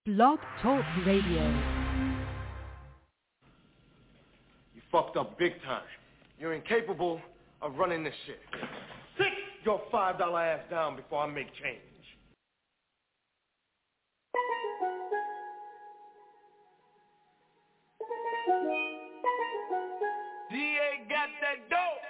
Blog Talk Radio. You fucked up big time. You're incapable of running this shit. Sit your $5 ass down before I make change. DA got that dope.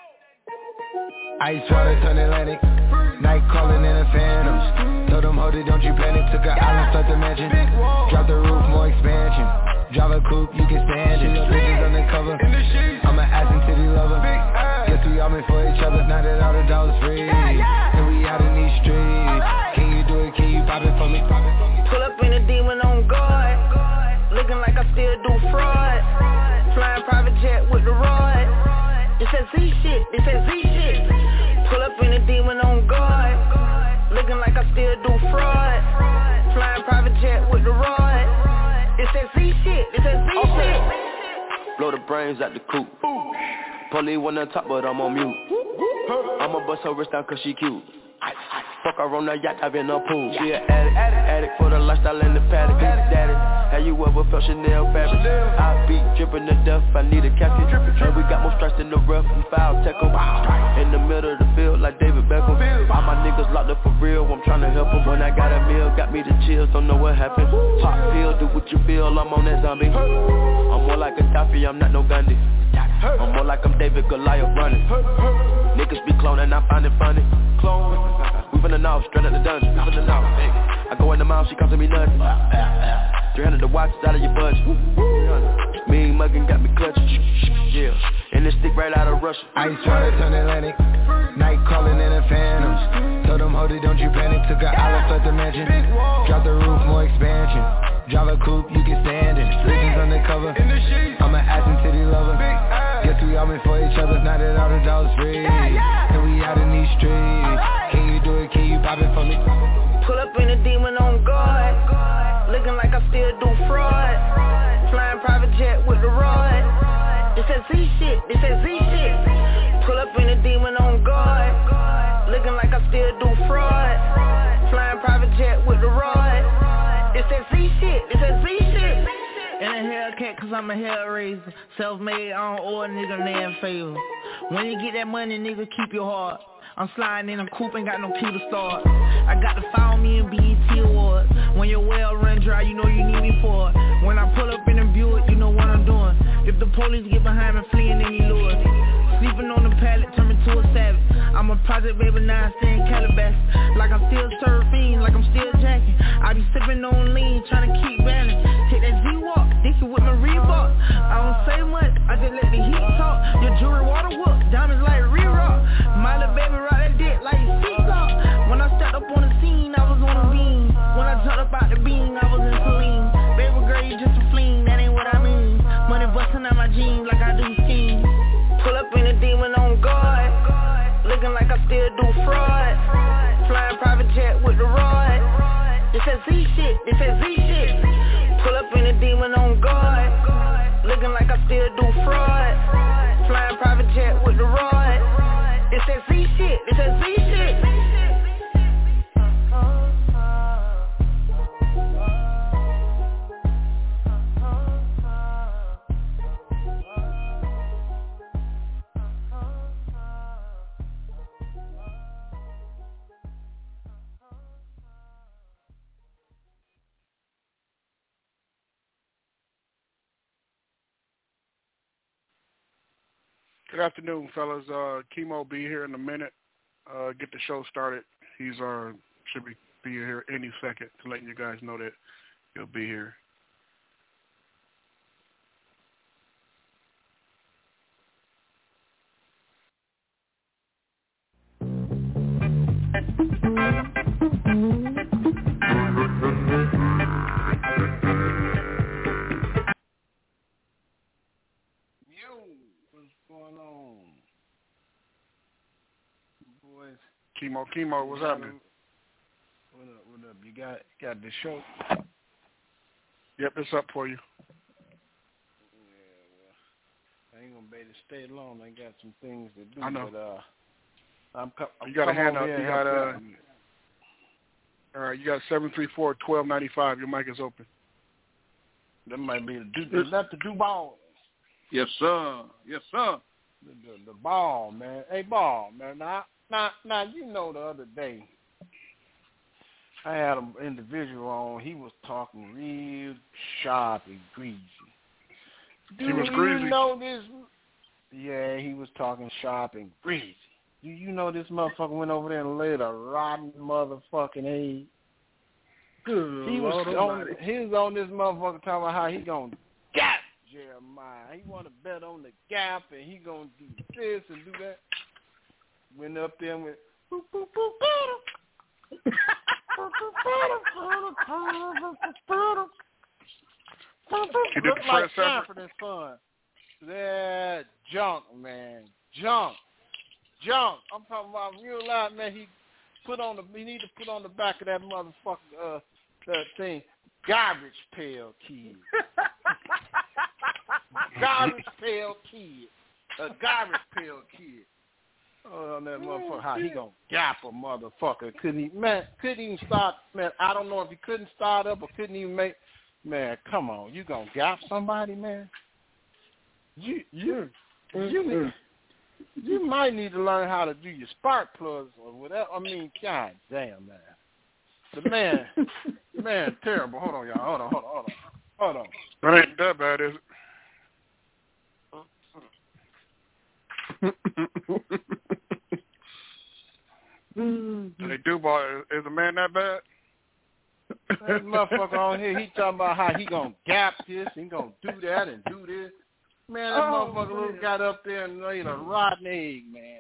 Ice water turn Atlantic. Night calling in a phantom. Told them, hold it, don't you panic. Took an island, start the mansion. Drop the roof, more expansion. Drive a coupe, you can stand it. Bitches undercover. I'm an ass and titty lover. Guess we all meant for each other. Now that all the dollars free, and we out in these streets. Can you do it? Can you pop it for me? Pull up in a demon on guard. Looking like I still do fraud. Flying private jet with the rod. This that Z shit, this that Z shit. Pull up in a demon on guard. Looking like I still do fraud. Flying private jet with the rod. This that Z shit, this that Z shit. Blow the brains out the coop. Police one on top, but I'm on mute. I'ma bust her wrist down cause she cute. Fuck her on the yacht, I've been on pool. She an addict for the lifestyle in the paddock. Big daddy, have you ever felt Chanel fabric? I be dripping to death, I need a casket. And we got more strikes in the rough, we foul tech em. In the middle of the field like David Beckham. All my niggas locked up for real, I'm tryna help them. When I got a meal, got me the chills, don't know what happened. Pop pill, do what you feel, I'm on that zombie. I'm more like a Gaddafi, I'm not no Gandhi. I'm more like I'm David Goliath running. Niggas be cloning, I find it funny. We finna know, straight out the dungeon. We finna know. I go in the mouth, she comes to me nothing. 300 the watch, it's out of your budget. Mean muggin' got me clutching. Yeah, and this stick right out of Russia. Ice water turn Atlantic. Night calling in a phantom. Told them, hold it, don't you panic. Took an island, left the mansion. Drop the roof, more expansion. Drive a coupe, you can stand it. Bitches undercover. I'm an ass and titty lover. Guess we all meant for each other. Now that all the dollars free, and we out in these streets. Can you do it? Can you pop it for me? Pull up in a demon on guard. Looking like I still do fraud. Flying private jet with the rod. This that Z shit, this that Z shit. Pull up in a demon on guard. Looking like I still do fraud. Flying private jet with the rod. This that Z shit, this that Z shit. In a Hellcat cause I'm a hellraiser. Self-made, I don't owe a nigga land favor. When you get that money, nigga, keep your heart. I'm sliding in a coupe, ain't got no key to start. I got to follow me in BET Awards. When your well run dry, you know you need me for it. When I pull up in a Buick, you know what I'm doing. If the police get behind me, fleeing any lures. Sleeping on the pallet, turn me to a savage. I'm a project baby, now I stay in Calabasas. Like I'm still surfing, like I'm still jacking. I be sipping on lean, trying to keep balance. Take that Z-Walk, Dixie with my Reebok. I don't say much, I just let the heat talk. Your jewelry water whoop, diamonds like re-rock. My little baby rock that dick like seesaw. When I stepped up on the scene, I was on a beam. When I jumped up out the beam, I was in saline. Baby girl, you just a fling, that ain't what I mean. Money busting out my jeans like I do skiing. Pull up in a demon on guard. Looking like I still do fraud. Flying private jet with the rod. This that Z shit, this that Z shit. Pull up in a demon on guard. Looking like I still do fraud. Flying private jet with the rod. This that Z shit, this that Z shit. Good afternoon, fellas. Chemo be here in a minute. Get the show started. He's should be here any second to let you guys know that he'll be here. Going on, boys? Chemo, what's happening? What up? You got the show? Yep, it's up for you. Yeah, well, I ain't gonna be able to stay long. I got some things to do. I know. But, I'm you got a hand up. All right, you got 734-1295. Your mic is open. That might be the ball. Yes, sir. Yes, sir. The ball, man. Hey, ball, man. Now, you know the other day, I had an individual on. He was talking real sharp and greasy. He was greasy. You know this? Yeah, he was talking sharp and greasy. You know this motherfucker went over there and laid a rotten motherfucking egg? He was on this motherfucker talking about how he gonna gap Jeremiah. He want to bet on the gap and he gonna do this and do that. Went up there and went boop boop boop boop. Looked like Sanford and Son. That junk, man, junk. I'm talking about real loud, man. He need to put on the back of that motherfucker that thing, garbage pail kid. Garbage pail kid. A garbage pail kid. Oh, that motherfucker, how he gonna gap a motherfucker? Couldn't even start, man. I don't know if he couldn't start up or couldn't even make, man, come on. You gonna gap somebody, man? You might need to learn how to do your spark plugs or whatever. I mean, god damn, man. The man, terrible. Hold on, y'all. Hold on. That ain't that bad, is it? Hey, Dubois, is the man that bad? That motherfucker on here, he talking about how he gonna gap this, he gonna do that and do this. Man, that motherfucker got up there and laid a rotten egg, man.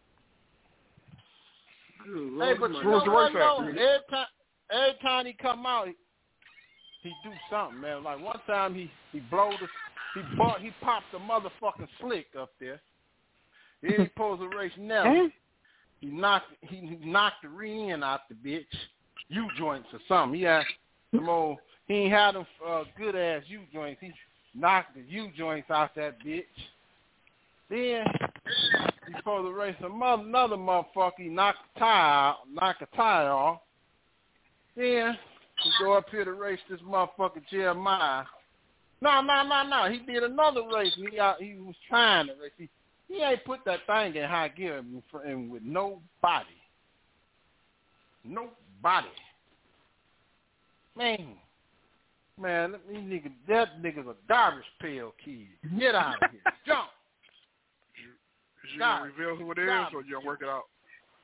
Hey, but you know what, though? Every time he come out, he do something, man. Like one time he popped the motherfucking slick up there. He ain't supposed to race never. He knocked the rear end out the bitch. U-joints or something. He ain't had them good ass U-joints. He knocked the U-joints out that bitch. Then he's supposed to race another motherfucker. He knocked a tire off. Then he go up here to race this motherfucker Jeremiah. No. He did another race. He was trying to race. He ain't put that thing in high gear with nobody. Nobody. Man, that nigga's a garbage pail kid. Get out of here. Jump. Is you gonna reveal who it is, or you gonna work it out?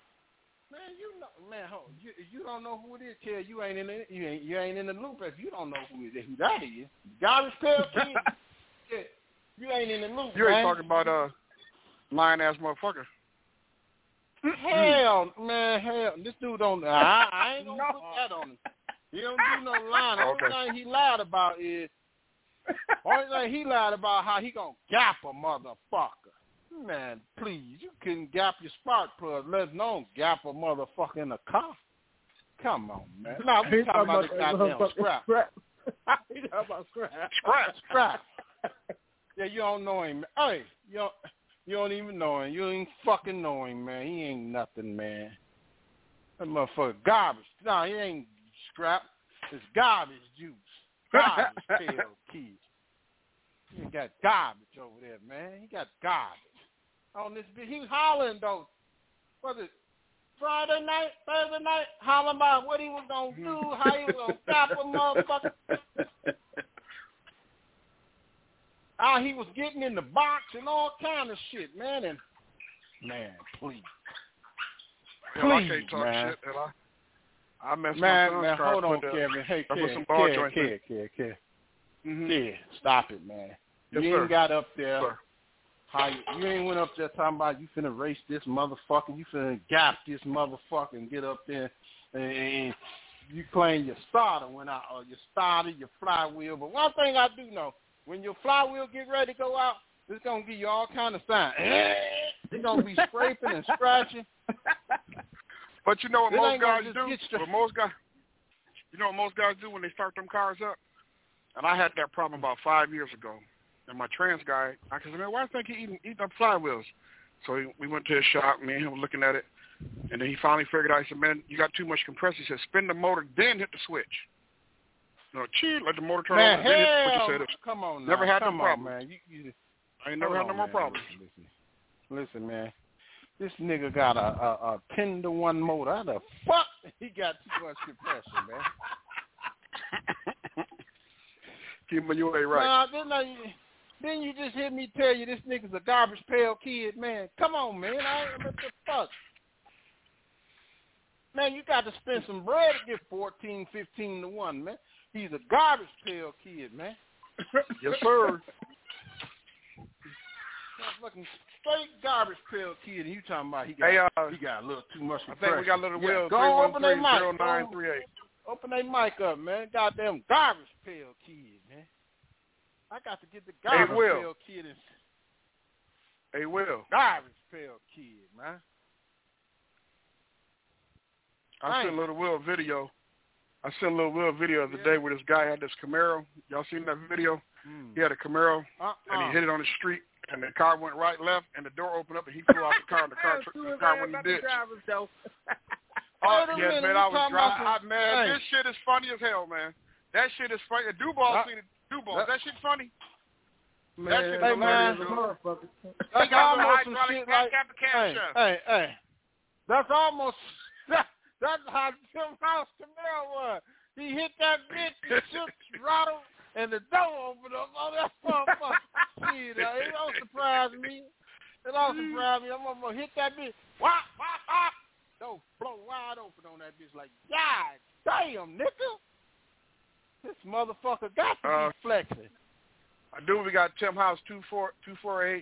Man, you don't know who it is. Tell you ain't in it. You ain't in the loop if you don't know who that is. Garbage pail kid. Yeah, you ain't in the loop. You ain't talking about lying ass motherfucker. Hell, this dude don't. I ain't gonna put that on him. He don't do no lying. The only thing he lied about is how he gonna gap a motherfucker. Man, please, you couldn't gap your spark plug, let alone gap a motherfucker in a car. Come on, man. No, we talking about this goddamn scrap. He talking about scrap. Yeah, you don't know him. Hey, you don't even know him. You ain't fucking know him, man. He ain't nothing, man. That motherfucker garbage. No, he ain't scrap. It's garbage juice. Garbage pail kid. He got garbage over there, man. He got garbage. On this bitch, he was hollering though. Was it Friday night, Thursday night? Hollering about what he was gonna do, how he was gonna stop a motherfucker. How he was getting in the box and all kind of shit, man. And man, please. Hell, I can't talk shit, hell, I messed man, my man, car. Hold on, Kevin. Hey, Kevin, stop it, man. Yes, you sir. ain't got up there. Sir. You ain't went up there talking about you finna race this motherfucker, you finna gap this motherfucker and get up there and you claim your starter went out, or your starter, your flywheel. But one thing I do know, when your flywheel get ready to go out, it's going to give you all kind of signs. It's going to be scraping and scratching. But you know what most guys do? You know what most guys do when they start them cars up? And I had that problem about 5 years ago. And my trans guy, I said, man, why do you think he eating up flywheels? So we went to his shop, me and him were looking at it. And then he finally figured out, he said, man, you got too much compressor. He said, spin the motor, then hit the switch. No, let the motor turn on, then hit the switch. He said, come on now. Never had no problem. Man. I ain't never had no more problems. Listen, man. This nigga got a 10-to-1 motor. How the fuck he got too much compressor, man? Keep you ain't right. Then you just hear me tell you this nigga's a garbage pail kid, man. Come on, man. What the fuck? Man, you got to spend some bread to get 14, 15 to 1, man. He's a garbage pail kid, man. Yes, sir. Fucking straight garbage pail kid, and you talking about he got a little too much compressor. I think we got a little Will. Go open that mic. 0938. Open that mic up, man. Goddamn garbage pail kid, man. I got to get the garbage pail kid. Hey, Will. Garbage pail kid, man. I sent a little Will video. The other day where this guy had this Camaro. Y'all seen that video? He had a Camaro, and he hit it on the street, and the car went right, left, and the door opened up, and he flew off the car, and the car went in the ditch. Oh, yeah, man, I was driving. Man, this shit is funny as hell, man. That shit is funny. Duval seen it. Duval, that shit funny? Man, that shit hilarious. That's almost some shit like, hey. That's almost, that's how Tim House Camaro was. He hit that bitch, he shook, throttle, and the door opened up. Oh, that motherfucker. Shit, it don't surprise me. I'm gonna hit that bitch. Wop. Door blow wide open on that bitch like, God damn, nigga. This motherfucker got to be flexing. I do. We got Tim House 248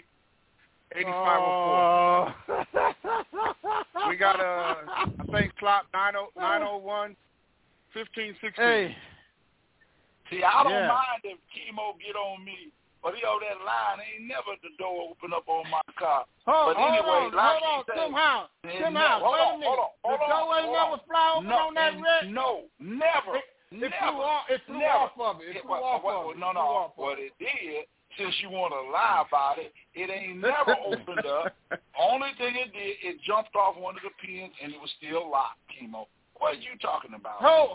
8504. We got I think Clock 901 1516. Hey. See, I don't mind if Chemo get on me, but he on that line ain't never the door open up on my car. Hold on, Tim House. Wait a minute. The door ain't never fly open on that wreck? No, never. It flew off of it. No. What it did, since you want to lie about it, it ain't never opened up. Only thing it did, it jumped off one of the pins, and it was still locked, Chemo. What are you talking about? Hold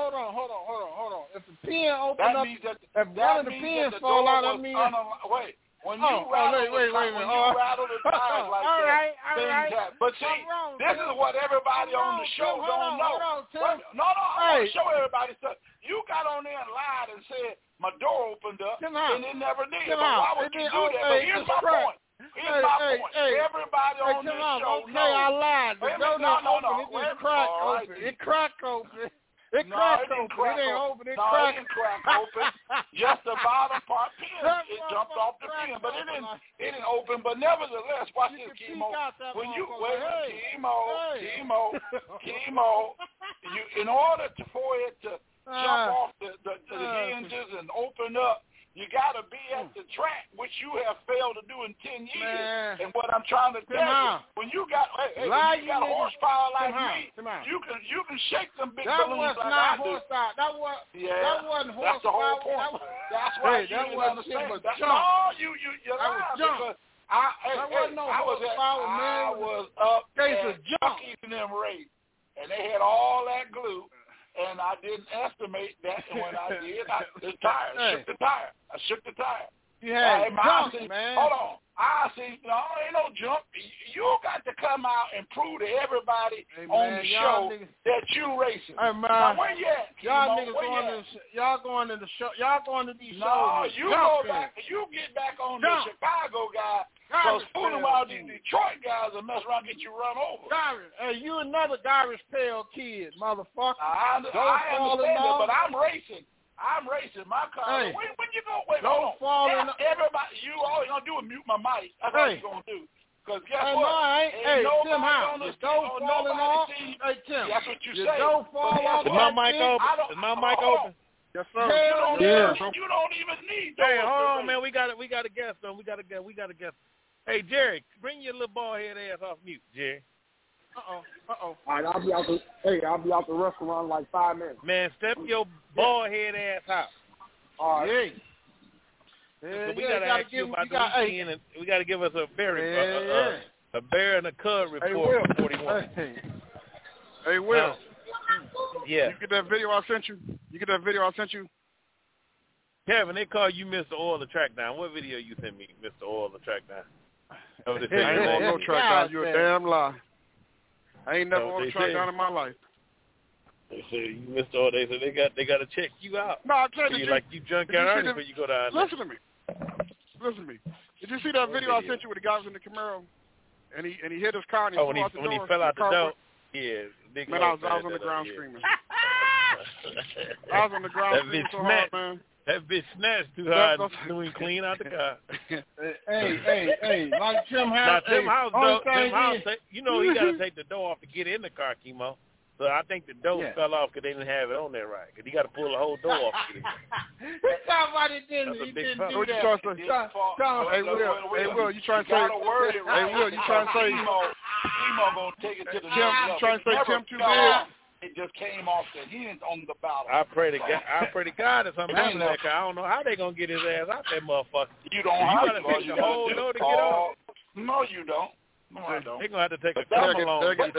on. If the pin open up, if one of the pins fall out, that means... Wait. When you rattle the tires like that, things happen. But see, this is what everybody on the show don't know. I want to show everybody stuff. You got on there and lied and said my door opened up, and it never did. But why would you do that? But here's my point. Everybody on this show knows. I lied. The door not open. It just cracked open. It cracked open. It cracked open. It ain't open. It cracked open. Just the bottom part pin. It jumped off the pin, but it didn't open. But nevertheless, watch this, Chemo. When you Chemo, you in order for it to jump off the hinges and open up, you got to be at the track, which you have failed to do in 10 years. Man. And what I'm trying to tell you, when you got horsepower like me, you can shake them big balloons like I do. That wasn't horsepower. That's the whole point. That's why you didn't understand. You lied because I was up at Chucky's and them race, and they had all that glue. And I didn't estimate that, and when I did, I shook the tire. Yeah, man. Hold on. I see, no, ain't no jump. You got to come out and prove to everybody on the show that you racing. Hey, man. Now, where you at? Y'all going to the show. Y'all going to these shows. You go back. You get back on the Chicago guy. Because fooling around these Detroit guys will mess around and get you run over. Garbage. Hey, you another garbage pail kid, motherfucker. I understand that, but I'm racing. My car. Hey. When you go, wait, don't hold on. fall in. Everybody, all you're going to do is mute my mic. That's what you're going to do. Because guess what? Tim House. The door falling off. Hey, Tim. That's what you say. The door fall off. Is my mic open? Is my mic open? Yes, sir. You don't even need Hey, hold on, man. We got a guest on. We got a guest. Hey, Jerry, bring your little bald head ass off mute, Jerry. Uh-oh. All right, I'll be out the restaurant in like 5 minutes. Man, step your bald head ass out. All right. So we got to ask you about the weekend, and we got to give us a very A bear and a cub report for 41. Hey, Will. Yeah. You get that video I sent you? Kevin, they call you Mr. Oil the Track Down. What video you sent me, Mr. Oil the Track Down? I ain't on no track down. You a damn lie. I ain't never on a track down in my life. They say you Mr. Oil. They say they got to check you out. No, I tell you, like you Junkyard Ernie before you go down there. Listen to me. Did you see that video I sent you with the guy was in the Camaro, and he hit his car and he fell out the door? When he fell out the door. Yeah. Man, I was on the ground screaming. I was on the ground screaming so hard, man. That bitch snatched too hard and clean out the car. Hey, like Tim House. Now, Tim House, you know he got to take the door off to get in the car, Chemo. So I think the door fell off because they didn't have it on there right. Because he got to pull the whole door off to get in. Somebody didn't. He didn't do what that. You trying to say? Hey, Will, you trying to say? Hey, Will, you trying to say? Chemo gonna take it to the next level. You trying to say Tim too bad? It just came off the hinge on the bottom. I pray to God that something happened to that car. I don't know how they gonna get his ass out that motherfucker. You don't have to take the whole door to get off. No, you don't. No, I don't. They're going to have to take a come along. Hold on.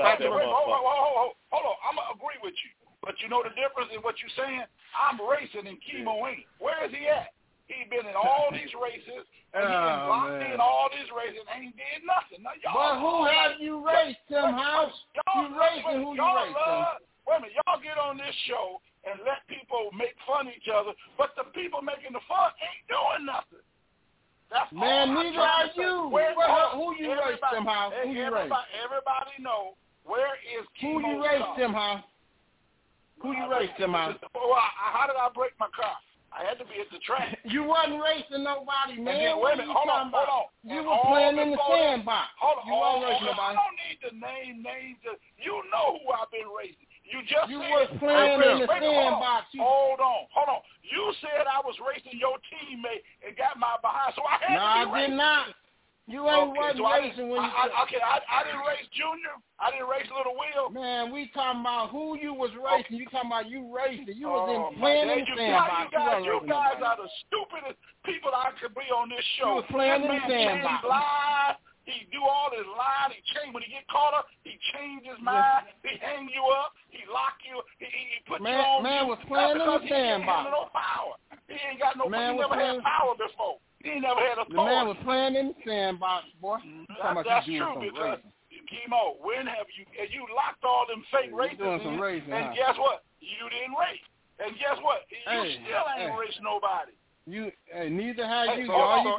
I'm going to agree with you. But you know the difference in what you're saying? I'm racing and Chemo ain't. Where is he at? He been in all these races, and he been locked in all these races, and he did nothing. Now, but who have you raced, Tim House? You racing who you racing? Wait a minute. Y'all get on this show and let people make fun of each other, but the people making the fun ain't doing nothing. Man, neither are you. Who you race, Tim House? Who you race? Everybody know where is Chemo. Who you race, Tim House? Who you race, Tim House? How did I break my car? I had to be at the track. You wasn't racing nobody, man. Then, wait a minute. Hold on. You were playing in the sandbox. You weren't racing nobody. I don't need to name names. You know who I've been racing. You was playing in the sandbox. Hold on. You said I was racing your teammate and got my behind, so I had to be racing. No, I did not. You ain't wasn't racing when you I didn't race Junior. I didn't race Little Will. Man, we talking about who you was racing. You talking about you racing. You was in playing in the sandbox. You guys are the stupidest people I could be on this show. You was playing in the sandbox. He do all his lying. He change when he get caught up. He change his mind. He hang you up. He lock you. He put you on. Man was playing in the sandbox. He ain't got no power. He ain't got no. He never had power before. He never had authority. The man was playing in the sandbox, boy. That's true because Chemo, when have you locked all them fake races in? And guess what? You didn't race. And guess what? You still ain't raced nobody. Neither have you.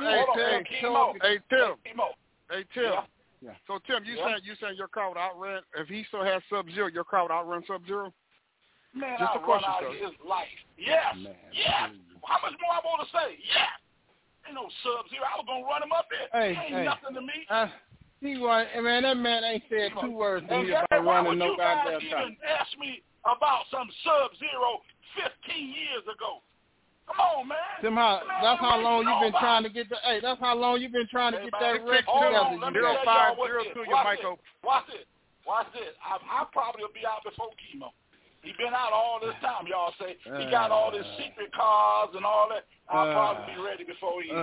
Hey, Tim. Yeah. So, Tim, you saying your car would outrun, if he still has Sub-Zero, your car would outrun Sub-Zero? Man, I'll run out of his life. Yes. Man, yes. How much more I want to say? Yes. Ain't no Sub-Zero. I was going to run him up there. Ain't nothing to me. That man ain't said two words to me about running no goddamn car. Why would you guys even ask me about some Sub-Zero 15 years ago? Come on, man. Tim, that's how long you've been trying to get the. Hey, that's how long you've been trying to get that wreck together. 0502, your mic open. Watch this. I probably will be out before Chemo. He been out all this time. Y'all say he got all his secret cars and all that. I'll probably be ready before he.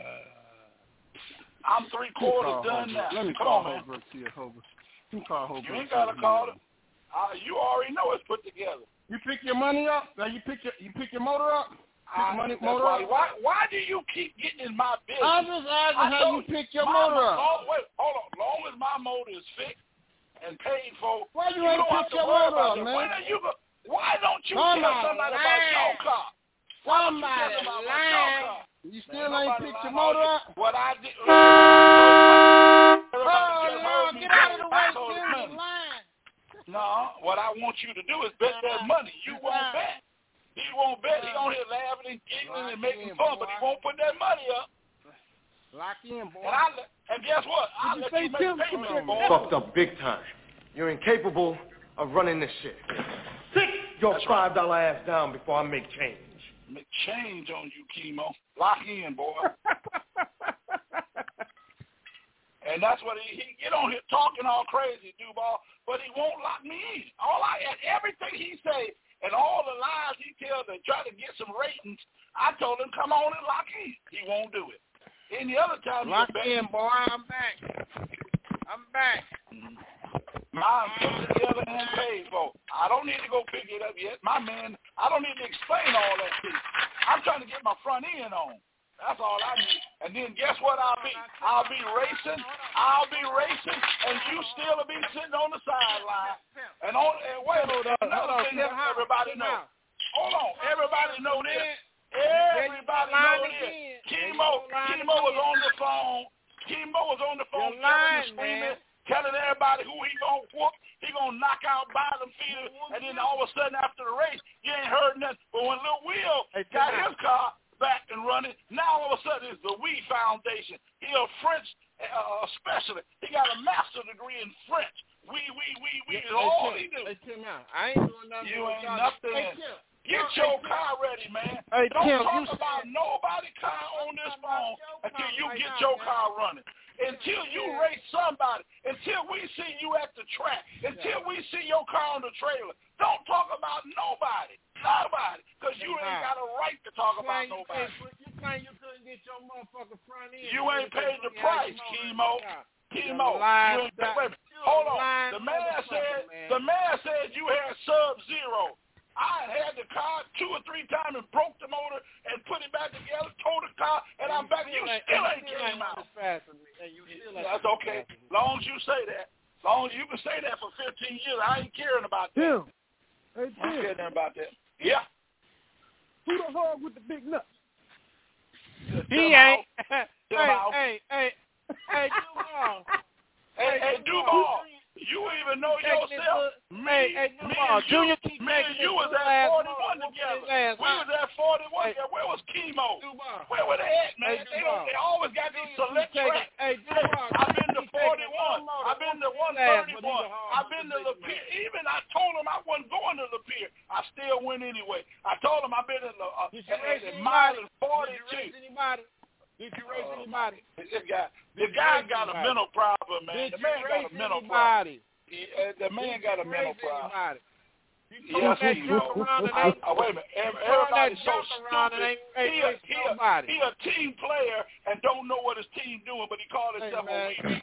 I'm 3/4 done now. Let me Come call on, Hober. You ain't gotta call him. You already know it's put together. You pick your money up. Now you pick your motor up. Why do you keep getting in my business? I'm just asking how you pick your motor up. Hold on. Long as my motor is fixed and paid for, why you ain't pick your motor up, man? Why don't you tell somebody about your car? Somebody lying. You still ain't picked your motor up? What I did. Get out of the way, still lying. No, what I want you to do is bet that money. You won't bet. He won't bet. He on here laughing and giggling and making fun, but he won't put that money up. Lock in, boy. And guess what? I'll let you make payments, boy. Fucked up big time. You're incapable of running this shit. Sit your $5 ass down before I make change. Make change on you, Chemo. Lock in, boy. And that's what he get on here talking all crazy, Duval, but he won't lock me in. Everything he say and all the lies he tells to try to get some ratings, I told him come on and lock in. He won't do it. Any other time lock in, boy. I'm back. I'm back. Mine put together and paid for. I don't need to go pick it up yet. My man, I don't need to explain all that to you. I'm trying to get my front end on. That's all I need. And then guess what I'll be? I'll be racing, and you still will be sitting on the sideline. And wait, another thing that everybody knows. Hold on. Everybody know this. Everybody know this. Chemo was on the phone. Screaming, telling everybody who he gonna whoop. He gonna knock out bottom feeder, and then all of a sudden after the race, you ain't heard nothing. But when Lil Will got his car back and running, now all of a sudden it's the We Foundation. He a French specialist. He got a master's degree in French. We is all he do. Hey, Tim, I ain't doing nothing. You ain't nothing. Get your car ready, man. Hey, Don't Tim, talk about nobody's car on this phone until you get your car running. Until you race somebody, until we see you at the track, until we see your car on the trailer. Don't talk about nobody, because you ain't got a right to talk about nobody. You claim you couldn't get your motherfucking front end. You ain't paid the price, Chemo. Chemo, you ain't paid. Hold on. The man said you had Sub-Zero. I had the car 2 or 3 times and broke the motor and put it back together, towed the car, and I'm back. You still ain't came out. That's okay. Long as you say that. Long as you can say that for 15 years, I ain't caring about that. Tim. Hey, Tim. I ain't caring about that. Yeah. Who the hog with the big nuts? He ain't. Hey, Duval. Hey, Duval. You even know yourself. Me and you was at 41 together. We was at 41 together. Where was Chemo? Where were they at, man? They always got these select tracks. I've been to 41. I've been to 131. I've been to Lapeer. Even I told them I wasn't going to Lapeer. I still went anyway. I told them I've been in mile and 42. Did you race anybody? The guy got a mental problem, man. The man got a mental problem. The man got a mental problem. Yes, wait a minute. Everybody's so stupid. He a team player and don't know what his team doing, but he called himself a wee.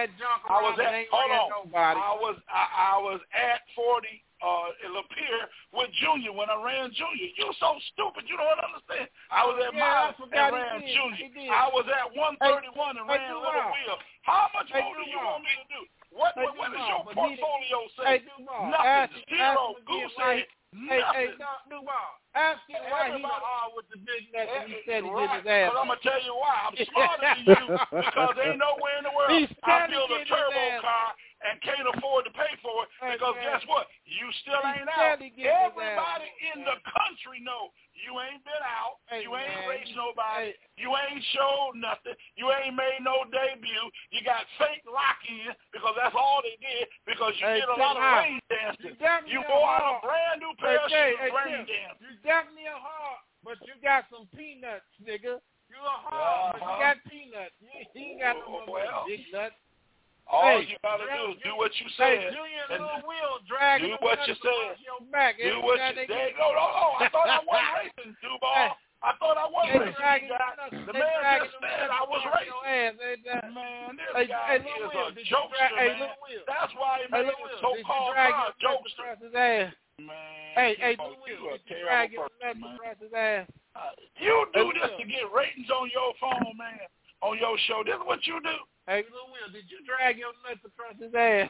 I was at 40 Lapeer with Junior when I ran Junior. You're so stupid. You don't understand. I was at Miles and ran Junior. I was at 131 and ran Little Wheel. How much more do you want me to do? What does your portfolio say? Nothing. Zero. Goose egg. Nothing. Ask him why he's hard with the big nuts and he said he did his ass. Because I'm going to tell you why. I'm smarter than you because ain't nowhere in the world I build a turbo car and can't afford to pay for it because guess what? You still ain't out. Everybody in the country know you ain't been out. You ain't raced nobody. You ain't showed nothing. You ain't made no debut. You got fake lock-in because that's all they did because you did a lot of rain dancing. You wore out a brand new pair of shoes rain dancing. You definitely a hard, but you got some peanuts, nigga. You a hard, but you got peanuts. You ain't got no big nuts. All you gotta do is do what you said. Junior and Lil Will drag do what you said. Back. Do what you said. No. I thought I wasn't racing, Duval. I thought I wasn't racing. The man just said I was racing. Man, this guy is a jokester, man. That's why he made it so-called a jokester. Man, hey, Lil Will, did you drag your nuts across his ass? You do this to get ratings on your phone, man. On your show. This is what you do. Hey, Lil Will, did you drag your nuts across his ass?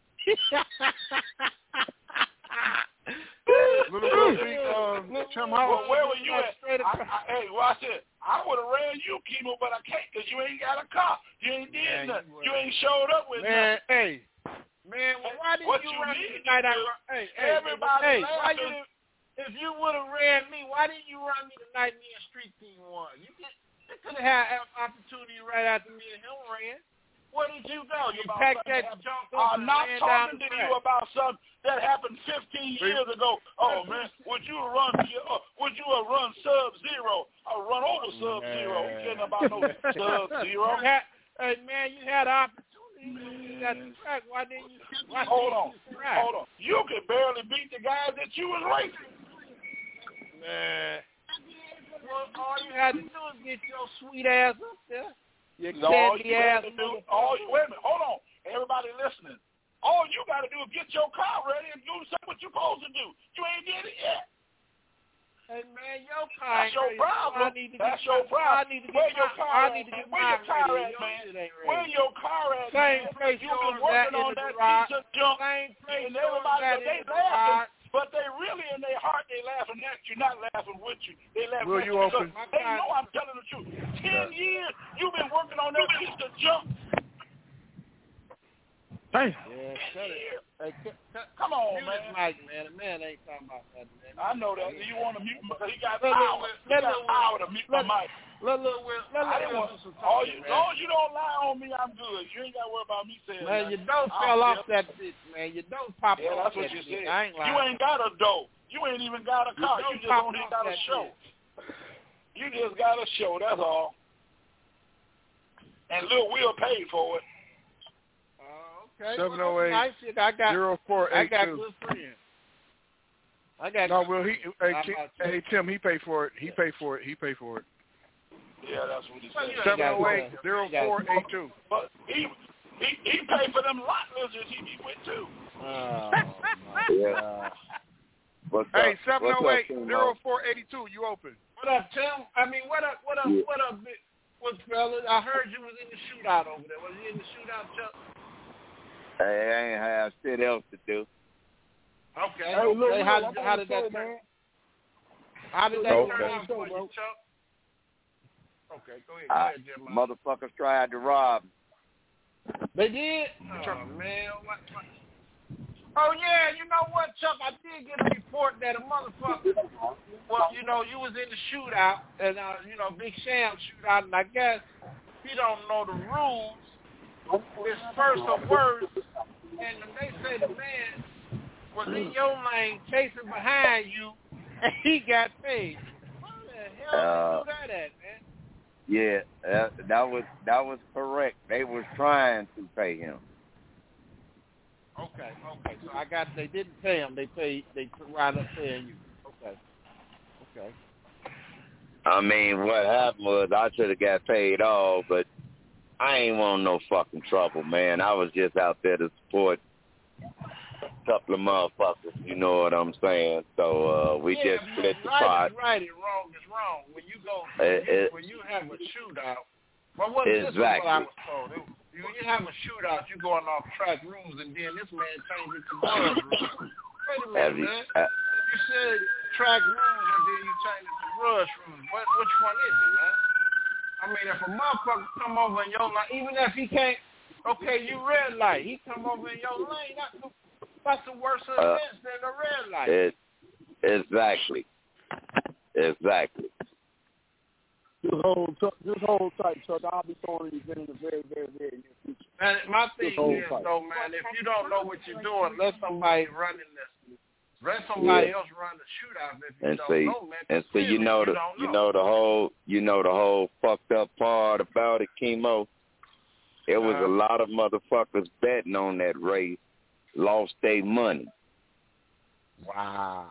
Where were you at? I said, I would have ran you, Chemo, but I can't because you ain't got a car. You ain't did nothing. You ain't showed up with nothing. Man, why didn't you run me tonight? Everybody if you would have ran me, why didn't you run me the night me and Street Team won? You could have had an opportunity right after me and him ran. Where did you go? You packed that junk up and not ran talking down the to you about something that happened 15 years ago. Oh, man, would you have run Sub-Zero or run over Sub-Zero? You kidding about no Sub-Zero? Hey, man, you had an opportunity when you got the track. Why didn't you? Hold on. You could barely beat the guys that you was racing. Man. Well, all you had to do is get your sweet ass up there. Your candy ass. Wait a minute, hold on. everybody listening, all you got to do is get your car ready and do what you're supposed to do. You ain't did it yet. Hey, man, your car That's your problem. That's your problem. Where your car at, man? Where your car at, man? Where your car at, man? You've been working on that piece of junk. And everybody, they laughing, but they really in their heart, they laughing at you, not laughing with you. They laughing at you because they know I'm telling the truth. 10 years, you've been working on that piece of junk. Hey. Yeah, shut it. Hey, come on, man. Mike, man. The man ain't talking about that, man. I know that. You want to mute him because he got power. He got power to mute my mic. Let as long as you don't lie on me, I'm good. You ain't got to worry about me saying man, you don't fell off that bitch, man. You don't pop off that bitch. Yeah, that's what you said. I ain't lying. You ain't got a dough. You ain't even got a car. You just only got a show. You just got a show, that's all. And Lil Will paid for it. Okay. 708-0482. I got good friends. Hey, Tim, he paid for it. He paid for it. Yeah, that's what he said. 708-0482. But he paid for them lot lizards he went to. Yeah. Hey, 708-0482, you open. What up, Tim? I mean, what up, fellas? I heard you was in the shootout over there. Was you in the shootout, Chuck? Hey, I ain't have shit else to do. Okay. Hey, how did that turn? How did that turn out for you, Chuck? Okay, go ahead, Jim. Motherfuckers tried to rob me. They did? Oh, man. Oh, yeah, you know what, Chuck? I did get a report that a motherfucker, well, you know, you was in the shootout, and, Big Sham shootout, and I guess he don't know the rules. It's first or worse, and they say the man was in your lane chasing behind you, and he got paid. What the hell did you do that at, man? Yeah, that was correct. They was trying to pay him. Okay. So they didn't pay him. They wound up paying you. Okay. I mean, what happened was I should have got paid off, but I ain't want no fucking trouble, man. I was just out there to support a couple of motherfuckers, you know what I'm saying? So we just split the pot. Right and wrong is wrong. When you go, when you have a shootout, this is what I was told. When you have a shootout, you going off track rules, and then this man changed it to brush rules. Wait a minute, man. You said track rules, and then you changed it to brush rules. Which one is it, man? I mean, if a motherfucker come over in your lane, even if he can't, you red light, he come over in your lane, that's the worst offense than a red light. Exactly. Just hold tight, Chuck. I'll be throwing these in the very, very, very near future. Man, my thing is, though, man, if you don't know what you're doing, let somebody let somebody else run the shootout if you don't know, man. And see, you know the whole fucked up part about it, Chemo. It was a lot of motherfuckers betting on that race, lost their money. Wow.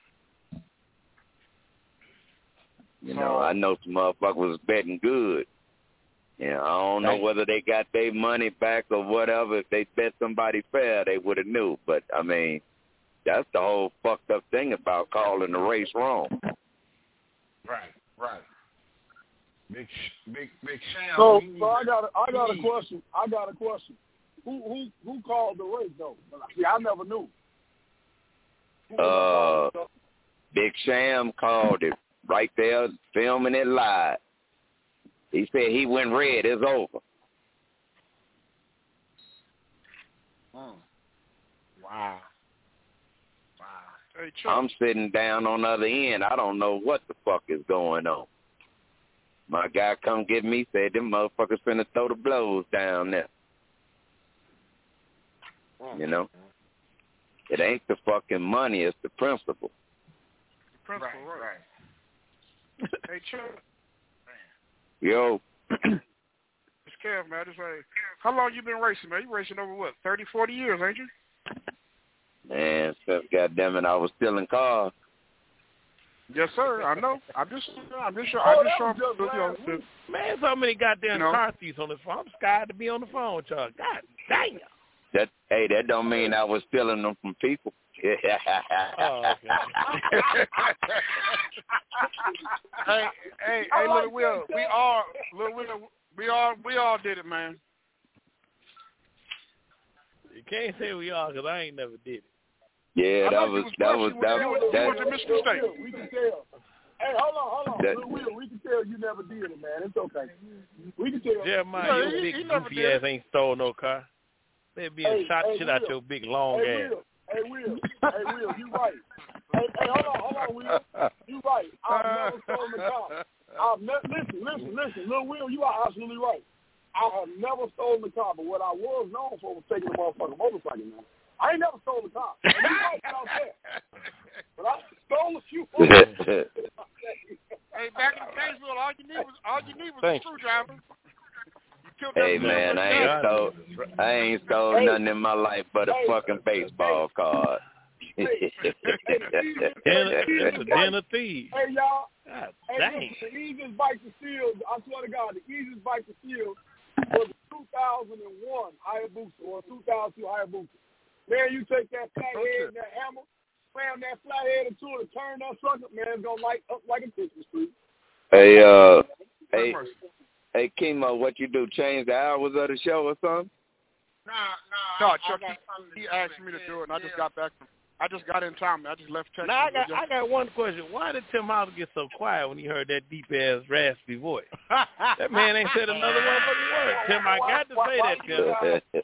I know some motherfuckers was betting good. I don't know whether they got their money back or whatever. If they bet somebody fair, they would have knew. But, I mean, that's the whole fucked up thing about calling the race wrong. Right. Big Sham. So I got a question. Who called the race though? See, I never knew. Big Sham called it right there, filming it live. He said he went red. It's over. Wow. Hey, I'm sitting down on the other end. I don't know what the fuck is going on. My guy come get me, said them motherfuckers finna throw the blows down there. It ain't the fucking money, it's the principle. Right. Hey, Chuck. Yo. It's Kev, man. Just like, how long you been racing, man? You racing over what, 30, 40 years, ain't you? Man, goddammit, I was stealing cars. Yes, sir. I know. I'm just Man, so many goddamn car thieves on the phone. I'm scared to be on the phone with y'all. God damn. That don't mean I was stealing them from people. Oh, okay. hey, Little Will, we all did it, man. You can't say we all, because I ain't never did it. Yeah, that was a Michigan State. We can tell. Hey, hold on. Little Will, we can tell you never did it, man. It's okay. We can tell. Jeremiah, your big goofy ass ain't stole no car. They'd be a shot shit out your big long ass. Hey, Will, you right. Hey, hold on, Will. You right. I've never stolen the car. Listen, Little Will, you are absolutely right. I have never stolen the car, but what I was known for was taking a motherfucking motorcycle, man. I ain't never stolen the car. And you right about that. But I stole a few. Hey, back in Kaysville, all you need was a screwdriver. Hey man, I ain't stole nothing in my life but a fucking baseball card. It's a den of thieves. Hey y'all, God, dang. The easiest bike to steal, I swear to God, the easiest bike to steal was a 2001 Hayabusa or a 2002 Hayabusa. Man, you take that flathead and that hammer, slam that flathead into it, and turn that sucker, man, it's gonna light up like a Christmas tree. Hey, Kimo, what you do? Change the hours of the show or something? No, Chuck, he asked me to do it, and I just got back from. I just got in time. I just left Texas. Now, I got one question. Why did Tim House get so quiet when he heard that deep-ass, raspy voice? That man ain't said another motherfucking word. Tim, I got to say that, Tim.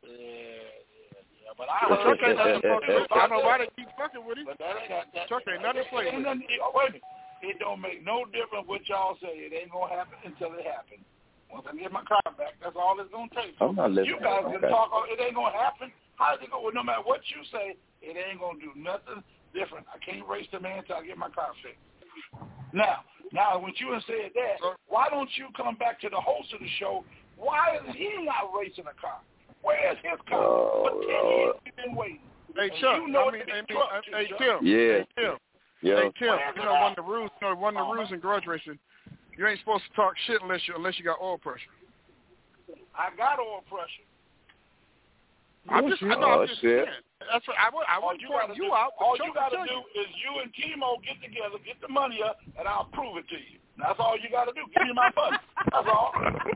But Chuck ain't nothing to play with. I don't know why they keep fucking with him. Chuck ain't nothing to play with. Wait a minute. It don't make no difference what y'all say. It ain't going to happen until it happens. Once I get my car back, that's all it's going to take. I'm not listening. You guys can talk. It ain't going to happen. How does it go? Well, no matter what you say, it ain't going to do nothing different. I can't race the man until I get my car fixed. Now, when you have said that, why don't you come back to the host of the show? Why is he not racing a car? Where's his car? For 10 years he's been waiting. Hey, Chuck, hey, Tim. Yeah. Hey, Tim. Yeah. Hey, Tim, one of the rules in grudge racing, you ain't supposed to talk shit unless you got oil pressure. I got oil pressure. I'm just saying. That's what I wouldn't point you out. All you got to do is you and Kimo get together, get the money up, and I'll prove it to you. That's all you got to do. Give me my money. That's all.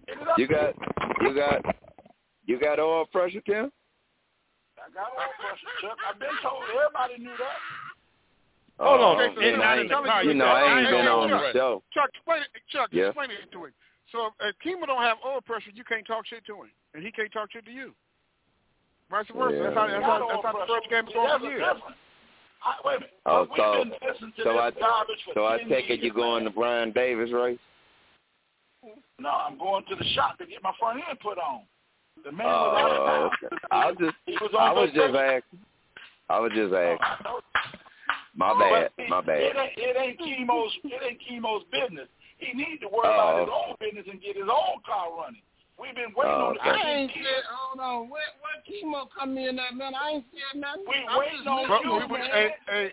You got oil pressure, Tim? I got oil pressure, Chuck. I've been told. Everybody knew that. Hold on. I ain't been on the show. Chuck, explain it to him. So if Kimo don't have oil pressure, you can't talk shit to him, and he can't talk shit to you. Vice versa. Yeah. That's how the first game is going for you. Wait a minute. So I take it you're going to Brian Davis race? No, I'm going to the shop to get my front end put on. The man was okay. I was just asking. My bad. It ain't Kimo's business. He needs to worry about his own business and get his own car running. We've been waiting on the I ain't said, hold on, where Kimo come in at, man? I ain't said nothing. We waiting on you, man.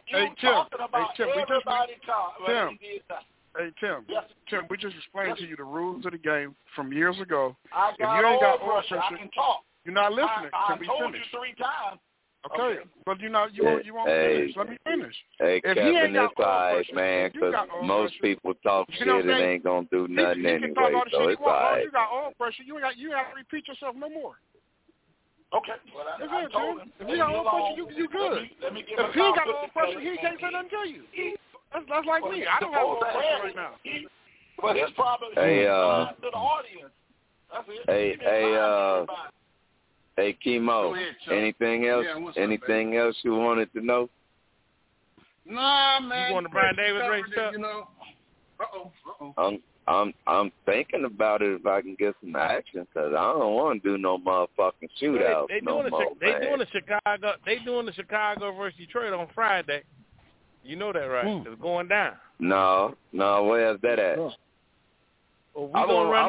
Tim, we just explained to you the rules of the game from years ago. If you ain't got oil pressure, I can talk. You're not listening. I told you 3 times. Okay, but you won't finish. Let me finish. Hey, Kevin, it's all right, man, because most people talk shit and ain't going to do nothing anyway, so it's all right. You got oil pressure, you have to repeat yourself no more. Okay. Well, I told him. If you got oil pressure, you good. If he ain't got oil pressure, he can't say nothing to you. That's like me. I don't have oil pressure right now. But his problem is to the audience. That's it. Hey, Kimo, anything else? Anything else you wanted to know? Nah, man. You going to Brian Davis race, Chuck? I'm thinking about it if I can get some action, because I don't want to do no motherfucking shootout They doing the Chicago versus Detroit on Friday. You know that, right? It's going down. No, where's that at? I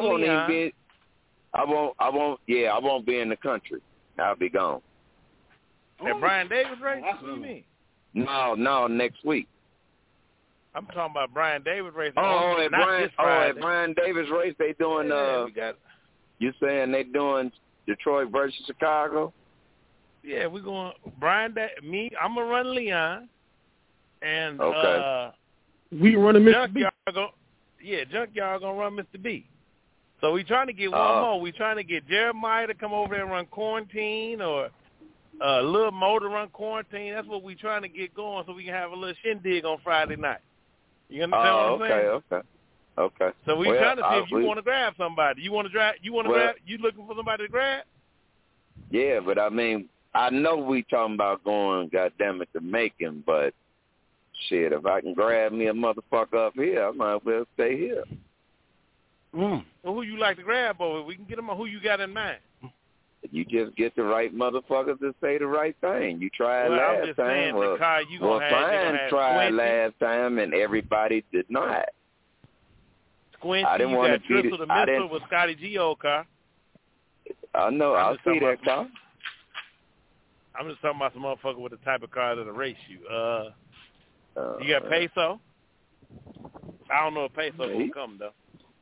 won't be in the country. I'll be gone. At Brian Davis race? What do you mean? No, next week. I'm talking about Brian Davis race. At Brian Davis race, they doing. You saying they doing Detroit versus Chicago? Yeah, we're going Brian. I'm gonna run Leon, and we running Mr. B. Junkyard gonna run Mr. B. So we trying to get one more. We trying to get Jeremiah to come over there and run Quarantine, or Lil Mo to run Quarantine. That's what we trying to get going, so we can have a little shindig on Friday night. You understand what I'm saying? Okay. So we trying to see if you want to grab somebody. You want to grab? You looking for somebody to grab? Yeah, but I mean, I know we talking about going, goddammit, to Macon, but shit, if I can grab me a motherfucker up here, I might as well stay here. Well, who you like to grab over? We can get them. Who you got in mind? You just get the right motherfuckers to say the right thing. You tried last time. Fine tried last time, and everybody did not. Squinty, I didn't you want got to beat Tristle the Missile with Scotty G old car. I know. I'll see that car. I'm just talking about some motherfucker with the type of car that'll race you. You got Peso? I don't know if Peso will come, though.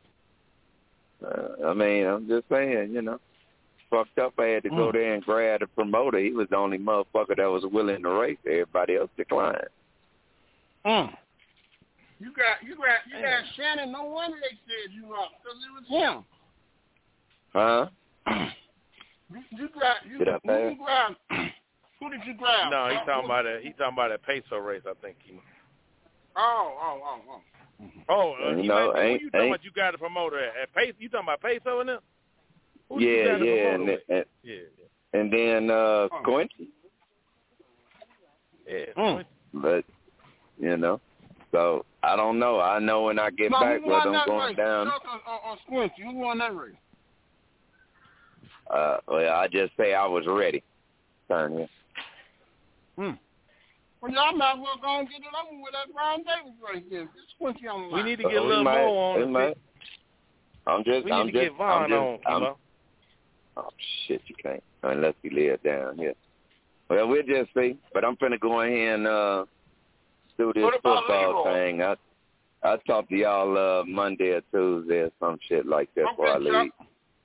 I mean, I'm just saying, fucked up. I had to go there and grab the promoter. He was the only motherfucker that was willing to race. Everybody else declined. You got Shannon. No wonder they said you up, because it was him. Huh? Who did you grab? No, he's talking about a Peso race, I think. Who you talking about? You got a promoter at Peso? You talking about Peso and them? And then Quincy. Yeah. But so I don't know. I know when I get back whether I'm going down. On Squincy, who won that race? Well, I just say I was ready. Turn here. Well, y'all might as well go and get it over with that Brian Davis race then. Squincy on the line. We need to get a little more on it. We need to get Vaughn on, Kilo. Oh, shit, you can't. Unless you live down here. Well, we'll just see. But I'm finna go in here and do this football thing. I'll talk to y'all Monday or Tuesday or some shit like that before I leave.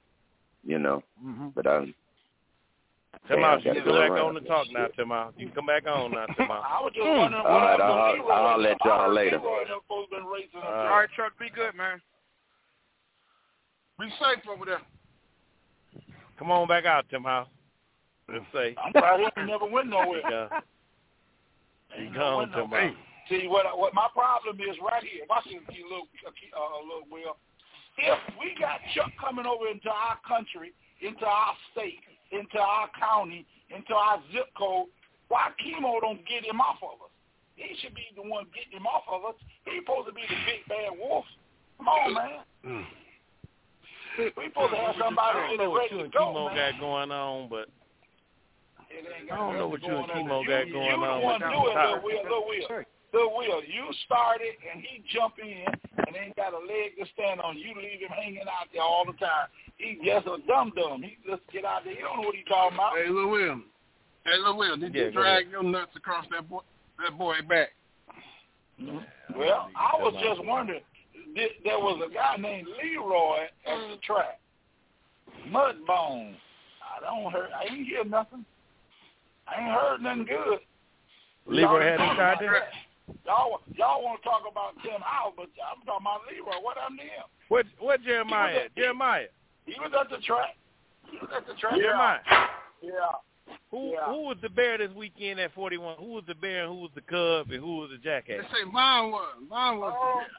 But I'm... Timothy, you can go back on and talk now, Timothy. You can come back on now, Timothy. I was just wondering. All right, I'll let y'all later. All right, Chuck, be good, man. Be safe over there. Come on back out, Timothy. Let's say. I'm right here. Never went nowhere. You gone, Timothy. See, what my problem is right here. Watch this, little Will. If we got Chuck coming over into our country, into our state, into our county, into our zip code, why Chemo don't get him off of us? He should be the one getting him off of us. He's supposed to be the big bad wolf. Come on, man. We supposed to have somebody ready to go, man. Chemo got going on, but I don't know what you and Chemo got going on. You the one do it, Lil Will. You started, and he jump in, and ain't got a leg to stand on. You leave him hanging out there all the time. He just a dum-dum. He just get out there. He don't know what he talking about. Hey, Lil Will, did you drag your nuts across that boy back? Well, I was just wondering. There was a guy named Leroy at the track. Mudbone. I ain't hear nothing. I ain't heard nothing good. Leroy had his car there? Y'all want to talk about Tim Howell, but I'm talking about Leroy. What happened to him? What Jeremiah? Jeremiah. He was at the track. Jeremiah. Yeah. Who was the bear this weekend at 41? Who was the bear and who was the cub and who was the jackass? They say Vaughn was the bear.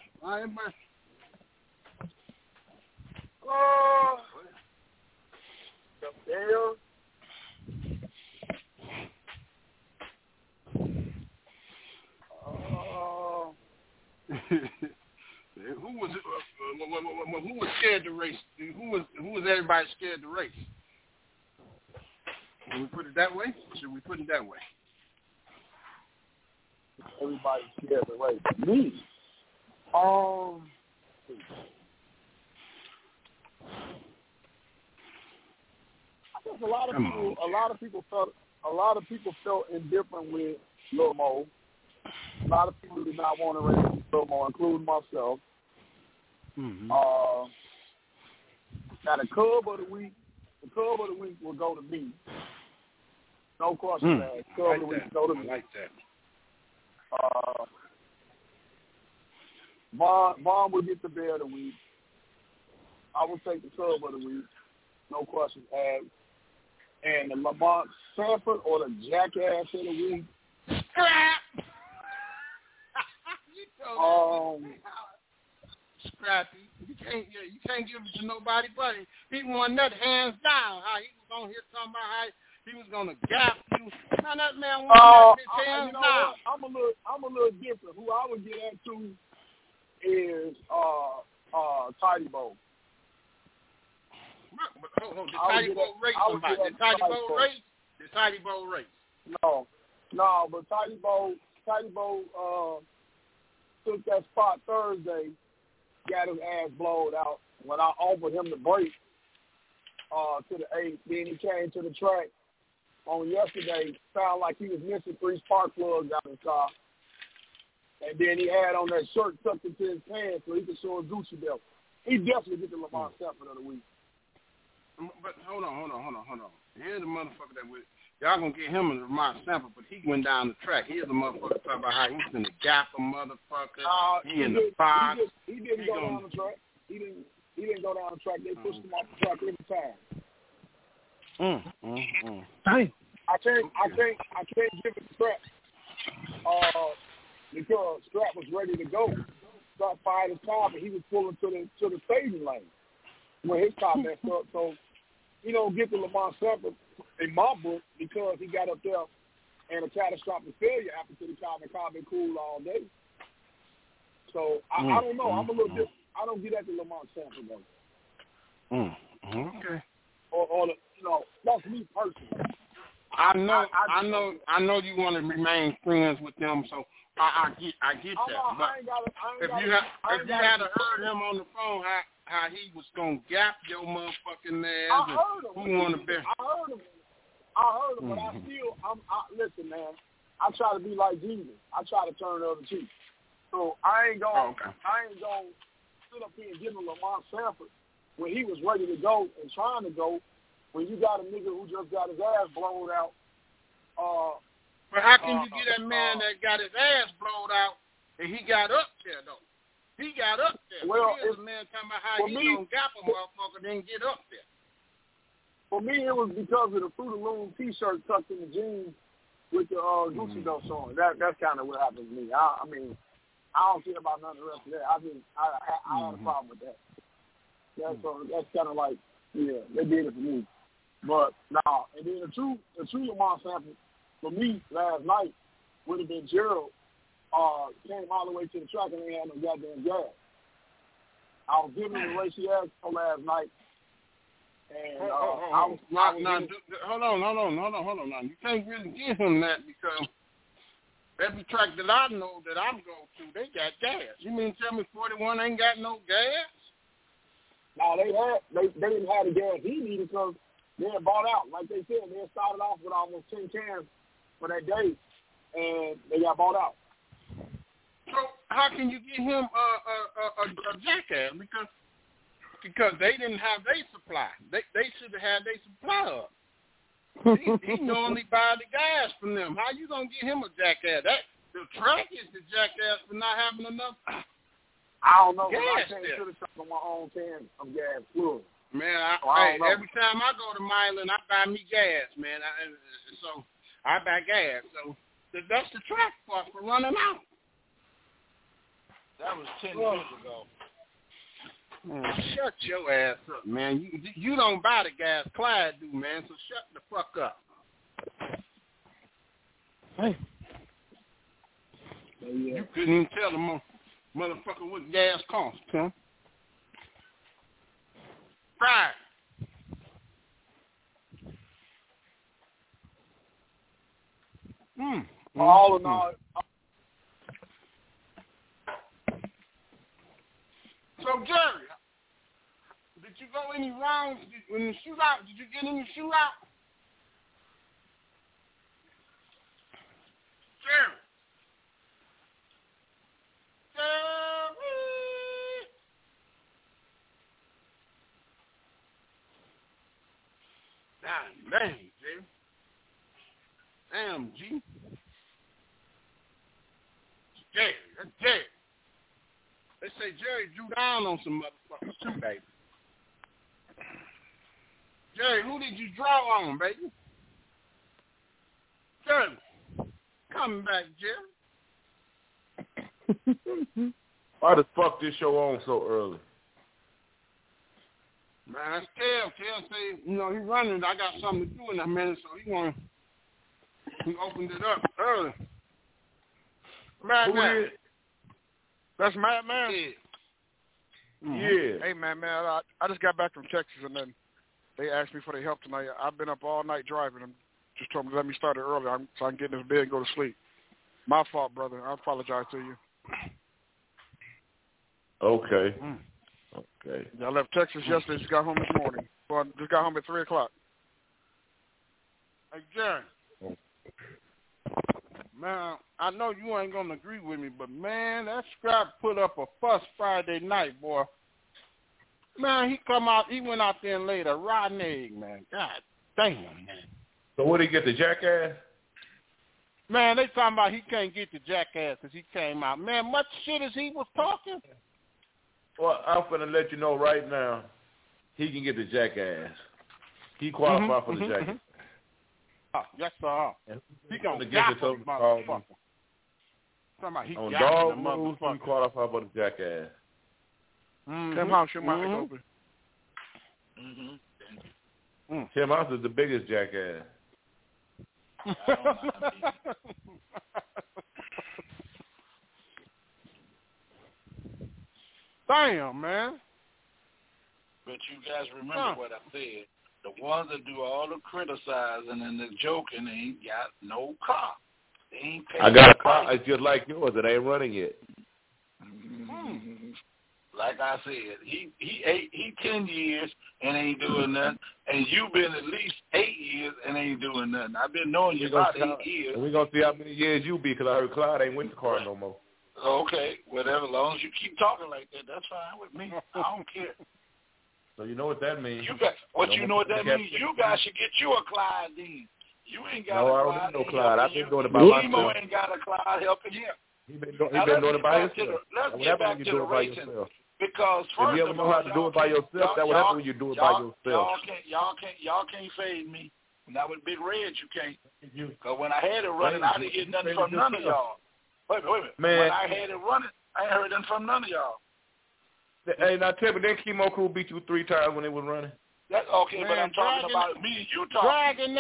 The bear. Who was scared to race? Who was everybody scared to race? Should we put it that way? Everybody scared to race. Me. I guess a lot of people felt indifferent with Lil Mo. A lot of people did not want to race with Lil Mo, including myself. Now the Cub of the week will go to me. No question, man. I like that. Vaughn will get the bear of the week. I will take the sub of the week. No question asked. And the Lamont Sanford or the jackass of the week. Scrap! Scrappy. You can't give it to nobody but him. He won that hands down. How he was on here talking about how he was gonna gap you. Now that man won that bitch hands down. I'm a little different. Who I would get at too is Tidy Bo. But hold on, did Tidy Bo race somebody? Did Tidy Bo race? No, but Tidy Bo took that spot Thursday, got his ass blowed out. When I offered him the break to the 8th, then he came to the track on yesterday, sounded like he was missing 3 spark plugs out of his car. And then he had on that shirt tucked into his pants so he could show his Gucci belt. He definitely get the Lamont Sanford of the week. But hold on. Here's the motherfucker that y'all gonna get him in the Lamont Sanford, but he went down the track. Here's the motherfucker talking about how he's in the gap a motherfucker. He in the box. He didn't go down the track. He didn't go down the track. They pushed him off the track every time. Dang. I can't give it to Scrap. Because Scrap was ready to go. Scrap fired his car, but he was pulling to the staging lane when his car messed up. So he don't get the Lamont Sanford in my book because he got up there and a catastrophic failure after the car. The car been cool all day. So I don't know. I'm a little different. I don't get at the Lamont Sanford though. Okay. Or that's me personally. I know you want to remain friends with them, so I get that. But if you had heard him on the phone, how he was gonna gap your motherfucking ass, I heard him. Who won the best? I heard him, but listen, man. I try to be like Jesus. I try to turn the other cheek. So I ain't gonna sit up here and give him Lamont Sanford when he was ready to go and trying to go. When you got a nigga who just got his ass blown out. But how can you get that man that got his ass blown out and he got up there though? He got up there. Well, here's a man talking about how he gonna gap a motherfucker then get up there. For me, it was because of the Fruit of Loom T-shirt tucked in the jeans with the Gucci belts on. That's kind of what happened to me. I mean, I don't care about none of the rest of that. I had a problem with that. That's kind of like, yeah, they did it for me. But now, and then the true Lamont Sanford for me last night would have been Gerald. Came all the way to the track and they had no goddamn gas. I was giving him the race he asked for last night. And hold on. Now, you can't really give him that because every track that I know that I'm going to, they got gas. You mean tell me 41 ain't got no gas? No, they didn't have the gas he needed because they had bought out. Like they said, they had started off with almost 10 cans for that day, and they got bought out. So how can you get him a jackass? Because they didn't have their supply. They should have had their supply up. He normally buy the gas from them. How you gonna get him a jackass? The track is the jackass for not having enough. I don't know. Gas I can't should have on my own can of gas fluid. Man, every time I go to Milan, I buy me gas, man. So I buy gas. So that's the track for running out. That was 10 years ago. Man, shut your ass up, man. You don't buy the gas. Clyde do, man. So shut the fuck up. Hey. You couldn't even tell the motherfucker what gas costs, huh? Right. All in all. So, Jerry, did you go any rounds in the shootout? Did you get in the shootout? Jerry. Dang, Jerry. Damn, G. Jerry, that's Jerry. They say Jerry drew down on some motherfuckers too, baby. Jerry, who did you draw on, baby? Jerry, come back, Jerry. Why the fuck this show on so early? Man, that's Kel. Kel say, you know, he running. I got something to do in a minute, so he opened it up early. Madman. That's Madman? Yeah. Mm-hmm. Hey, man, I just got back from Texas, and then they asked me for their help tonight. I've been up all night driving. And just told me to let me start it early so I can get in this bed and go to sleep. My fault, brother. I apologize to you. Okay. Okay. I left Texas yesterday. Just got home this morning. Well, just got home at 3 o'clock. Hey, Jerry. Man, I know you ain't going to agree with me, but, man, that Scrap put up a fuss Friday night, boy. Man, he went out there and laid a rotten egg, man. God damn, man. So what, did he get the jackass? Man, they talking about he can't get the jackass because he came out. Man, what shit is he was talking? Well, I'm going to let you know right now, he can get the jackass. He qualified for the jackass. Oh, yes, sir. He going to get the motherfucker. Somebody, on dog moves, he qualified for the jackass. Tim House, your mic open. Tim House is the biggest jackass. Damn, man. But you guys remember what I said. The ones that do all the criticizing and the joking ain't got no car. They ain't paid. I got a car. It's just like yours. It ain't running yet. Like I said, he 10 years and ain't doing nothing, and you've been at least 8 years and ain't doing nothing. I've been knowing you about 8 years. We're going to see how many years you be, because I heard Clyde ain't with the car no more. Okay, whatever. As long as you keep talking like that, that's fine with me. I don't care. So you know what that means. You know what that means? You guys should get you a Clyde then. You ain't got no, a Clyde. No, I don't need no Clyde. I've been doing it by myself. Emo ain't got a Clyde helping him. He been doing it by himself. Let's get back to the racing. Because first if you ever know how to do it by yourself, that would happen when you do it by yourself. Y'all can't fade me. Not with Big Red, you can't. Because when I had it running, I didn't hear nothing from none of y'all. Wait a minute. Man. When I had it running, I ain't heard nothing from none of y'all. Hey, now tell me, that Chemo Crew beat you 3 times when it was running? That's okay, man, but I'm talking about me and you talking.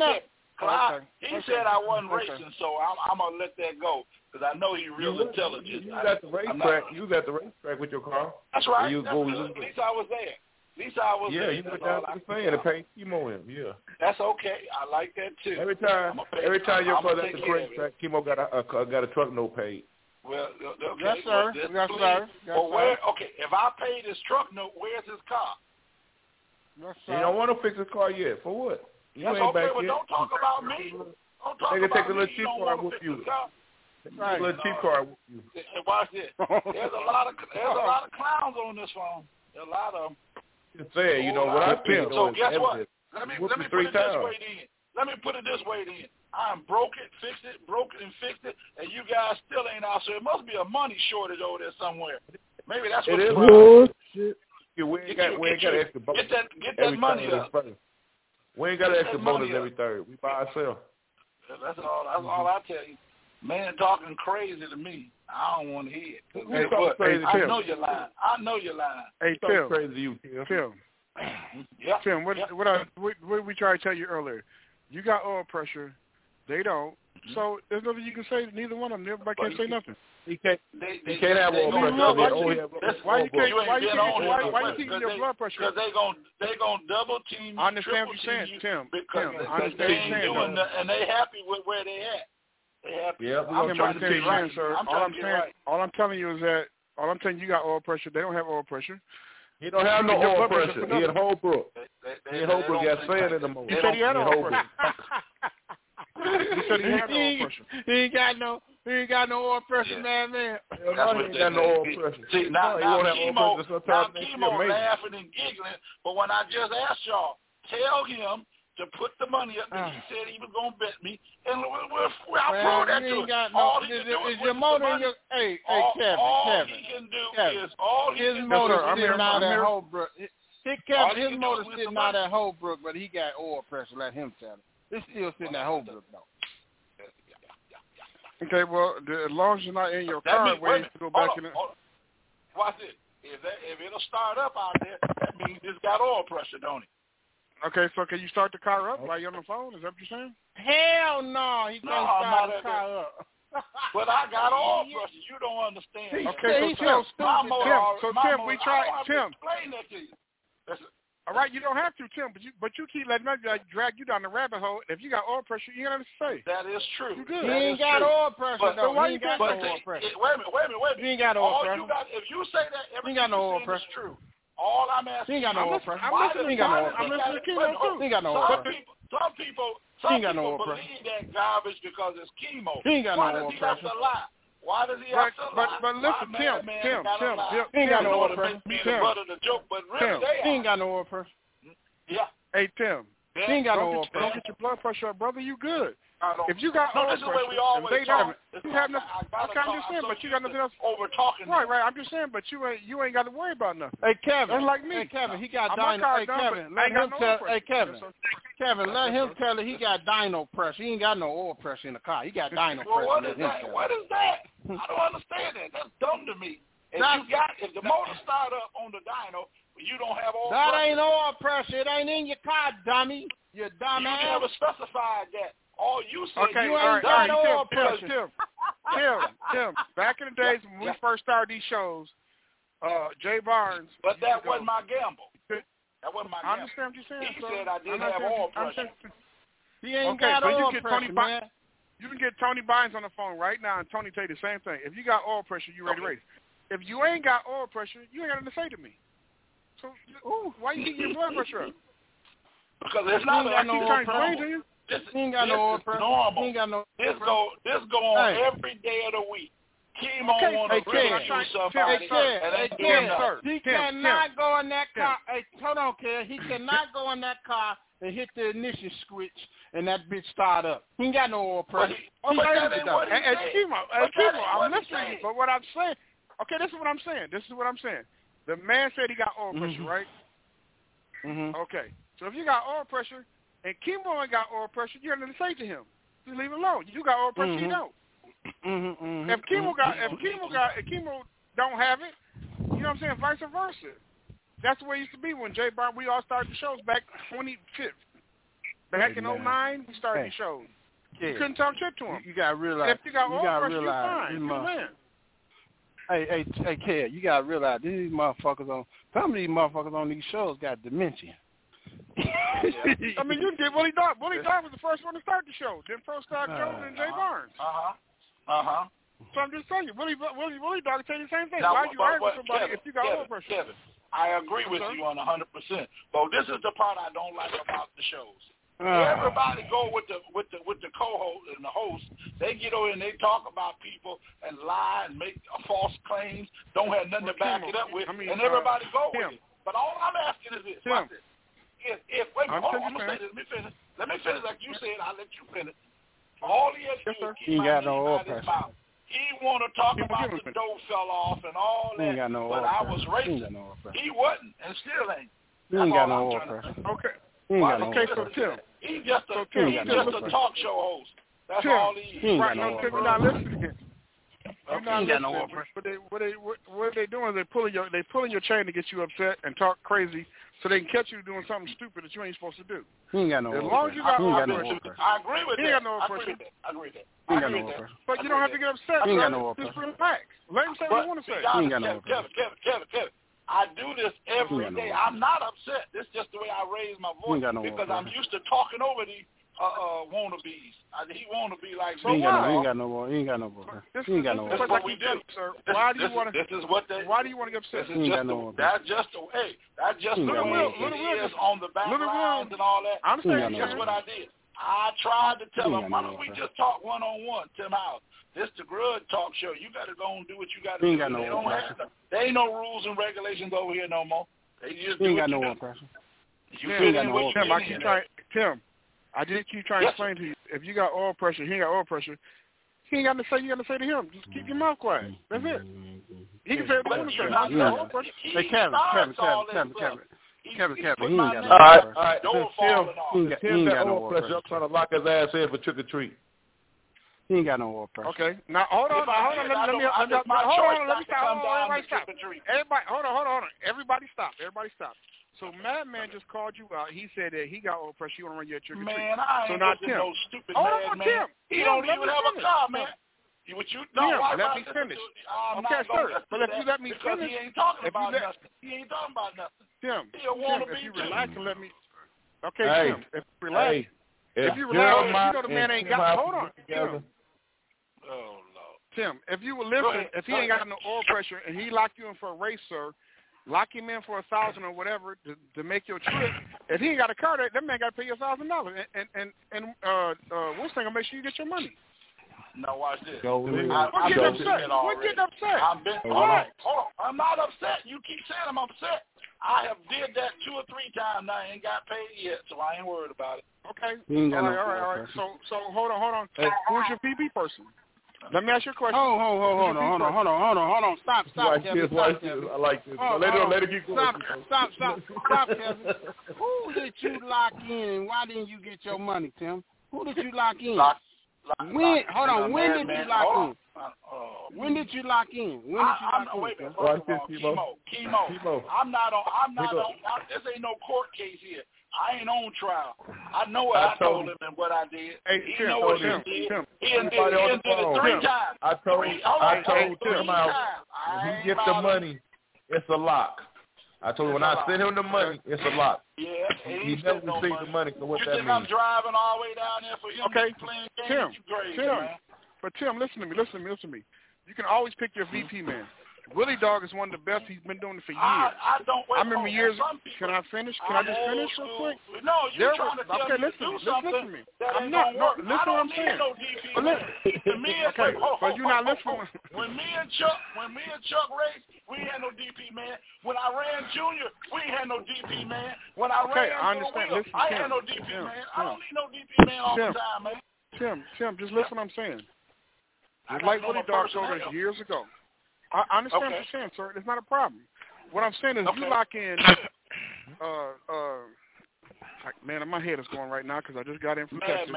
He said I wasn't racing, so I'm going to let that go. Because I know he's real intelligent. You was at the racetrack. You was at the racetrack with your car. That's right. At least I was there. At least I was there. Yeah, you went down to the fan and paid Chemo in. Yeah. That's okay. I like that too. Every time your car at the racetrack, Chemo got a truck note paid. Well, okay. Yes, sir. Yes, sir. Well, where? Okay, if I paid his truck note, where's his car? Yes, sir. You don't want to fix his car yet. For what? You That's ain't okay, back but yet. don't talk about me. Don't talk they can about take a me. little cheap car with you. Right. A little cheap car with you. Watch this. There's a lot of clowns on this phone. There's a lot of them. Just say, you know what I feel. So guess what? Let me put it this times. way then. Let me put it this way then. I'm broke it, fixed it, and you guys still ain't out. So it must be a money shortage over there somewhere. Maybe that's what it is. Oh, shit. Yeah, we ain't got extra bonus. Get that money up. We ain't got an extra bonus every third. We buy ourselves. That's all I tell you. Man talking crazy to me. I don't want to hear it. I know you're lying. Hey, Tim. Crazy to you, Tim. Yeah. Tim, what we tried to tell you earlier? You got oil pressure. They don't. So there's nothing you can say. Neither one of them. Everybody can't say nothing. He can't have oil pressure. Why you keeping your blood pressure? Because they gonna double team. I understand what you're saying, Tim. I understand what you're saying. And they happy with where they at. They happy. Yeah, I'm trying to tell you, right, sir. All I'm telling you is that you got oil pressure. They don't have oil pressure. He don't have no oil pressure. He in Holbrook. He in Holbrook got sand in the motor. He said he had oil pressure. He said he had oil pressure. He ain't got no oil pressure, man. He ain't got no oil pressure. See, now Chemo laughing and giggling, but when I just asked y'all, tell him to put the money up that he said he was going to bet me, and I'll prove that to him. All he can do is your motor in your... Hey, Kevin. All he can do is... His motor sitting out at Holbrook. His motor sitting out at Holbrook, but he got oil pressure, let him tell it. It's still sitting at Holbrook, though. Okay, well, as long as you're not in your car, wait to go back in it. Watch it. If it'll start up out there, that means it's got oil pressure, don't it? Okay, so can you start the car up while you're on the phone? Is that what you're saying? Hell no, he can't start the car up. But I got oil pressure. You don't understand. Okay, so Tim, we tried. Tim, explain that to you. All right, you don't have to, Tim, but you keep letting me drag you down the rabbit hole. If you got oil pressure, you ain't got nothing to say. That is true. You good. He ain't got oil pressure, though. He ain't got no oil pressure. Wait a minute. You ain't got oil pressure. If you say that, everything you got no oil is pressure. True. All I'm asking. He ain't got no oil pressure. I'm listening to chemo too. He ain't got no oil pressure. Some people believe that garbage because it's chemo. He ain't got no oil pressure. Why does he have to lie? Why does he have to lie? But listen, Tim. He ain't got no oil pressure. He ain't got no oil pressure. Yeah. Hey, Tim. He ain't got no oil pressure. Don't get your blood pressure up, brother. You good. If you got oil pressure, you have nothing. Okay, I'm just saying, but you got nothing else. Over talking. Right. I'm just saying, but you ain't got to worry about nothing. Hey, Kevin. That's like me. Hey, Kevin, he got dyno. Hey, Kevin, let him tell. Hey, Kevin, let him tell it. He got dyno pressure. He ain't got no oil pressure in the car. He got dyno pressure. Well, what is that? What is that? I don't understand that. That's dumb to me. If the motor start up on the dyno, you don't have oil pressure. That ain't oil pressure. It ain't in your car, dummy. You dumb ass. You never specified that. All you said you ain't got no oil pressure. Tim, back in the days when we first started these shows, Jay Barnes. But that wasn't my gamble. That wasn't my gamble. I understand what you're saying. He said I didn't have oil pressure. He ain't got oil pressure, man. You can get Tony Bynes on the phone right now, and Tony tell you the same thing. If you got oil pressure, you ready to race. If you ain't got oil pressure, you ain't got nothing to say to me. So, why you keep your blood pressure up? Because it's not got no oil pressure. This ain't got no oil pressure. Normal. He ain't got no this go on every day of the week. Chemo on the somebody. He cannot go in that car. Hey, hold on, Kid. He cannot go in that car and hit the ignition switch and that bitch start up. He ain't got no oil pressure. I'm listening to you, but what I'm saying, okay, this is what I'm saying. The man said he got oil pressure, right? Mm-hmm. Okay. So if you got oil pressure and Chemo ain't got oil pressure, you have nothing to say to him. Just leave it alone. You got oil pressure, you don't. If Chemo don't have it, you know what I'm saying? Vice versa. That's the way it used to be when Jay Barnes, we all started the shows back 25th. Back in 2009, we started the shows. You couldn't talk shit to him. You got to realize. If you got oil pressure, you're fine. You win. Hey, Kid, you gotta realize these motherfuckers some of these motherfuckers on these shows got dementia. I mean, you did Willie Dog. Willie Dog was the first one to start the show. Then Pro Star Jones and Jay Barnes. So I'm just telling you, Willie Dog tell you the same thing. Now, why you arguing with somebody Kevin, if you got oil pressure? Kevin, I agree with you on 100%. But this is the part I don't like about the shows. Everybody go with the co-host and the host. They get over and they talk about people and lie and make false claims. Don't have nothing to back it up with, and everybody go with it. But all I'm asking is this: watch this. Wait a minute, I'm gonna say this. Let me finish like you said. I'll let you finish. All he has to do is keep my name out his mouth. He want to talk about the dough fell off and all that, but I was racist. He wasn't, and still ain't. He ain't got no oil pressure. Okay. Okay, so Tim. He's just a talk show host. That's Tim, all he is. Right, no, Tim, you're not listening. You're not listening. No what they doing is they pulling your chain to get you upset and talk crazy so they can catch you doing something stupid that you ain't supposed to do. He ain't got no As long as you got oil pressure. I agree with that. He ain't got no oil pressure. I agree with that. He ain't got no oil pressure. But you don't have to get upset. He ain't got no oil pressure. Just relax. Let him say what he want to say. He ain't got no oil pressure. Kevin. I do this every day. I'm not upset. This is just the way I raise my voice because I'm used to talking over the wannabes. He want to be like me. He ain't got no oil. He ain't got no oil. He ain't got no oil. That's what we do, sir. Why do you want to? This is what they. Why do you want to get upset? That's just the way. That's just the way it is on the background and all that. I'm saying that's what I did. I tried to tell them, why don't we just talk one-on-one, Tim Howard? This the Grudge Talk Show. You got to go and do what you got to do. There ain't no rules and regulations over here no more. They just ain't got no oil pressure. Tim, I just keep trying to explain to you. If you got oil pressure, he ain't got oil pressure. He ain't got to say. You got to say to him, just keep your mouth quiet. That's it. He can say it to him. I got oil pressure. Hey, Kevin. He ain't got no oil pressure. Tim got oil pressure. I'm trying to lock his ass in for trick or treat. He ain't got no oil pressure. Okay. Now hold on. Let me stop. Everybody stop. Everybody stop. So Madman just called you out. He said that he got oil pressure. You want to run your trick or treat. Man, I ain't no stupid Madman. Tim. He don't even have a car, man. Let me finish. Okay, sir. But if you let me finish, he ain't talking about nothing. Tim, if you relax and let me. Okay, hey, Tim, if you relax. Hey, if you relax, you know the man ain't got. Hold on, Tim. Oh Lord. Tim, if you would listen, if he ain't got no oil pressure and he locked you in for a race, sir, lock him in for $1,000 or whatever to make your trip. If he ain't got a car, that man got to pay you $1,000. And Wolf's gonna make sure you get your money. No, watch this. What getting upset? Hold on. I'm not upset. You keep saying I'm upset. I have did that 2 or 3 times now. I ain't got paid yet, so I ain't worried about it. Okay. All right. So hold on. Hey, who's your PB person? Let me ask you a question. Hold on. Stop, Kevin. I like this. Let it keep going. Stop, Kevin. Who did you lock in, and why didn't you get your money, Tim? Who did you lock in? When did you lock in? When did you lock in? Wait a minute. Chemo. I'm not on. This ain't no court case here. I ain't on trial. I know what I told him and what I did. Hey, he know what he did. He did it 3 times. I told him out. When he gets the money, it's a lock. I told him when I send him the money, it's a lock. Yeah, he never received the money. So what that means? You think I'm driving all the way down there for him to playing games? Tim. But Tim, listen to me. You can always pick your VP man. Willie Dog is one of the best. He's been doing it for years. I remember years. Can I finish? Can I just finish real quick? No, you're trying to tell me to do something. Listen to me. I'm not. No, listen what I'm saying. But you're not listening. When me and Chuck raced, we had no DP man. When I ran Junior, we had no DP man. When I ran Will, I had no DP man. I don't need no DP man all the time, man. Tim, just listen what I'm saying. Just like Willie Dog told us years ago. I understand what you're saying, sir. It's not a problem. What I'm saying is you lock in, man, my head is going right now because I just got in from Texas.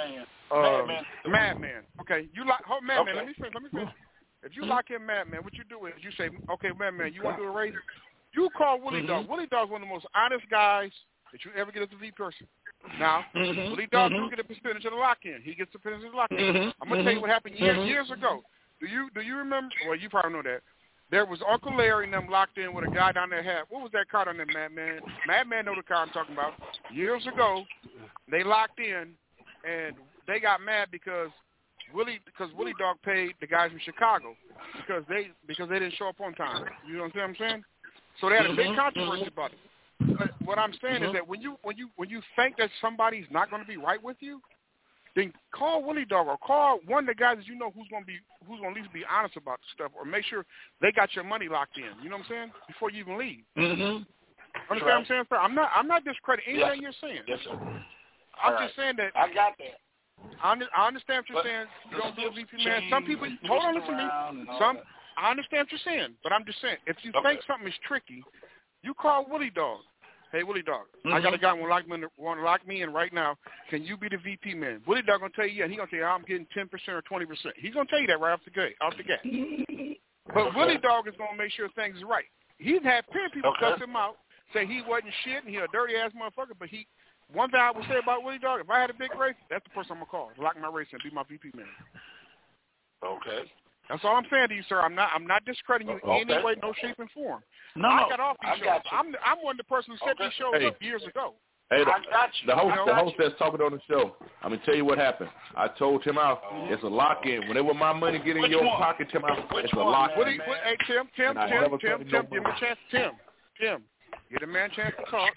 Madman. Okay, you lock, Madman, let me finish. If you lock in Madman, what you do is you say, okay, Madman, you want to do a race? You call Willie Dog. Willie Dog's one of the most honest guys that you ever get as a V person. Now, Willie Dog do get a percentage of the lock-in. He gets a percentage of the lock-in. I'm going to tell you what happened years ago. Do you remember? Well, you probably know that. There was Uncle Larry and them locked in with a guy down there what was that car down there, Madman? Madman know the car I'm talking about. Years ago, they locked in, and they got mad because Willie Dog paid the guys from Chicago because they didn't show up on time. You know what I'm saying? So they had a big controversy about it. But what I'm saying is that when you think that somebody's not going to be right with you, then call Willie Dog or call one of the guys that you know who's going to at least be honest about the stuff, or make sure they got your money locked in. You know what I'm saying? Before you even leave. Understand what I'm saying, sir? I'm not discrediting anything you're saying. Yes, sir. I'm just saying that. I got that. I understand what you're saying. You don't do a VP man. Some people. Hold on, listen to me. I understand what you're saying, but I'm just saying if you think something is tricky, you call Willie Dog. Hey, Willie Dog, I got a guy want to lock me in right now. Can you be the VP man? Willie Dog going to tell you, yeah, he's going to tell you I'm getting 10% or 20%. He's going to tell you that right off the gate. But Willie Dog is going to make sure things is right. He's had plenty of people cuss him out, say he wasn't shit and he a dirty-ass motherfucker, but one thing I would say about Willie Dog, if I had a big race, that's the person I'm going to call to lock my race and be my VP man. Okay. That's all I'm saying to you, sir. I'm not discrediting you in any way, no shape, and form. I got off these shows. I'm one of the person who set these shows up years ago. Hey, the host that's talking on the show, I'm going to tell you what happened. I told Tim out, it's a lock-in. Whenever my money get in your pocket, Tim out, it's a lock-in. Hey, Tim, give me a chance. Tim, get a man a chance to talk.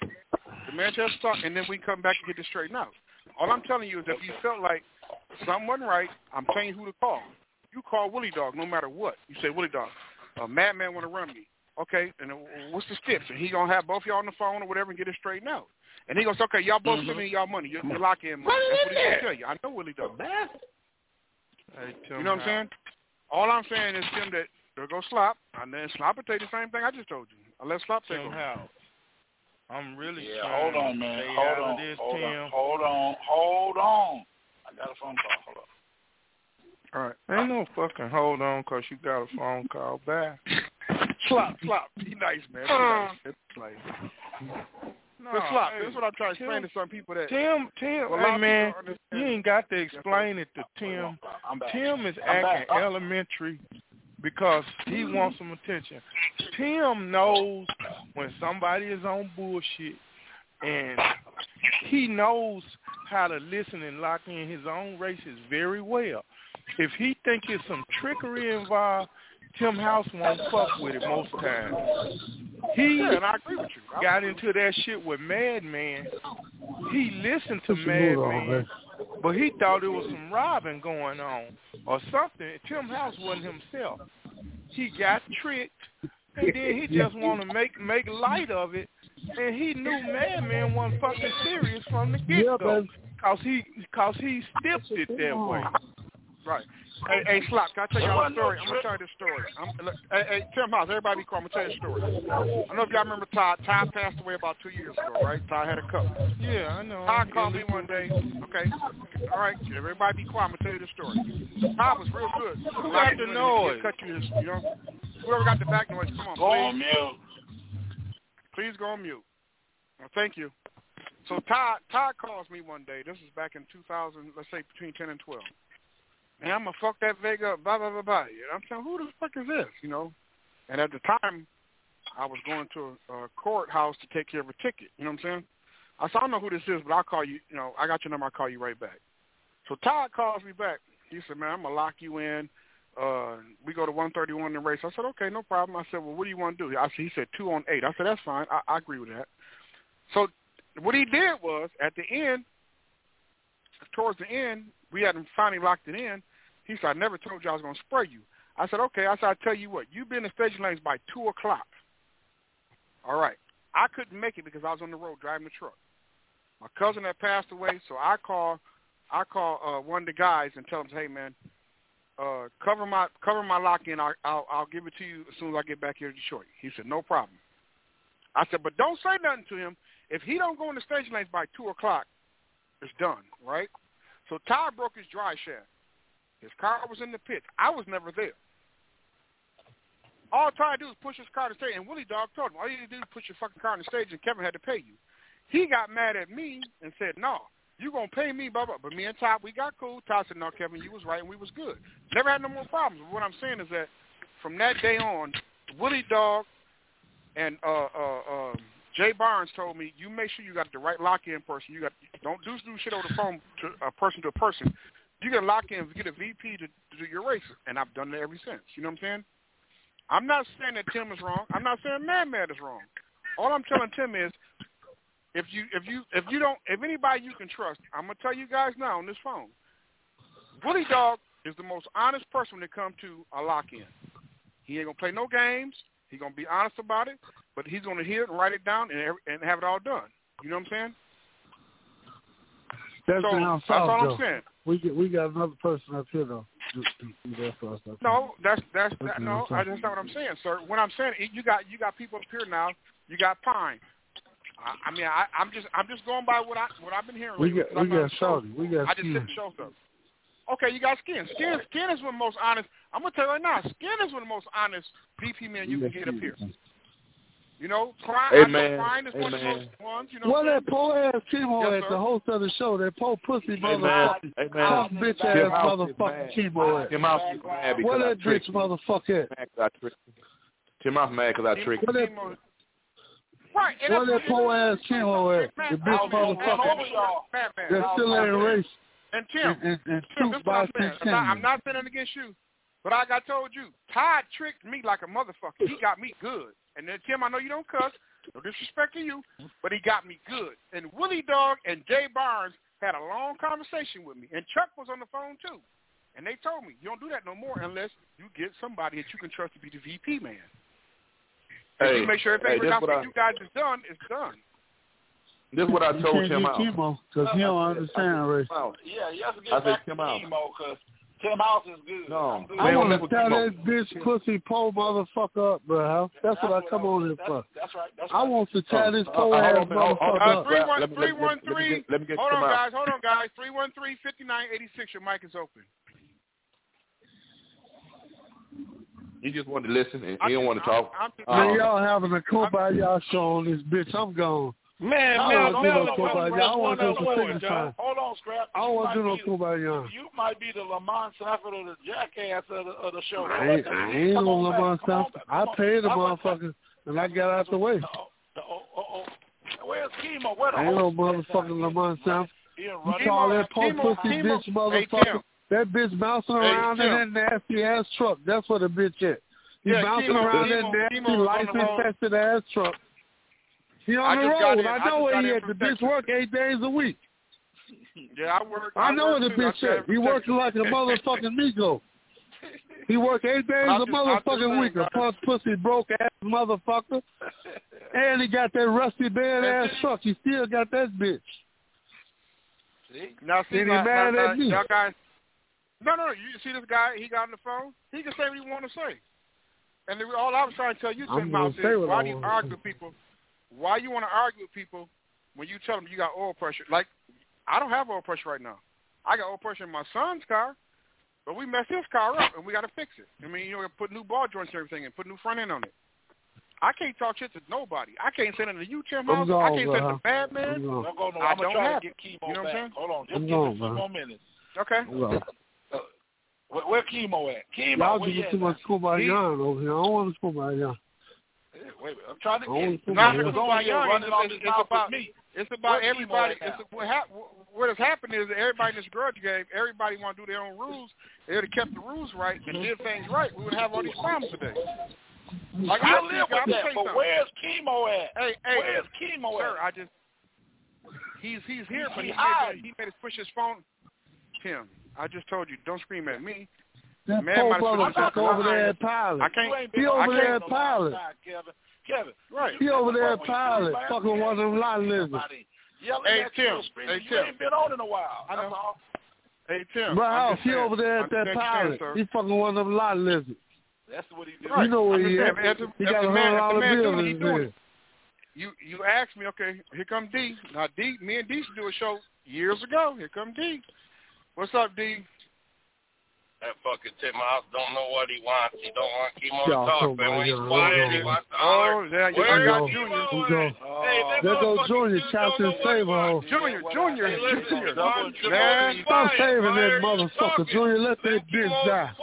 And then we come back and get this straightened out. All I'm telling you is if you felt like something wasn't right, I'm telling you who to call. You call Willie Dog no matter what. You say, Willie Dog, Madman want to run me. okay, and what's the steps? And he going to have both y'all on the phone or whatever and get it straightened out. And he goes, okay, y'all both give me y'all money. You lock in money. That's what he's going to tell you. I know Willie Dog. You know what I'm saying? All I'm saying is, Tim, that they'll go Slop, and then Slop will tell you the same thing I just told you. I'll let Slop take over. I'm really hold on, man. Hold on. I got a phone call. Hold on. All right. Ain't no fucking hold on because you got a phone call back. Slop. Be nice, man. But Slop, that's what I'm trying to explain to some people that... Tim, hey, man, you ain't got to explain it to Tim. Tim is acting elementary because he wants some attention. Tim knows when somebody is on bullshit, and he knows how to listen and lock in his own races very well. If he think there's some trickery involved, Tim House won't fuck with it most times. He and I agree with you. got into that shit with Madman. He listened to Madman, but he thought there was some robbing going on or something. Tim House wasn't himself. He got tricked, and then he just want to make light of it. And he knew Madman wasn't fucking serious from the get-go, cause he stiffed it that way. Right. Hey, Slop, can I tell y'all a story? I'm going to tell you this story. Hey, Tim House, everybody be quiet. I'm going to tell you a story. I don't know if y'all remember Todd. Todd passed away about 2 years ago, right? Todd had a couple. Yeah, I know. Todd called me one day. Okay. All right. Everybody be quiet. I'm going to tell you this story. Todd was real good. Who got the noise? Cut you this, you know? Whoever got the back noise, come on. Go on mute. Please go on mute. Well, thank you. So Todd calls me one day. This is back in 2000, let's say between 10 and 12. And I'm going to fuck that Vega up, blah, blah, blah, blah. And I'm saying, who the fuck is this, you know? And at the time, I was going to a courthouse to take care of a ticket, you know what I'm saying? I said, I don't know who this is, but I'll call you, you know, I got your number, I'll call you right back. So Todd calls me back. He said, man, I'm going to lock you in. We go to 131 in the race. I said, okay, no problem. I said, well, what do you want to do? He said 2 on 8. I said, that's fine. I agree with that. So what he did was, at the end, towards the end, we hadn't finally locked it in. He said, I never told you I was going to spray you. I said, okay. I said, I'll tell you what. You've been in staging lanes by 2 o'clock. All right. I couldn't make it because I was on the road driving the truck. My cousin had passed away, so I call one of the guys and tell him, hey, man, cover my lock-in. I'll give it to you as soon as I get back here to Detroit. He said, no problem. I said, but don't say nothing to him. If he don't go in the staging lanes by 2 o'clock, it's done, right? So Todd broke his dry shaft. His car was in the pits. I was never there. All I tried to do was push his car to the stage, and Willie Dog told him, all you need to do is push your fucking car on the stage, and Kevin had to pay you. He got mad at me and said, no, you going to pay me, blah, blah. But me and Todd, we got cool. Todd said, no, Kevin, you was right, and we was good. Never had no more problems. But what I'm saying is that from that day on, Willie Dog and Jay Barnes told me, you make sure you got the right lock-in person. Don't do shit over the phone to a person. You got to lock in, get a VP to do your race, and I've done that ever since. You know what I'm saying? I'm not saying that Tim is wrong. I'm not saying Mad is wrong. All I'm telling Tim is, if anybody you can trust, I'm gonna tell you guys now on this phone, Willie Dog is the most honest person when it comes to a lock-in. He ain't gonna play no games. He's gonna be honest about it, but he's gonna hear it and write it down and have it all done. You know what I'm saying? That's all I'm saying. We got another person up here though. No, that's not what I'm saying, sir. What I'm saying, you got people up here now. You got Pine. I'm just going by what I've been hearing. We got Shawty. I just set the shows up. Okay, you got Skin. Skin is one of the most honest. I'm gonna tell you right now. Skin is one of the most honest VP men you can get up here. You know, Prime is one of the most ones. You know, well, that poor ass Chemo at the host of the show, that poor pussy motherfucker, bitch ass motherfucking Chemo at. What that bitch motherfucker at? Tim House mad because I tricked him. Right. What that poor ass Chemo at? The bitch motherfucker that still ain't race. And Tim, I'm not saying it against you, but like I told you, Todd tricked me like a motherfucker. He got me good. And then, Tim, I know you don't cuss. No disrespect to you, but he got me good. And Willie Dog and Jay Barnes had a long conversation with me. And Chuck was on the phone, too. And they told me, you don't do that no more unless you get somebody that you can trust to be the VP man. If you make sure everything works out for you guys is done, it's done. This is what I told Tim House. Because he don't understand, Ray. Yeah, you have to get back to chemo because Tim House is good. No, I want to tell that bitch pussy pole motherfucker up, bro. That's what I come on here for. That's right. I want to tell this pole ass motherfucker up. 313. Hold on, guys. 313-5986. Your mic is open. He just wanted to listen and he don't want to talk. Man, y'all having a Kumbaya show on this bitch. I'm gone. Man, I want to do some signification. Hold on, Scrap. I don't want to do no Kumbaya. You might be the Lamont Sanford or the jackass of the show. I ain't no Lamont Sanford. I paid the motherfucker and I got out the way. Where's Chemo? I ain't no motherfucking Lamont Sanford. You call that poor pussy bitch motherfucker. That bitch bouncing around in that nasty ass truck. That's what a bitch is. He bouncing around that nasty life-infested ass truck. He on the road. I know where he at. The bitch work 8 days a week. Yeah, I work. I know where the bitch at. He working like a motherfucking Negro. He work 8 days a motherfucking week. A punk pussy broke ass motherfucker. And he got that rusty bad ass truck. He still got that bitch. See? Now see, he mad at me. Y'all guys. No. You see this guy? He got on the phone. He can say what he want to say. And all I was trying to tell you, Tim House, is why do you argue with people? Why you want to argue with people when you tell them you got oil pressure? Like, I don't have oil pressure right now. I got oil pressure in my son's car, but we messed his car up, and we got to fix it. I mean, put new ball joints and everything and put new front end on it. I can't talk shit to nobody. I can't say nothing to you, Tim House. I can't say nothing to Batman. Don't go no. I'm going to try to get Chemo you know back. What I'm Hold on. Just give me 2 more minutes. Okay. Where Chemo at? Chemo, y'all giving too much Kumbaya over here. I don't want to Kumbaya. Wait, I'm trying to get. It's about everybody. What has happened is that everybody in this grudge game, everybody want to do their own rules. They would have kept the rules right and did things right. We would have all these problems today. Like I live with that, but where's Chemo at? Hey, where's Chemo at? Sir, he's here, but he made us push his phone. Tim, I just told you, don't scream at me. That poor motherfucker over there at Pilot. He over there at Pilot. Kevin, right. He over there at Pilot, fucking one of them lot lizards. Hey, Tim. You ain't been on in a while. That's all. Hey, Tim. Bro, he over there at that Pilot. He fucking one of them lot lizards. That's what he did. You know where he at. He got $100 bills in there. You asked me, okay, here come D. Now, D, me and D used to do a show years ago. Here come D. What's up, D? That fucking Tim House don't know what he wants. He don't want Chemo to talk, man. When he's quiet, he wants to holler. Yeah, I got Junior. There goes Junior, Captain Saber. Junior. Man, stop saving that motherfucker, Junior. Let that bitch die.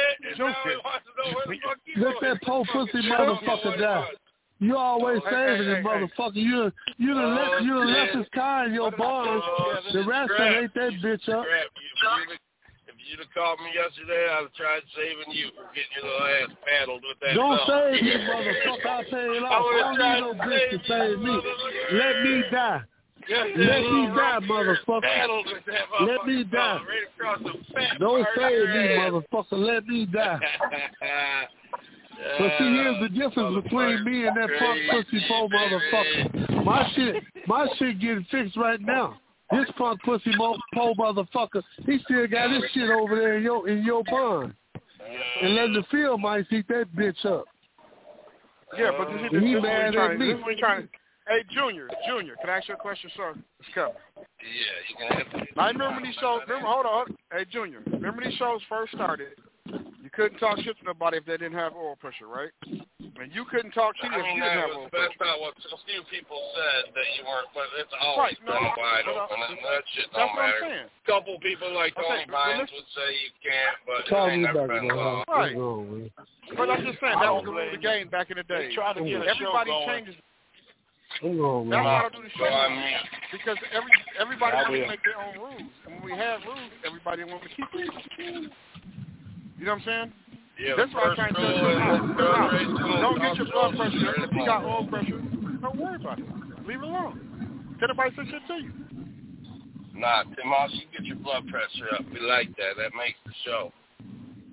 Let that poor pussy motherfucker die. You always saving it, motherfucker. You done left his car in your barn. The rest ate that bitch up. If you'd have called me yesterday, I'd have tried saving you from getting your little ass paddled with that. Don't save me, motherfucker. I'll pay it off. I don't need no bitch to save me. Let me die. Let me die, motherfucker. Let me die. Don't save me, motherfucker. Let me die. But see, here's the difference between me and that punk pussy pole motherfucker. My shit getting fixed right now. This punk pussy pole motherfucker, he still got his shit over there in your barn. And letting the field mice eat that bitch up. Yeah, but this is what he's trying to. Hey, Junior, can I ask you a question, sir? It's coming. Yeah, you can answer. I remember when these shows. Hold on. Hey, Junior, remember these shows first started? You couldn't talk shit to nobody if they didn't have oil pressure, right? And you couldn't talk shit if you didn't have oil pressure. That's not what a few people said that you weren't, but it's always been wide open, and that shit don't matter. A couple people like Tony Bynes would say you can't, but it ain't never been law. Right. But I'm just saying, that was the rule of the game back in the day. Everybody changes. That's why I don't do the show because everybody wants to make their own rules, and when we have rules, everybody wants to keep rules. You know what I'm saying? Yeah, that's why I'm trying to tell you. Don't get your blood pressure. If you got oil pressure, don't worry about it. Leave it alone. Can nobody say shit to you? Nah, Tim House, you get your blood pressure up. We like that. That makes the show.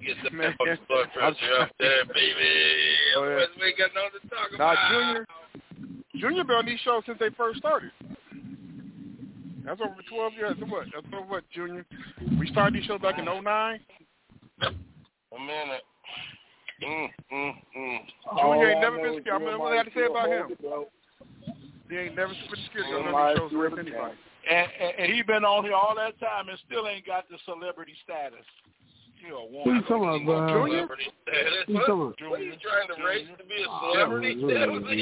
Get the blood pressure up there, baby. Otherwise, we ain't got nothing to talk about. Junior been on these shows since they first started. That's over 12 years. That's over what, Junior? We started these shows back in 2009. A minute. Junior ain't never been scared. I mean, what I had to say about him. He ain't never been scared on these shows with anybody. And he been on here all that time and still ain't got the celebrity status. Who you talking about, bro? Junior? What are you trying to race to be a celebrity? I'm a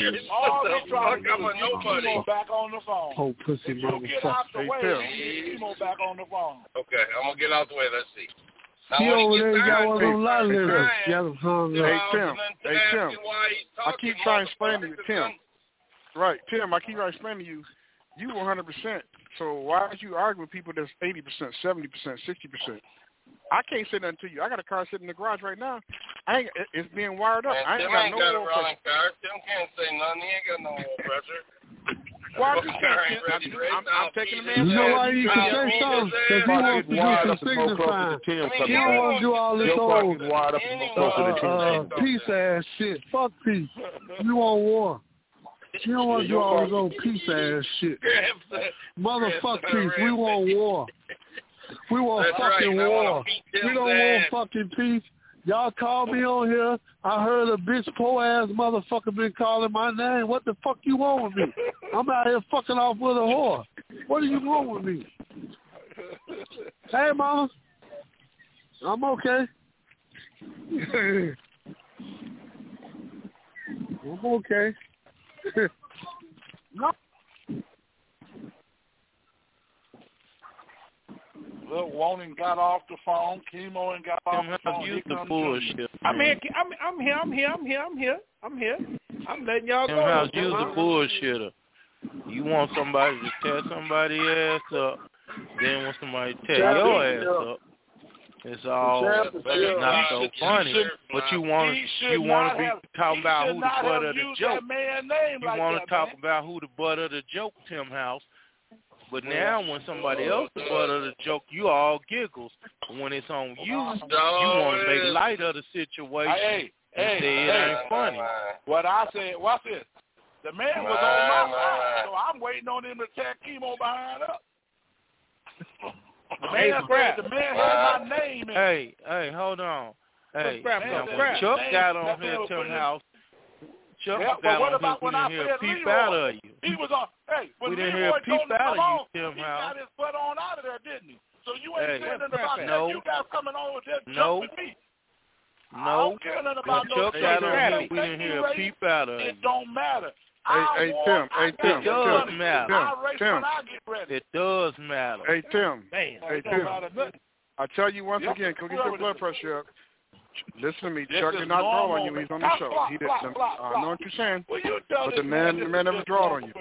nobody. Back on the phone. Oh, pussy motherfucker. Get out the way. Timo back on the phone. Okay, I'm going to get out the way. Let's see. He over there got one of them lot lyrics. Hey, Tim. I keep trying to explain to you, Tim. Right, Tim, I keep trying to explain to you, you 100%. So why are you arguing with people that's 80%, 70%, 60%? I can't say nothing to you. I got a car sitting in the garage right now. It's being wired up. I ain't got no oil pressure. Tim can't say nothing. He ain't got no oil pressure. Why you can't? I'm taking the man. You know why you can say something? Because he wants to do some signifying. He don't want to do all this old peace ass shit. Fuck peace. You want war. You don't want to do all this old peace ass shit. Motherfuck peace. We want war. We want fucking war. We don't want fucking peace. Y'all called me on here. I heard a bitch poor ass motherfucker been calling my name. What the fuck you want with me? I'm out here fucking off with a whore. What do you want with me? Hey, mama. I'm okay. I'm okay. No. Look, Warning got off the phone. Chemo and got off the phone. Use the bullshit. I'm here. I'm letting y'all go. House, use the bullshitter. You want somebody to tear somebody's ass up, then want somebody to tear your ass up. It's all not so funny, but you want to be talking about who the butt of the joke. You want to talk about who the butt of the joke, Tim House. But now when somebody else the butt of the joke, you all giggles. When it's on you, you want to make light of the situation and say it ain't funny. What I said, watch this. The man was on my side, so I'm waiting on him to tear Chemo behind up. The man had my name in it. Hey, hold on. Hey, Chuck got on here, Tim House. Chuck got on here. We didn't hear a peep out of you. He was on. We didn't hear a peep out of you, Tim House. He got his butt on out of there, didn't he? So you ain't saying nothing about that. You guys coming on with that jump with me. I don't care nothing about Chuck got on here. We didn't hear a peep out of you. It don't matter. Hey, Tim. It does matter. Tim. It does matter. Hey, Tim. Hey, Tim. I tell you once again, go get your blood pressure up. Listen to me. Chuck did not draw on you. He's on the show. He did. I know what you're saying, but the man never drawed on you.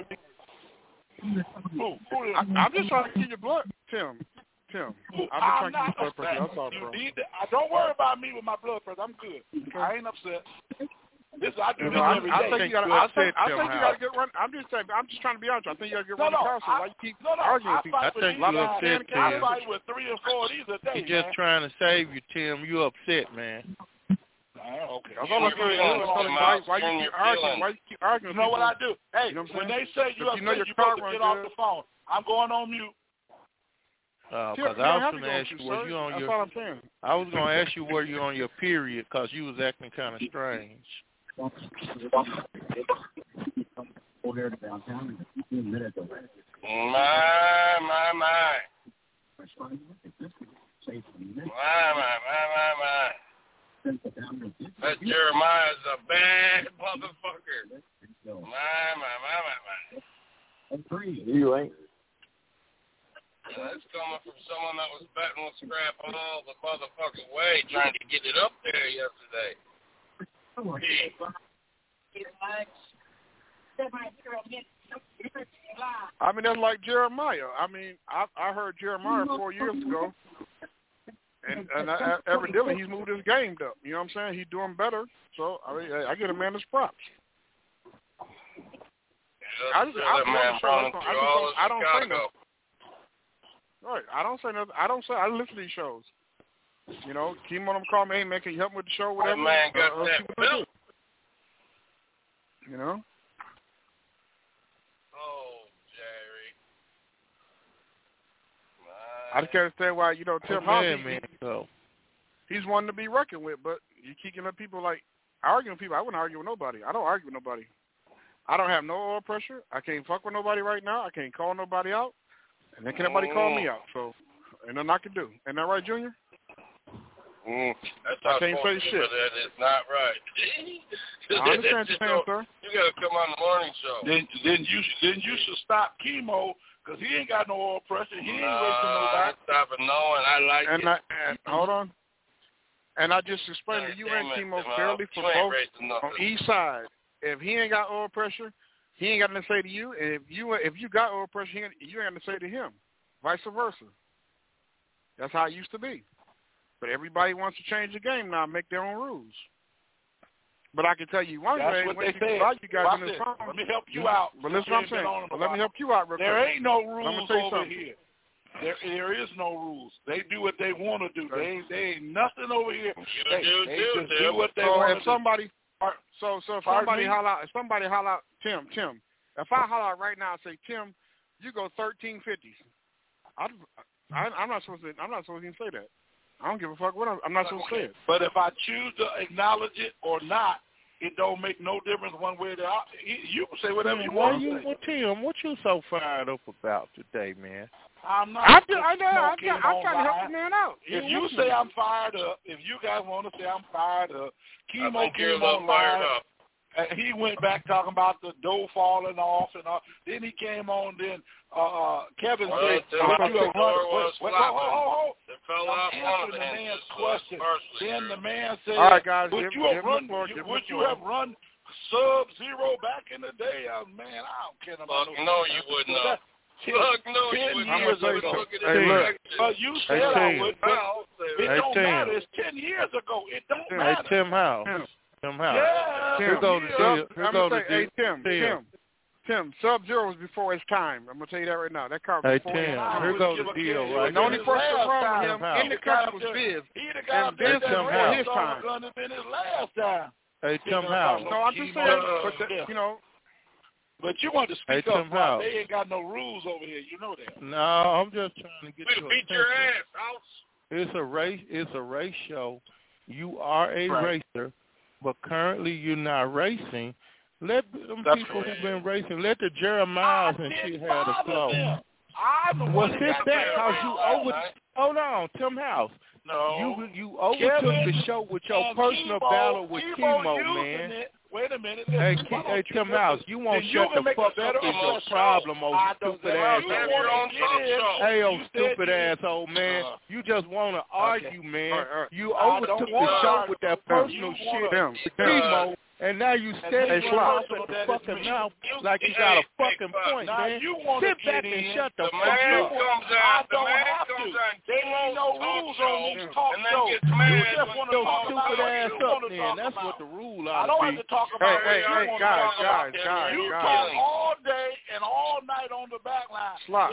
I'm just trying to keep your blood, Tim. I'm just trying to keep your blood pressure. That's all, bro. Don't worry about me with my blood pressure. I'm good. I ain't upset. I do this every day. I think you got to get run. I'm just trying to be honest. I think you got to get run the car. Why you keep arguing with people? I think you upset, Tim. I fight with 3 or 4 of these a day. He's just trying to save you, Tim. You upset, man. Okay. Why you keep arguing? Why you keep arguing? You know what I do? Hey, when they say you upset, you supposed to get off the phone. I'm going on mute. Because I was going to ask you, were you on your? That's what I'm saying. I was going to ask you, were you on your period? Because you was acting kind of strange. My. That Jeremiah's a bad motherfucker. My. You ain't. That's coming from someone that was betting with scrap all the motherfucking way, trying to get it up there yesterday. I mean, that's like Jeremiah. I mean, I heard Jeremiah 4 years ago, and evidently he's moved his game up. You know what I'm saying? He's doing better. So I mean, I get a man his props. I don't say nothing. Right. I don't say nothing. I listen to these shows. You know, Chemo them call me, hey man, can you help me with the show, whatever? That man got that belt. You know? Oh, Jerry. I just can't understand why, you know, Tim House, he's one to be reckoned with, but you keep getting people like arguing with people. I wouldn't argue with nobody. I don't argue with nobody. I don't have no oil pressure. I can't fuck with nobody right now. I can't call nobody out. And then can nobody call me out. So, ain't nothing I can do. Ain't that right, Junior? That's I can't say shit. That is not right. I understand what you're saying, sir. You got to come on the morning show. Then you should stop Chemo because he ain't got no oil pressure. He ain't racing nobody. Stop it, no, and I like it. And hold on. And I just explained to you and Chemo fairly for both on each side. If he ain't got oil pressure, he ain't got nothing to say to you. And if you got oil pressure, you ain't got to say to him. Vice versa. That's how it used to be. But everybody wants to change the game now, make their own rules. But I can tell you one way, when you guys in this phone, let me help you out. But listen what I'm saying. Let me help you out real quick. There ain't no rules over here. There is no rules. They do what they want to do. They ain't nothing over here. They just do what they want to do. So if somebody holler out, Tim, if I holler out right now and say, Tim, you go 1350. I'm not supposed to even say that. I don't give a fuck what I'm not supposed to say it. But if I choose to acknowledge it or not, it don't make no difference one way or the other. You can say whatever you want to say. Well, Tim, what you so fired up about today, man? I'm not. I'm trying to help the man out. If you say I'm fired up, if you guys want to say I'm fired up, Chemo came on fired up. He went back talking about the dough falling off and all. Then he came on. Then Kevin said, answering the man's question. Then the man said, all right, guys, would you have run Sub-Zero back in the day? Man, I don't care about no, you wouldn't have. Look, no, 10 years ago. You said I would, but it don't matter. It's 10 years ago. It don't matter. Tim House. Yeah. Here go the deal. Tim, Sub-Zero was before his time. I'm going to tell you that right now. That car was before his time. Here goes the deal, right? The only person wrong with him in the country was Biz. And Biz was before his time. Hey, Tim House. No, I'm just saying, you know. But you want to speak up, bro. They ain't got no rules over here. You know that. No, I'm just trying to get you. Beat your ass, House. It's a race show. You are a racer, but currently you're not racing. Let them people who've been racing, let the Jeremiahs and shit have the flow. Well, sit back, because you hold on, Tim House. No. You overtook the show with your personal battle with Chemo, man. Wait a minute. Hey, Tim House, you won't shut the fuck up with your problem, old stupid ass. Hey, old stupid asshole, man. You just want to argue, man. You overtook the show with that personal shit with Chemo. And now you steady off at the fucking mouth like you got a fucking point, man. Sit back and shut the fuck up. I don't have to. There ain't no rules on these talk shows. You just want to talk about stupid ass up, man. That's what the rule ought to be. I don't have to talk about Hey, guys. You talk all day and all night on the back line. Slop.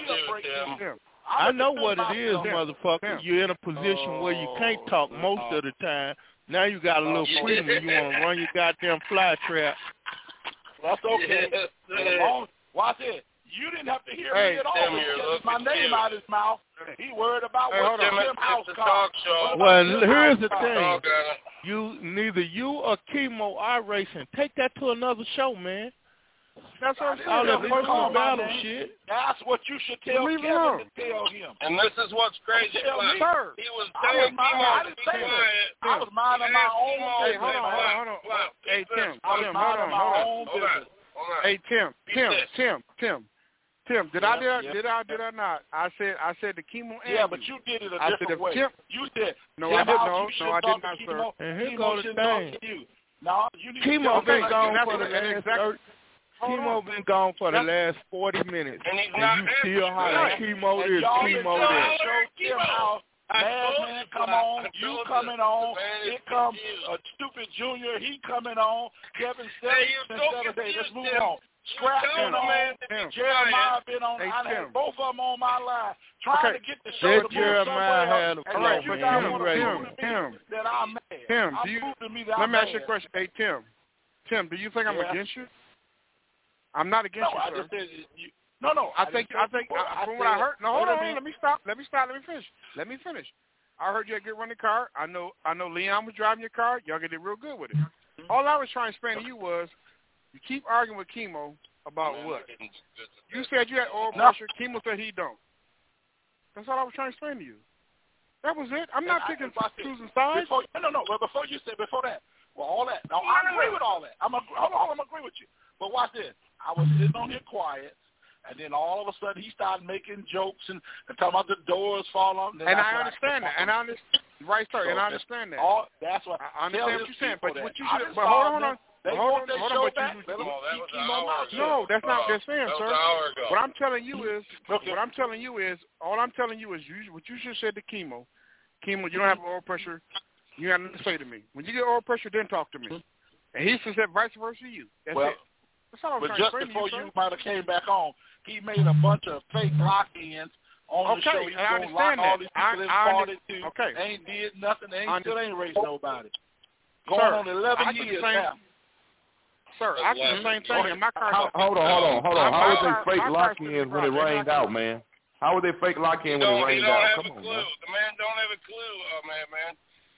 I know what it is, motherfucker. You're in a position where you can't talk most of the time. Now you got a little freedom and you want to run your goddamn fly trap. That's okay. Watch it. You didn't have to hear me at all. My name out his mouth. He worried about what Tim House called. Well, here's the thing. Neither you or Chemo are racing. Take that to another show, man. That's what I'm saying. All that personal battle shit. That's what you should tell Kevin to tell him. And this is what's crazy. He was telling I didn't say that. I was minding my own business. Hey, hold on. Hey, Tim. Hold on. Hey, Tim. Did I not? I said the Chemo. Yeah, but you did it a different way. You did. No, I didn't. No, I did not, sir. And here goes the thing. No, you need Chemo been gone for the last Chemo been gone for the last 40 minutes, and you still hollering Chemo this, Chemo that. Madman come on, you coming on, here comes a stupid Junior, he coming on, Kevin Saturday, let's move on. Scrap been on, Jeremiah been on, I had both of them on my line, trying to get the show to Jeremiah had a flow, you guys want to prove to me that I'm mad. Tim, let me ask you a question. Hey, Tim, do you think I'm against you? I'm not against you, sir. I just said you. No. I think from what I heard. No, hold on. Let me stop. Let me finish. I heard you had a good running car. I know Leon was driving your car. Y'all did real good with it. All I was trying to explain to you was you keep arguing with Chemo about what? You said you had oil pressure. Chemo said he don't. That's all I was trying to explain to you. That was it. I'm not picking choosing sides. No. Well, before that. Well, all that. No, I agree with all that. I'm agree with you. But watch this. I was sitting on here quiet. And then all of a sudden he started making jokes and talking about the doors falling off. And I understand that. And I understand. Right, sir. And I understand that. That's what I understand what you're saying. But what you should. But hold on. Hold on. No, that's not what they're saying, sir. What I'm telling you is. All I'm telling you is. What you should have said to Chemo. Chemo, you don't have oil pressure. You got nothing to say to me. When you get oil pressure, then talk to me. And he should have said vice versa to you. That's it. But just before you might have came back on, he made a bunch of fake lock-ins on the show. He's going to lock all these people in party too. Ain't did nothing. Still ain't raised nobody. Going on 11 years now. Sir, I do the same thing in my car. Hold on. How would they fake lock-ins when it rained out, man? How would they fake lock-in when it rained out? Come on, man. The man don't have a clue, man.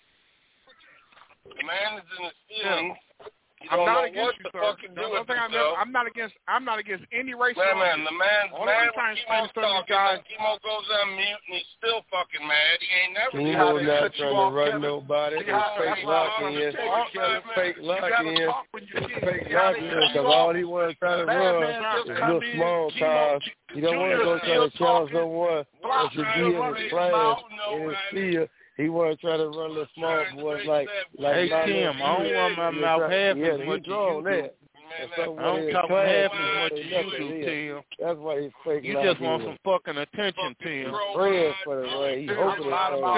The man is in the ceiling. I'm not against you, sir. I'm not against any race. Man, the man Chemo talking, Chemo goes on mute and he's still fucking mad. He ain't never Chemo not trying to run nobody. It's fake lock-in. Fake lock-in. Fake lock-in because all he wants to try to run is little small cars. He don't want to go try to challenge someone that should be in his class, in his field. He want to try to run the small boys like hey, Tim, I don't want my mouth half as much as you do. I don't talk half as much as you do, Tim. That's why he's fake. You just want some fucking attention, Tim. Praying for the way. He hoping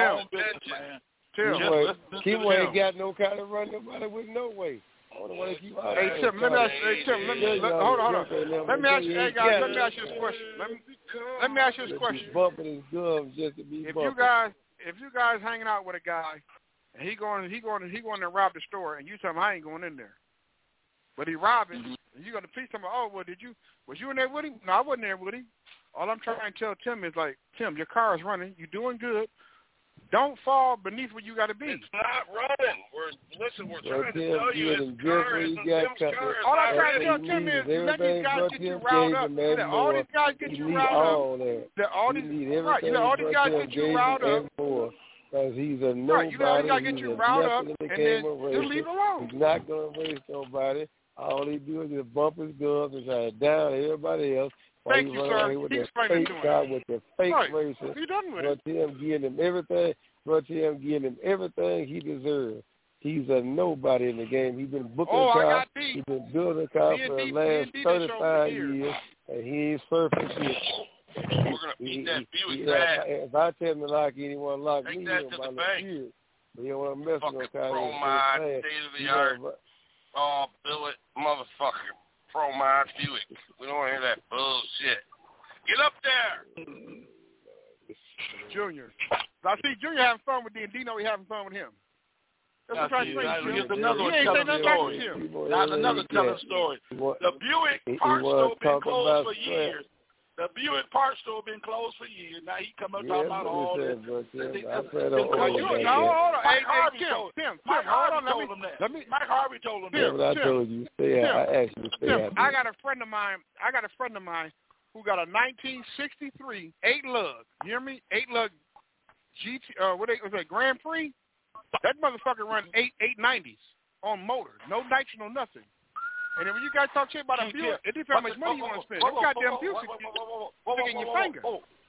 it. Chemo ain't got no kind of run nobody with no way. Hey, Tim, let me ask you, hold on. Let me ask you, hey, guys, let me ask you this question. Let me ask you this question. Bumping his gums just to be bumping. If you guys hanging out with a guy and he going to rob the store and you tell him I ain't going in there, but he robbing, and you going to please him, was you in there with him? No, I wasn't there with him. All I'm trying to tell Tim is like, Tim, your car is running, you're doing good. Don't fall beneath where you got to be. It's not running. We're trying to tell you his car is all I'm trying to tell Tim is let these guys get you riled up. All these guys get you riled up. All these guys get you riled up. Because he's a nobody. You got to get you riled up and then just leave alone. He's not going to race nobody. All he do is just bump his guns and try to down everybody else. Thank you, sir. With the fake guy with the fake racing. He done with it. Him giving him everything. Giving him everything he deserves. He's a nobody in the game. He's been booking cars. He's been building cars for the last 35 years, and he ain't surfing shit. We're gonna beat that Buick back. If I tell him to lock you, he won't lock me. Take that to the bank. But you don't want to mess with no car. Pro-Mod, state-of-the-art, billet, motherfucker. Pro-Mod Buick. We don't want to hear that bullshit. Get up there. Junior. I see Junior having fun with Dino. He having fun with him. That's what I'm trying to say. Here's another one telling the story. That's another telling story. The Buick parts store been closed for years. The Buick parts store been closed for years. Now he come up talking about all this. Mike Harvey told him that. Mike Harvey told him that. I told you. I asked you to stay out there. I got a friend of mine who got a 1963 8-lug. You hear me? 8-lug GT. What was that? Grand Prix. That motherfucker run 890s on motor. No nitro, no nothing. And then when you guys talk shit about a Buick, it depends how much money you want to spend. That goddamn Buick stick in your finger.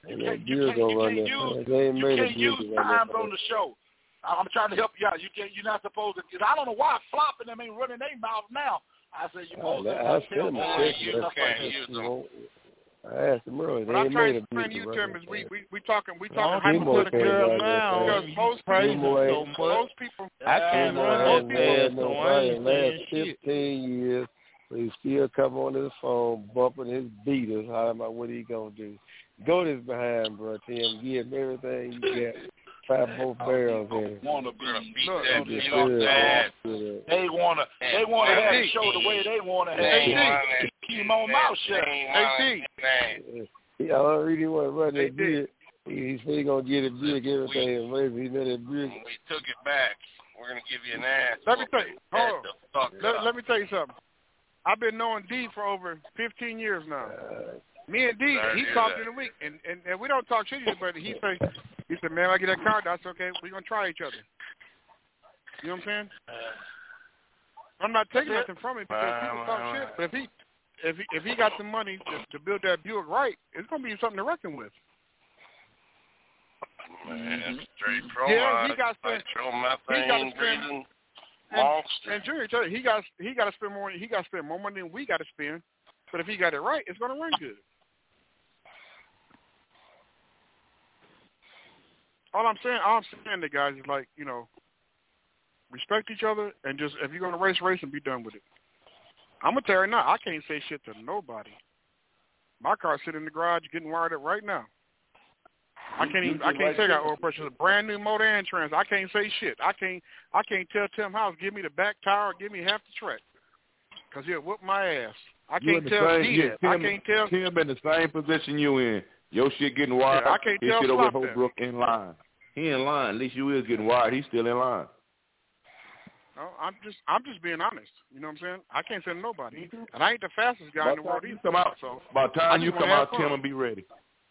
You can't use times on the show. I'm trying to help you out. You're not supposed to. I don't know why flopping them ain't running their mouth now. I said you're supposed to. I asked him earlier. What I'm trying to explain to you, Tim, is we talking hypothetical now. Because most people, I can't run that fast, so I ain't saying shit. 15 years, but he still come on his phone, bumping his beaters, talking about what he gonna do. Go this behind, bro, Tim. Give him everything you got. Fire both barrels in it. They want to have the show the way they want to have it. Keep him on mouth shut. I don't really want to run that beard. He said he's going to get it big, everything, and maybe he let it big. We took it back. We're going to give you an ass. Let me tell you something. I've been knowing D for over 15 years now. Me and D, he talked in a week, and we don't talk shit, but he said, man, I get that card, that's okay. We're going to try each other. You know what I'm saying? I'm not taking nothing from him because people talk shit, but if he got the money to build that Buick right, it's going to be something to reckon with. Man, straight pro. Yeah, he got to spend. And Junior, he got to spend more. He got to spend more money than we got to spend. But if he got it right, it's going to run good. All I'm saying to guys is like, you know, respect each other and just if you're going to race and be done with it. I'm going to tell you right now, I can't say shit to nobody. My car's sitting in the garage getting wired up right now. I can't say I got oil pressure. It's a brand new motor and trans. I can't say shit. I can't tell Tim House, give me the back tire, give me half the track. Because he'll whoop my ass. I can't tell D that. I can't tell Tim in the same position you in. Your shit getting wired. I can't tell shit over at Holbrook in line. He in line. At least you is getting wired. He's still in line. No, I'm just being honest. You know what I'm saying? I can't say to nobody. And I ain't the fastest guy in the world either. By the time you come out, Tim, and be ready.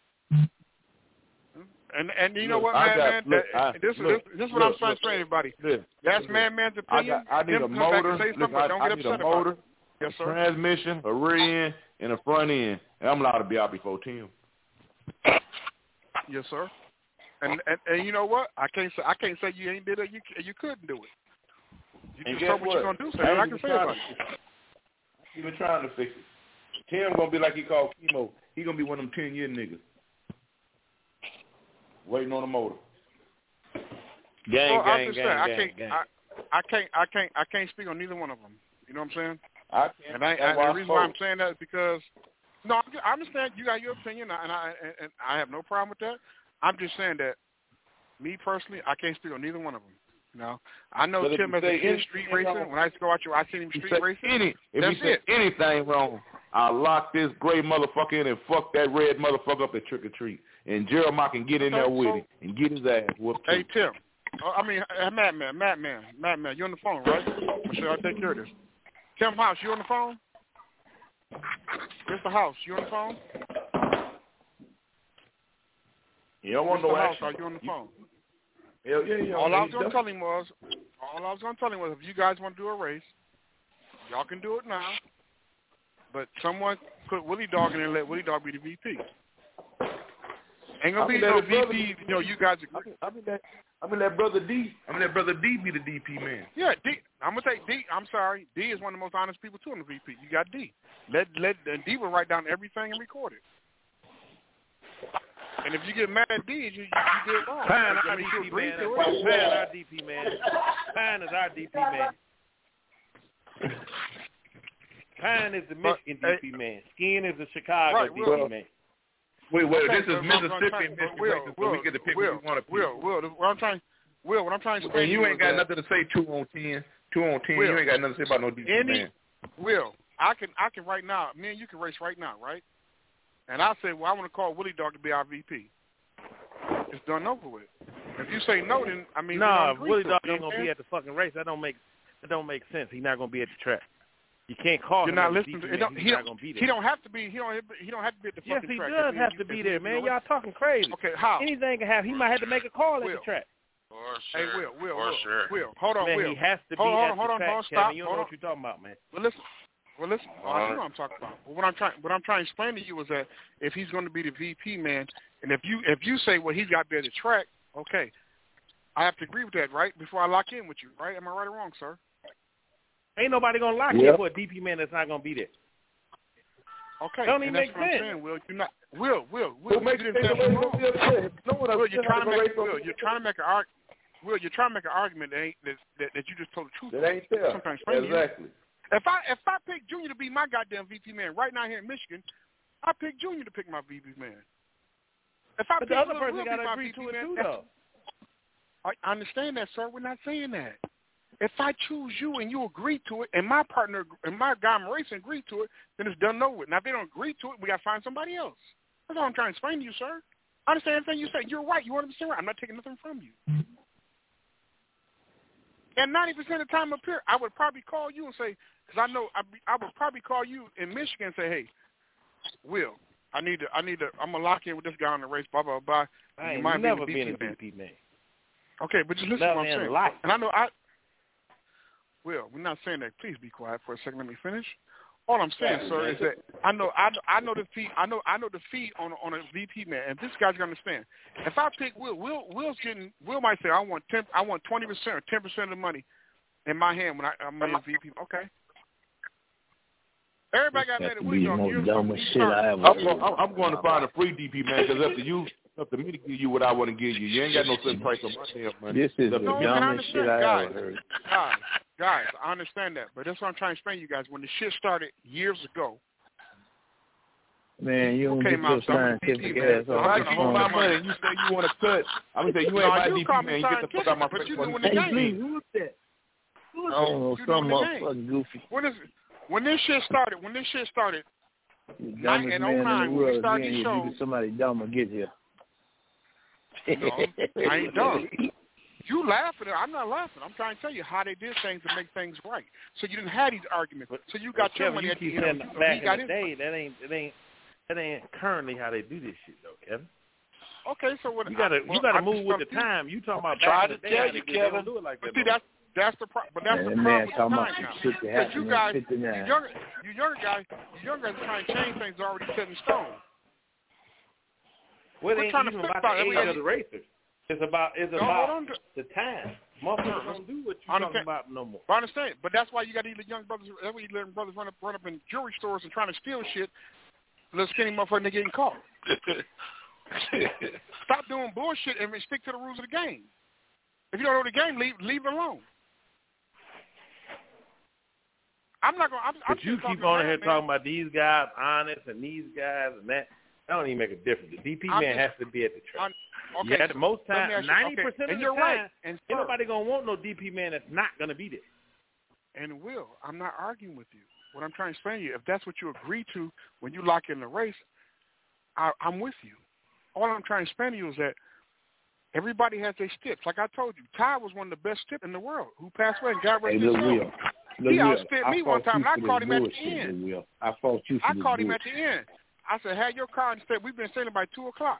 And you know what, man? This is what I'm trying to say to everybody. That's man's opinion. I need a motor. I need a motor, yes, sir. Transmission, a rear end, and a front end. And I'm allowed to be out before 10. Yes, sir. And you know what? I can't say you ain't did it. You couldn't do it. You just told what you're gonna do. So I can say about it. He been trying to fix it. Tim gonna be like he called Chemo. He gonna be one of them 10-year niggas waiting on a motor. Gang. I can't speak on neither one of them. You know what I'm saying? I can't. And the reason why I'm saying that is because I understand you got your opinion, and I have no problem with that. I'm just saying that me personally, I can't speak on neither one of them. You know, I know Tim as a kid street racing. When I used to go out I seen him street racing. If he said anything wrong, I'll lock this gray motherfucker in and fuck that red motherfucker up at trick or treat. And Jeremiah can get in there with him and get his ass whooped. Hey, Tim. Madman, you on the phone, right? I'm sure I'll take care of this. Tim House, you on the phone? Mr. House, you on the phone? You don't want no action. Are you on the phone? Hell yeah. All I was going to tell him was, if you guys want to do a race, y'all can do it now. But someone put Willie Dog in there and let Willie Dog be the VP. Ain't gonna be no VP. You know, you guys agree. I'm gonna let Brother D. Be the DP man. Yeah, D. I'm gonna say D. I'm sorry. D is one of the most honest people too in the VP. You got D. Let D will write down everything and record it. And if you get mad at D, you did wrong. Pine our DP man. Pine is our DP man. Pine is the Michigan DP man. Skin is the Chicago DP man. Wait, this is Mississippi and Michigan, so we get to pick what we want to pick. What I'm trying to explain. You ain't got nothing to say 2 on 10. 2 on 10. You ain't got nothing to say about no DP man. Will, I can right now. Me and you can race right now, right? And I say, well, I want to call Willie Dog to be our VP. It's done over with. If you say no, then I mean, no, Willie Dog ain't gonna be at the fucking race. That don't make sense. He's not gonna be at the track. You can't call him. You're not listening. He's not gonna be there. He don't have to be. He don't have to be at the fucking track. Yes, he does have to be there, man. Y'all talking crazy. Okay, how? Anything can happen. He might have to make a call at the track. Hey, Will. Hold on, man, Will. He has to be at the track. Stop. You don't know what you're talking about, man. Well, listen. I know what I'm talking about. But what I'm trying to explain to you is that if he's going to be the VP man, and if you say, well, he's got to be at the track, okay, I have to agree with that, right? Before I lock in with you, right? Am I right or wrong, sir? Ain't nobody gonna lock in for a DP man that's not gonna be there. Okay, don't even make sense. I'm saying, Will, you're not. Will, Who makes it you're trying to make an argument that you just told the truth. That ain't fair. Sometimes exactly. If I pick Junior to be my goddamn VP man right now here in Michigan, I pick Junior to pick my VP man. If I but pick the other Will person be got to my agree VP to it man, too, though. I understand that, sir. We're not saying that. If I choose you and you agree to it, and my partner and my guy Maurice agree to it, then it's done over with. Now, if they don't agree to it, we got to find somebody else. That's all I'm trying to explain to you, sir. I understand everything you say. You're right. You're 100% right. I'm not taking nothing from you. And 90% of the time up here, I would probably call you and say, because I know I would probably call you in Michigan and say, hey, Will, I'm gonna lock in with this guy on the race, blah blah blah. I ain't never been a VP man. Okay, but just listen to what I'm saying. Life. And Will, we're not saying that. Please be quiet for a second. Let me finish. All I'm saying, sir, is that I know the fee. I know the fee on a VP man, and this guy's gonna understand. If I pick Will might say I want 20% or 10% of the money in my hand when I'm a VP. Okay. Everybody got mad at Will. I'm going to find a free DP man because up to me to give you what I want to give you. You ain't got no certain price on my damn money. This is the dumbest shit I ever heard. Guys, I understand that, but that's what I'm trying to explain to you guys. When the shit started years ago, man, you don't get your scientific ass off. I give you my money and you say you want to cut. I'm going to say you ain't my DP man. You get the fuck out of my face. But you doing the game. Who's that? I don't know, some motherfucking goofy. When this shit started, the dumbest man in the world again, if you get somebody dumb will get here. No, I ain't dumb. You laughing? I'm not laughing. I'm trying to tell you how they did things to make things right. So you didn't have these arguments. So you got your money at the end. Back in the day, that ain't currently how they do this shit, though, Kevin. Okay, so what? You gotta move with the time. You talking about back in the day? Tell you, Kevin. Do it like that. See, that's the problem. But that's the problem with the time now. Because you guys, you younger guys are trying to change things already set in stone. Well, it ain't even about the age of the racers. It's about the time. Motherfuckers don't do what you're talking about no more. I understand, but that's why you got these young brothers. That's why you let brothers run up in jewelry stores and trying to steal shit. Little skinny motherfucker, and they getting caught. Stop doing bullshit and stick to the rules of the game. If you don't know the game, leave it alone. I'm not going. But you keep on here talking about these guys honest and these guys and that. That don't even make a difference. The DP man has to be at the track. Okay, yeah, the most time, 90% of the you're time, right. And ain't nobody gonna want no DP man that's not gonna be there. And Will, I'm not arguing with you. What I'm trying to explain to you, if that's what you agree to when you lock in the race, I'm with you. All I'm trying to explain to you is that everybody has their steps. Like I told you, Ty was one of the best steps in the world who passed away and got rest his soul. He outstepped me one time, and I called him at the end. I fought you for I called him at the end. I said, have your car instead. We've been sailing by 2 o'clock.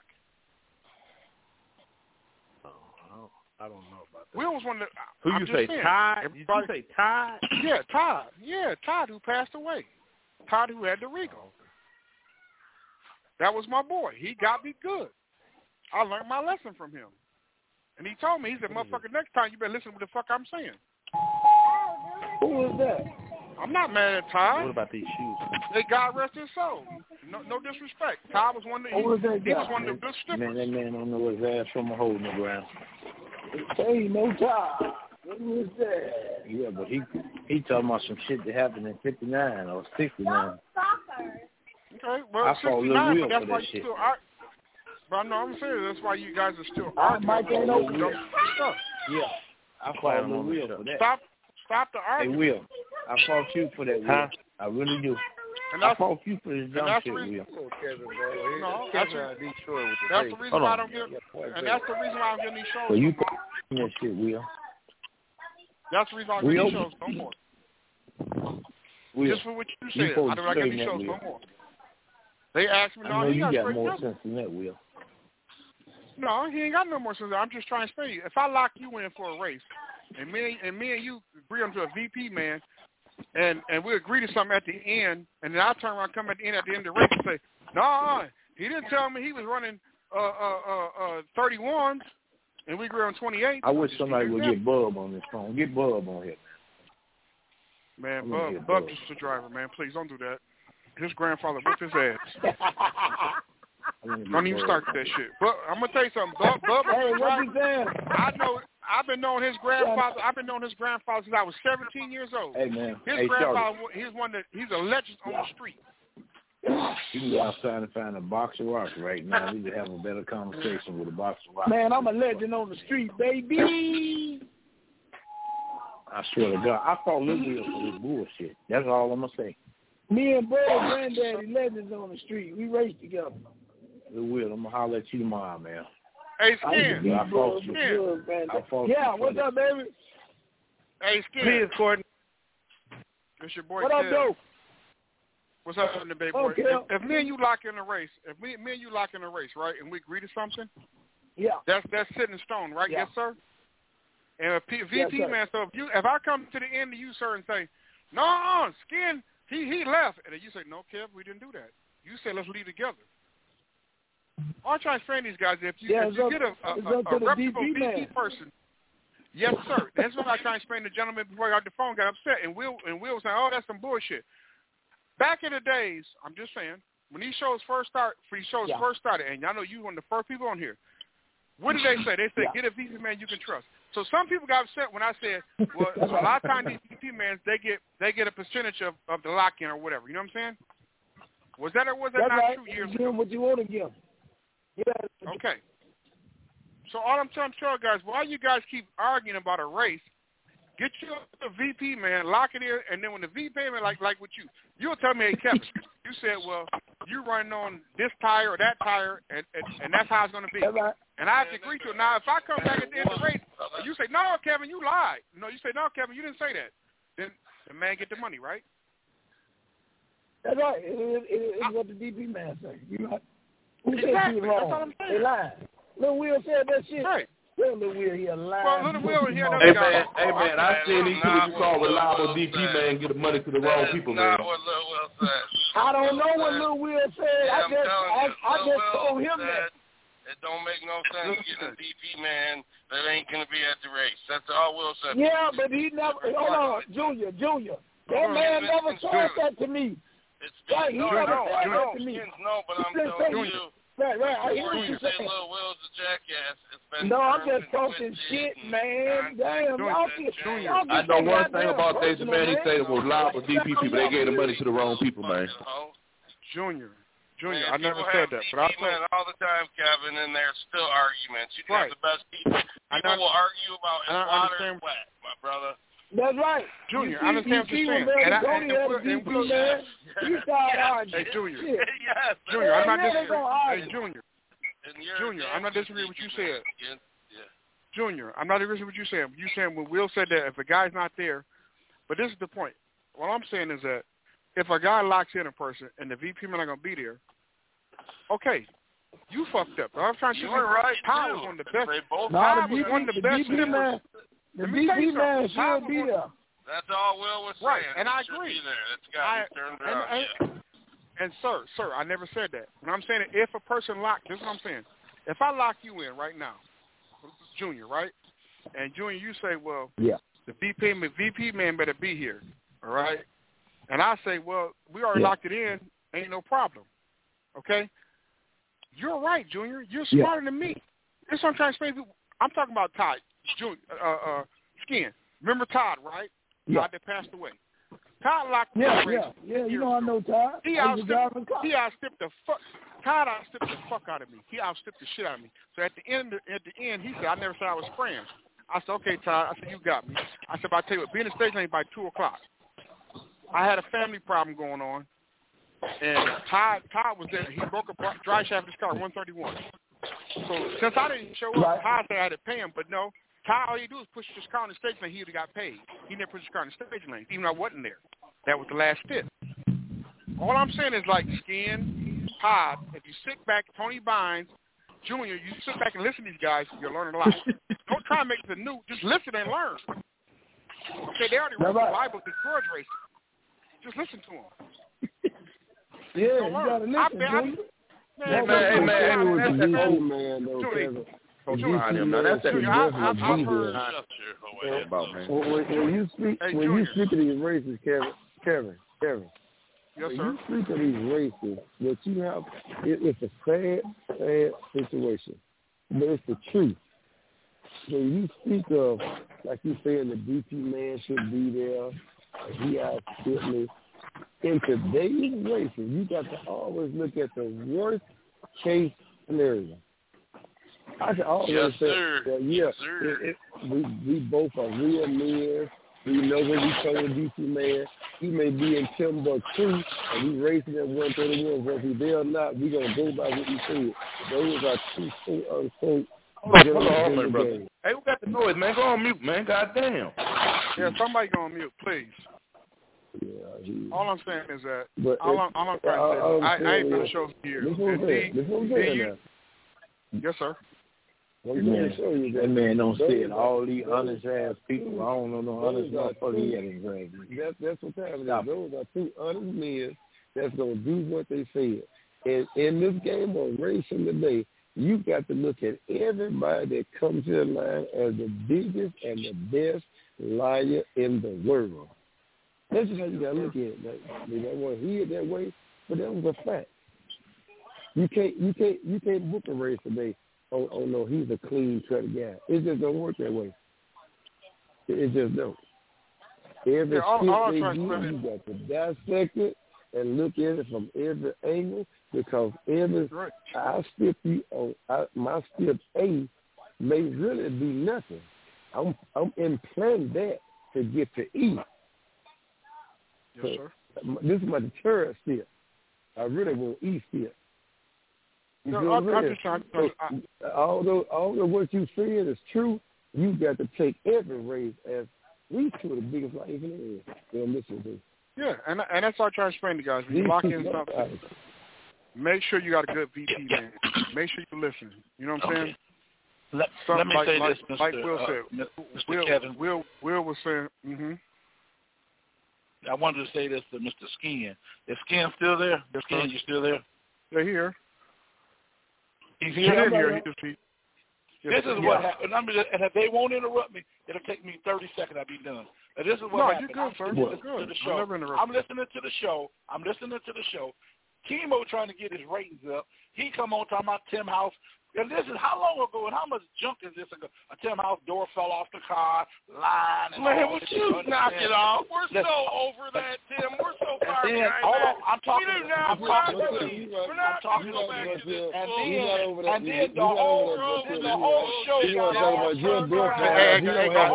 I don't know about that. Will was one of the... Who you say, Todd? Did you say Todd? Yeah, Todd. Yeah, Todd who passed away. Todd who had the Regal. That was my boy. He got me good. I learned my lesson from him. And he told me, he said, motherfucker, next time you better listen to what the fuck I'm saying. Who was that? I'm not mad at Todd. What about these shoes? Hey, God rest his soul. No disrespect. Todd was one of the... He was one of the good strippers. Man, that man don't know his ass from a hole in the ground. Hey, no Todd. What was that? Yeah, but he talking about some shit that happened in 59 or 69. Okay, well, 69, but that's why you still... But I know I'm saying that's why you guys are still arguing. Yeah, I fought Lil Will for that. Stop the argument. Hey, Will, I fought you for that, Will. I really do. And I fought you for this dumb shit, Will. No, that's the reason why I don't get... And that's the reason why I'm getting these shows. So you that shit, Will. That's the reason why I don't get these shows no more. Will, just for what you said, I don't get these shows no more. They asked me, no, he got more sense than that, Will. No, he ain't got no more sense. I'm just trying to explain to you. If I lock you in for a race, and me and you agree on to a VP man, and we agree to something at the end, and then I turn around, come at the end of the race and say, no, he didn't tell me he was running 31s, and we agree on 28. I wish somebody would get Bub on this phone. Get Bub on here, man. Man, Bub's just a driver, man. Please don't do that. his grandfather whipped his ass. Don't even start that shit. But I'm gonna tell you something. Bubba, hey, what you saying? I've been knowing his grandfather. I've been knowing his grandfather since I was 17 years old. Hey man, his grandfather, he's a legend on the street. You can go outside and find a box of rocks right now. We could have a better conversation with a box of rocks. Man, I'm a legend on the street, baby. I swear to God, I fought Lil Will for this bullshit. That's all I'm gonna say. Me and Bro and Granddaddy legends on the street. We raced together. Lil Will, I'm gonna holler at you tomorrow, man. Hey, Skin. I fought you. Yeah, what's up, baby? Hey, Skin. Please, Courtney. It's your boy. What up, Doe? What's up, the baby boy? Okay. If me and you lock in a race, me and you lock in a race, right, and we agree to something, that's set in stone, right? Yeah. Yes, sir. And a VP man, so if I come to the end of you, sir, and say, no, Skin, he left, and then you say, no, Kev, we didn't do that. You say, let's leave together. All I'm trying to explain these guys, if you get a reputable VP person, yes, sir. That's what I try to explain to the gentleman before I got the phone, got upset, and Will was saying, oh, that's some bullshit. Back in the days, I'm just saying, when these shows first started, and I know you one of the first people on here, what did they say? They said, get a VP man you can trust. So some people got upset when I said, well, a lot of times these VP mans, they get a percentage of the lock-in or whatever. You know what I'm saying? Was that or was that not true years ago? What you want to give. Yeah. Okay. So all I'm trying to tell you guys, while you guys keep arguing about a race, get you a VP man, lock it in, and then when the VP man, like with you'll tell me, hey, Kevin, you said, well, you running on this tire or that tire, and that's how it's going to be. Right. And I have to agree to it. Now, if I come back at the end of the race, and you say, no, Kevin, you lied. No, you say, no, Kevin, you didn't say that. Then the man get the money, right? That's right. It's what the DP man say. You right. Who exactly. said you wrong? That's all I'm saying. They lied. Lil Will said that shit. Right. Lil Will, he a lie. Well, Lil Will, he Hey man, I seen these people you call reliable DP man get the money to the wrong people, man. That's not what Lil Will said. I don't know what Lil Will said. I just told him that. It don't make no sense getting a DP man that ain't gonna be at the race. That's all Will said. Yeah, but he never. Hold on, Junior. That man never said that to me. Right, he never said that to me. No, but I'm telling you. Right. I hear what you you're saying. Lil Will's a jackass. No, I'm just talking shit, man. Damn, y'all I know one thing about Daisy, man. He said it was reliable DP people. They gave the money to the wrong people, man. Junior, I never said that. But I told all the time, Kevin, and there's still arguments. You can have the best people. People will argue about if water is wet, my brother. That's right. Junior, I understand what you're saying. Hey, Junior. Yes. Junior, I'm not disagreeing. Hey, Junior, I'm not disagreeing with what you said. Junior, I'm not agreeing with what you said. You saying when Will said that if a guy's not there, but this is the point. What I'm saying is that if a guy locks in a person and the VP man not gonna be there, okay, you fucked up. I'm trying to say Todd was one of the best. Todd was one of the best. The VP man should be there. That's all Will was saying. Right, and I agree. That's got turned around. And sir, I never said that. When I'm saying if a person locked, this is what I'm saying. If I lock you in right now, Junior, right? And Junior, you say, well, the VP man better be here, all right? And I say, well, we already locked it in, ain't no problem, okay? You're right, Junior. You're smarter than me. This is what I'm trying to explain. I'm talking about Todd, Skin. Remember Todd, right? Todd that passed away. Todd locked the race. Yeah, you know I know Todd. Todd outstepped the fuck out of me. He outstepped the shit out of me. So at the end, he said, I never said I was friends. I said, okay, Todd. I said, you got me. I said, I'll tell you what, be in the stage lane by 2 o'clock. I had a family problem going on, and Todd was there. He broke a dry shaft of his car, 131. So since I didn't show up, Todd said I had to pay him, but no. Todd, all he do is push his car in the stage lane. He would have got paid. He never pushed his car in the stage lane, even though I wasn't there. That was the last step. All I'm saying is like Skin, Todd, if you sit back, Tony Bynes, Junior, you sit back and listen to these guys, you'll learn a lot. Don't try and make it new. Just listen and learn. Okay, they already wrote the Bible to George racing. Just listen to them. Yeah, you gotta listen, When you speak of these races, Kevin, Yes, sir. You speak of these races that you have, it's a sad situation, but it's the truth. When you speak of, like you saying, the DP man should be there, he has fitness. In today's races, you got to always look at the worst case scenario. I can always say, well, we both are real men. We know when we come with DC man, he may be in Timbuktu and we racing at 131. Whether he's there or not, we're going to go by what he said. Those are two quote-unquote. Hold on, brother. Hey, who got the noise, man? Go on mute, man. Goddamn. Yeah, somebody go on mute, please. Yeah, all I'm saying is that all I'm trying to say is I ain't been show here. Yes, sir. That man don't say it. All these honest ass people. I don't know no honest motherfucker he had in grade. That's what happening. Those are two honest men that's gonna do what they said. And in this game of racing today, you got to look at everybody that comes to the line as the biggest and the best liar in the world. That's just how you gotta look at it. They don't want to hear it that way, but that was a fact. You can't book a race today. Oh no, he's a clean cut guy. It just don't work that way. It just don't. Every skit they do, you got to dissect it and look at it from every angle, because my step A may really be nothing. I'm implanting that to get to E. Yes, sir. This is my deterrent step. I really want E step. Although what you saying is true, you got to take every race as these two are the biggest life in the world. Listen to. Yeah, and that's what I try to explain to you guys. When you lock in something, make sure you got a good VP man. Make sure you listen. You know what I'm saying? Let me say this, Mr. Like Will said. Mr. Kevin. Will was saying. Mm-hmm. I wanted to say this to Mr. Skin. Is Skin still there? Skin, you still there? They're here. He's here. This is what happened. And if they won't interrupt me, it'll take me 30 seconds. I'll be done. But this is what happened. You're good, sir. To the show. I'm listening to the show. Chemo trying to get his ratings up. He come on talking about Tim House. And this is how long ago and how much junk is this ago? A Tim House door fell off the car, line. And man, would you knock it off? We're so over that, Tim. We're so far behind that. I'm talking. We're not talking about this. And then the whole show. Hey,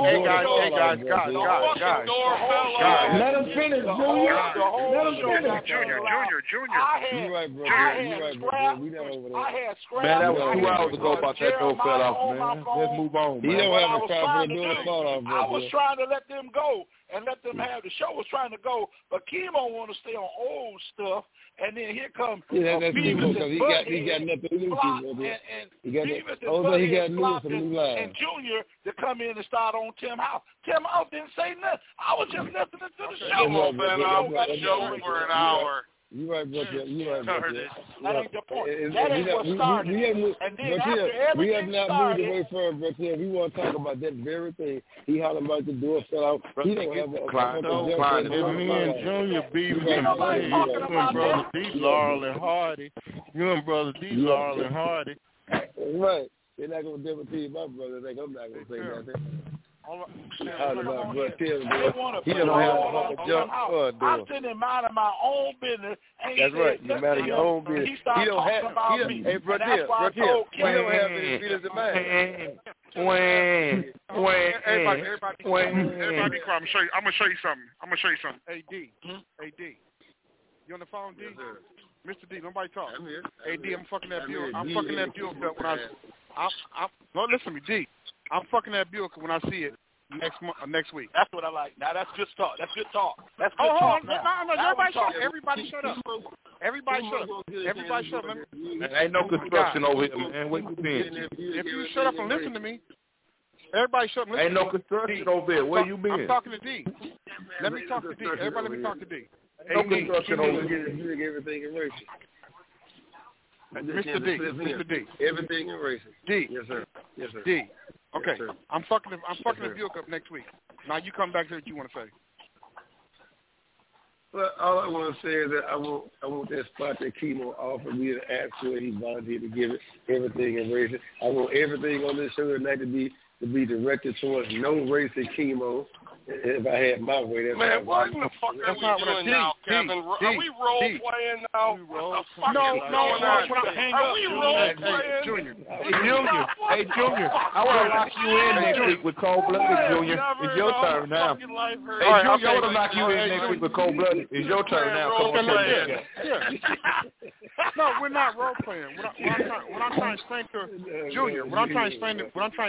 guys. Let him finish, Junior. Junior. You right, bro. I had scrap. Man, that was 2 hours ago about that door fell off, man. Let's move on, man. You don't have a problem with the door fall off, bro. I was trying to let them go and let them have the show was trying to go, but Chemo want to stay on old stuff, and then here comes that's Chemo, because he got nothing new to he got new lives. And Junior to come in and start on Tim House. Tim House didn't say nothing. I was just listening to the show. Come on, man, I was show for an hour. You right, bro. You right, bro. That ain't the point. That ain't what started. We have not moved away from it, bro. We want to talk about that very thing. He hollering about the door fell out. He don't have Clyde. Me and Junior B. You and Brother D. Laurel and Hardy. Right. They're not going to deal with my brother. I'm not going to say nothing. I'm sitting minding my own business. That's right. You mind your own business. He don't have. Hey, brother, he don't have any feelings of mine. Everybody be quiet. I'm gonna show you something. Hey, D. You on the phone, D? Yes, sir. Mr. D, nobody talk. I'm here. Hey, D, I'm fucking that Buick. I'm fucking that Buick up when listen to me, D. I'm fucking that Buick when I see it next week. That's what I like. Now that's good talk. That's good talk. Everybody shut up. Everybody shut up. Ain't no construction over here, man. Where you been? If you shut up and listen to me, everybody shut up and listen to me. Ain't no construction over here. Where you been? I'm talking to D. Let me talk to D. Everybody let me talk to D. No construction over here. Everything in racing. Mr. D. Everything in racing. D. Yes, sir. D. Okay. Yes, I'm fucking the Buick up next week. Now you come back to what you want to say. Well, all I want to say is that I want that spot that Chemo offered me to ask for. He volunteered to give it everything and race it. I want everything on this show tonight to be directed towards no racing Chemo. If I had my way, that's man, what in the fuck are we doing now, Kevin? Are we role playing now? No. Are we role playing? Junior. Hey, Junior. I want to lock you in next week with Cold Blooded, Junior. It's your turn now. Hey, Junior, I want to lock you in next week with Cold Blooded. It's your turn now. Come on, No, we're not role playing. What I'm trying to explain to Junior. What I'm trying to explain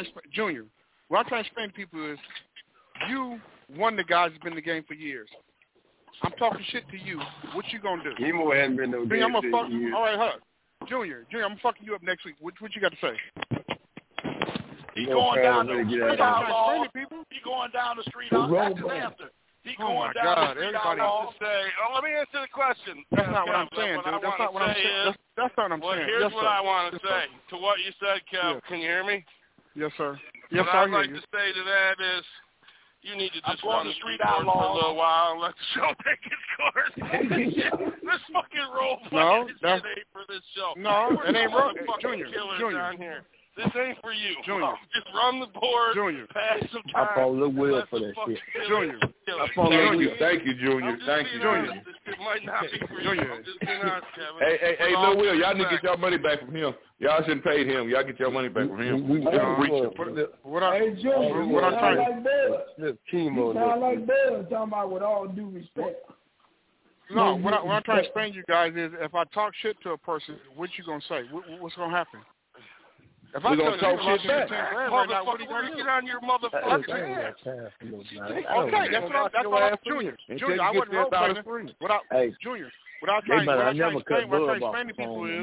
to people is, you one of the guys who's been in the game for years. I'm talking shit to you. What you gonna do? Chemo hasn't been no game for years. All right, huh? Junior, I'm fucking you up next week. What you got to say? He going down the street outlaw. He going down the street outlaw. That's his answer. He going down the street outlaw. Let me answer the question. That's not what I'm saying, dude. That's not what I'm saying. That's not what I'm saying. Here's what I want to say to what you said, Kev. Can you hear me? Yes, sir. What I'd like to say to that is, you need to just run the street outlaw for a little while and let the show take its course. This fucking role playing shit ain't for this show. No, it ain't role. Junior. Down here. This ain't for you. Junior. Just run the board. Junior. Pass some time. I follow Lil Will for that shit. Junior. Thank you, Junior. Thank you, Junior. This might not be for you. I'm just being honest, Kevin. Hey, Lil Will, y'all need to get y'all money back from him. Y'all shouldn't pay him. Y'all get your money back from him. Hey, Junior, you sound like Bud. You sound like Bud, talking about with all due respect. No, what I'm trying to explain to you guys is, if I talk shit to a person, what you gonna say? What's gonna happen? If I gonna talk shit back, motherfucker, we're gonna get on your motherfucking ass. Okay, that's what I'm Junior. Junior, I wasn't role playing. Junior, what I'm trying to explain to people is,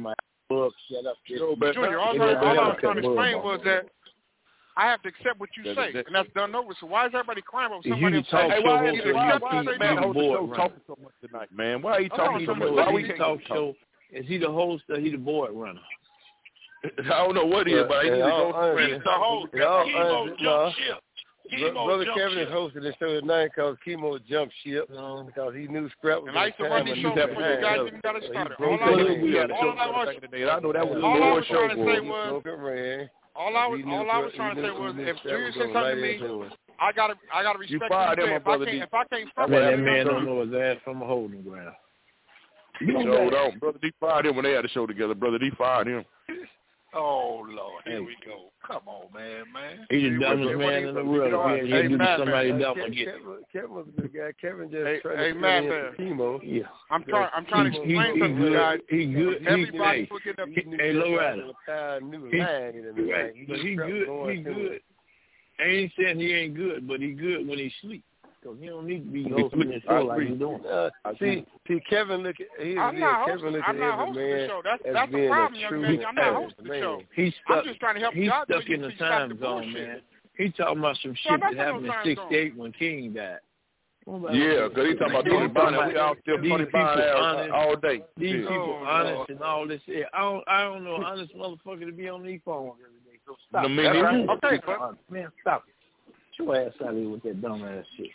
Junior, all I was trying to explain was that I have to accept what you say, and that's done over. So why is everybody crying over somebody else? Why are you talking so much tonight, man? Why are you talking so much? Why we talk show? Is he the host or he the board runner? I don't know what he is, but he's the host. Chemo jump ship. Brother Kevin is hosting the show tonight because Chemo jumped ship because he knew Scrap was and I used to run the show before you guys even got it started. I know that was the Lord show. All I was trying to say was, if Junior said something to me, I gotta respect you. Fired him, if I can't stop that man don't know his ass from a holding ground. Brother D fired him when they had the show together. Brother D fired him. Oh, Lord, here we go. Come on, man. He's the dumbest man in the world. He'll do somebody dumb again. Kevin was a good guy. Kevin just tried to Chemo. Yeah. I'm trying to explain something to you guys. He's good. Everybody's looking up. Hey, low rider. But he's good. He's good. I ain't saying he ain't good, but he's good when he sleeps. Because he don't need to be hosting this show like he's doing. See, Kevin look at I'm not hosting the show. That's the problem, young man. I'm not hosting the show. I'm just trying to help you out. He's stuck in the time zone, man. He's talking about some shit that happened in '68 when King died. Yeah, because he's talking about Tony Bonner. We all still Tony Bonner all day. These people honest and all this shit. I don't know honest motherfucker to be on these phones every day. So stop. Okay, man, stop it. Get your ass out of here with that dumb ass shit.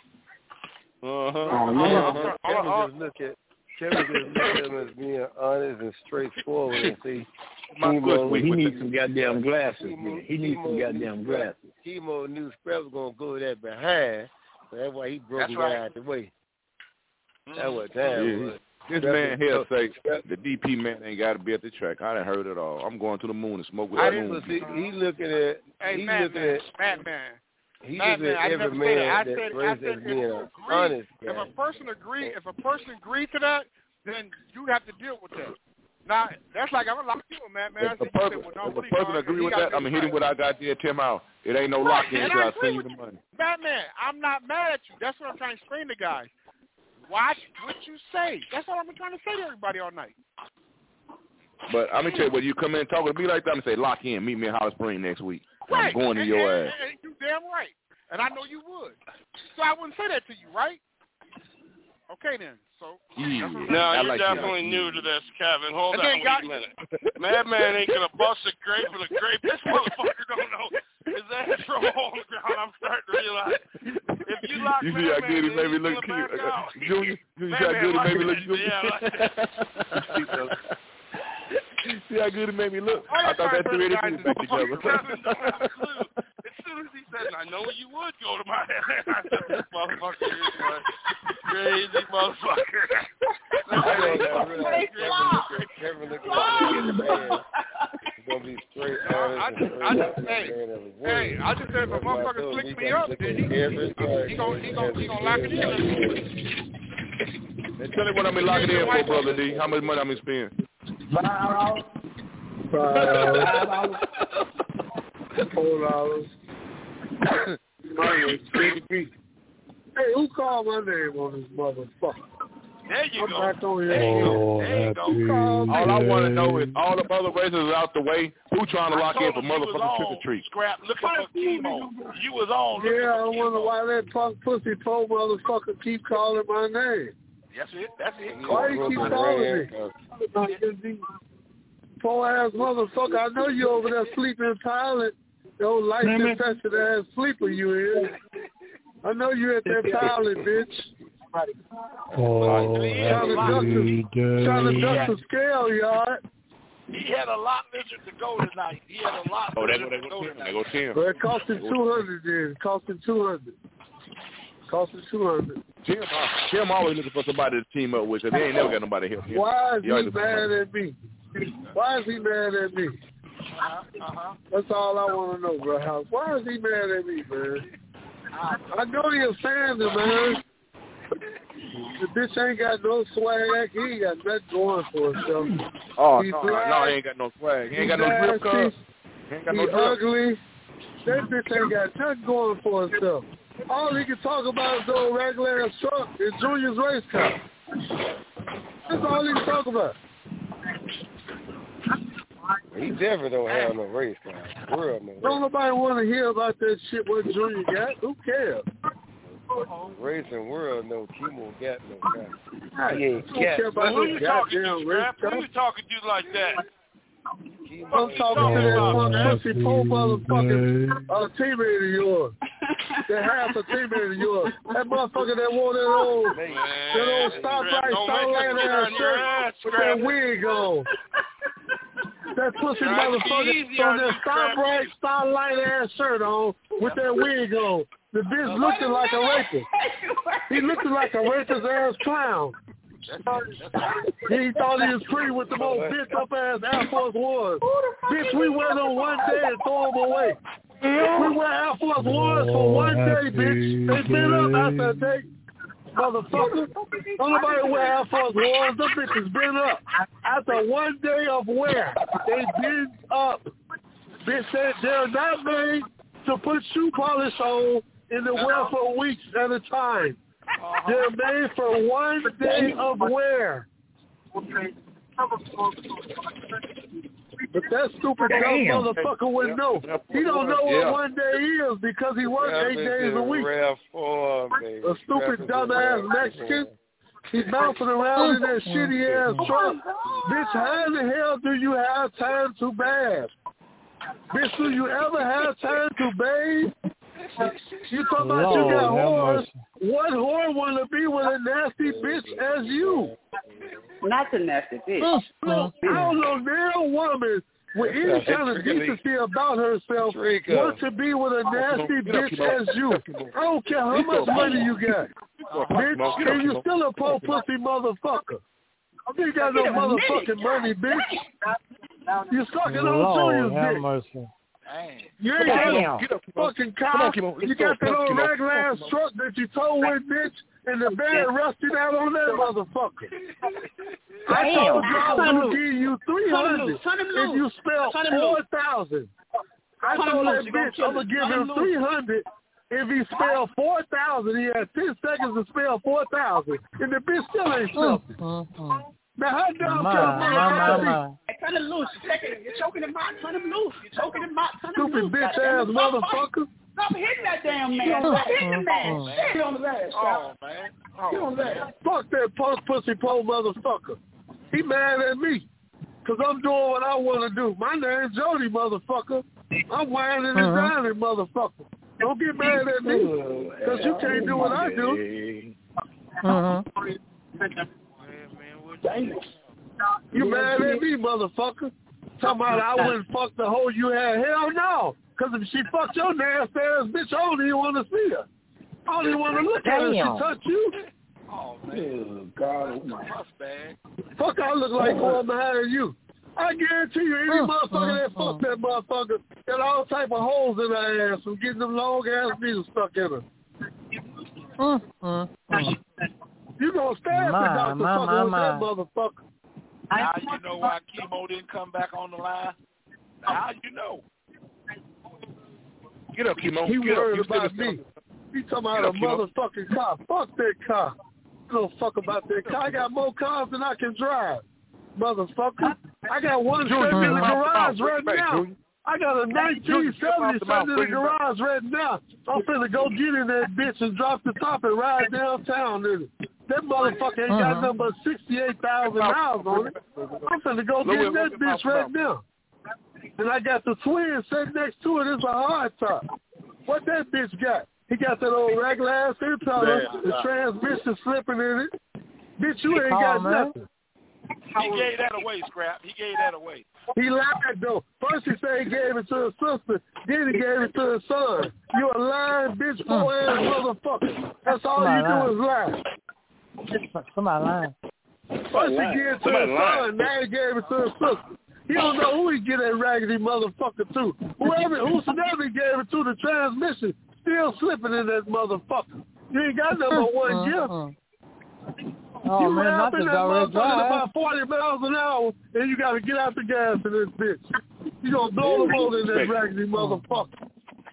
Kevin just look at him as being honest and straightforward and see. He needs some goddamn glasses. He needs some goddamn glasses. Chemo knew Scrap was gonna go that behind, so that's why he broke him out the way. That was damn. This man here say the DP man ain't got to be at the track. I done heard it all. I'm going to the moon and smoke with the moon. He looking at. He looking at. Batman. He looking at every man that raised as being honest. If a person agreed to that, then you have to deal with that. Now that's like I'm a lock you, man. If the person agree with that, I'm gonna hit him with I got there 10 out. It ain't no lock in until I send you the money. Batman, I'm not mad at you. That's what I'm trying to explain to guys. Watch what you say. That's what I've been trying to say to everybody all night. But I'm going to tell you, when you come in talking to me like that, I'm going to say, lock in, meet me in Hollis Springs next week. Right. I'm going to your ass. You damn right. And I know you would. So I wouldn't say that to you, right? Okay, then. So. Yeah. No, you're definitely new to this, Kevin. Hold on a minute. Madman ain't going to bust a grape with a grape. This motherfucker don't know his ass from a hole in the ground. I'm starting to realize. If you You see how good he made me look cute, Junior. You see how good he made me look cute. See how good it made me look. I thought that three of them back together. As soon as he said, I know you would go to my house. I said, this motherfucker is a crazy motherfucker. Kevin look at man. He's going to be straight honest. Hey, I just said if a motherfucker flicks me up, then he gonna lock it in. And tell me what I'm locking in for, Brother D. How much money I'm spending? $5. $4. Hey, who called my name on this motherfucker? There you go. Back on here. There you go. All I want to know is all the other races out the way. Who trying to lock in for motherfucking trick or treat? Scrap, looking for chemo. You was on. Yeah, I wonder why that punk pussy pole motherfucker keep calling my name. That's it. Why you keep calling me? Poor ass motherfucker. I know you over there sleeping pilot. The old life infested ass sleeper you is. I know you at that pilot, bitch. Trying to duck the scale, yard. He had a lot lizard to go tonight. They go 10. Well, it cost him 200 then. Cost him 200. Tim always looking for somebody to team up with, because they ain't never got nobody to help him. Why is he mad at me? That's all I want to know, bro. House. Why is he mad at me, man? I know you're a fan, man. The bitch ain't got no swag. He ain't got nothing going for himself. Oh, no, he ain't got no swag. He ain't got no drip cup. He ain't got no drip. Ugly. That bitch ain't got nothing going for himself. All he can talk about is the old regular ass truck and Junior's race car. That's all he can talk about. He definitely don't have no race car. Don't nobody want to hear about that shit what Junior got. Who cares? Racing world, no Kimo got no car. He ain't got. Who you talking to, Scrap? Who you talking to like that? I'm talking to that one pussy pole motherfucking teammate of yours. That half a teammate of yours. That motherfucker that wore that old stoplight starlight ass shirt with that wig on. That pussy motherfucker on that stoplight starlight ass shirt on with that wig on. The bitch looking like a rapist. He looking like a rapist ass clown. He thought he was free with the most bitch up ass Air Force Ones. Bitch, we wear them one day and throw them away. We wear Air Force Ones for one day, bitch. They been up after a day. Motherfucker. Don't nobody wear Air Force Ones. Them bitches been up. After one day of wear, they been up. Bitch said they're not made to put shoe polish on in the wear for weeks at a time. They're made for one day of wear. But that stupid dumb motherfucker wouldn't know. He don't know what one day is because he works 8 days a week. A stupid dumbass Mexican. He's bouncing around in that shitty ass truck. Bitch, how in the hell do you have time to bathe? Bitch, do you ever have time to bathe? You talking about you got whores. What whore want to be with a nasty bitch as you? Not the nasty bitch. I don't know, no woman with any kind of decency about herself wants to be with a nasty bitch as you. I don't care how much money you got. Bitch, and you still a poor pussy motherfucker. You ain't got no motherfucking money, bitch. You sucking on Junior's dick. You ain't got no fucking car. You got that old regular ass truck that you towed with, bitch, and the bed rusted out on that motherfucker. I told you I was going to give you 300 if you spell 4,000. I told that bitch I'm going to give him 300 if he spelled 4,000. He had 10 seconds to spell 4,000, and the bitch still ain't spelled it. Now, how dumb can a motherfucker be? Turn him loose. You're choking him out. Turn him loose. You're choking him out. Turn him loose. Stupid bitch ass motherfucker. Stop hitting that damn man. Stop hitting the man. Get on his ass. Oh, man. Get on his ass. Fuck that post pussy pole motherfucker. He mad at me because I'm doing what I want to do. My name's Jody, motherfucker. I'm whining and dining, motherfucker. Don't get mad at me, because you can't do what I do. You mad at me, motherfucker? Talking about I wouldn't fuck the hoe you had. Hell no. Because if she fucked your nasty ass bitch, I don't even want to see her. I don't even want to look at her. She touch you. Oh, man. God, fuck, I look like going behind you. I guarantee you, any motherfucker that fucked that motherfucker got all type of holes in her ass from getting them long ass needles stuck in her. You gonna stab the doctor fucking with that motherfucker. Now you know why Chemo didn't come back on the line. Now you know. Get up, Chemo. He worried about me. He talking about a motherfucking car. Fuck that car. You don't fuck about that car. I got more cars than I can drive, motherfucker. I got one sitting in the garage right now. I got a 1970 sitting in the garage right now. I'm finna go get in that bitch and drop the top and ride downtown in it. That motherfucker ain't got nothing but 68,000 miles on it. I'm finna go get in that bitch right now. And I got the twin sitting next to it. It's a hard top. What that bitch got? He got that old regular ass impeller, the transmission slipping in it. Bitch, you ain't got nothing. He gave that away, Scrap. He gave that away. He lied, though. First he said he gave it to his sister, then he gave it to his son. You a lying bitch, poor-ass motherfucker. That's all you do is lie. Somebody lying. First he gave it to his son, now he gave it to his sister. He don't know who he get that raggedy motherfucker to. Whosoever he gave it to, the transmission still slipping in that motherfucker. You ain't got number one gift. Oh, you man, out in that motherfucker about 40 miles an hour, and you got to get out the gas in this bitch. You gonna blow the motor in that raggedy motherfucker.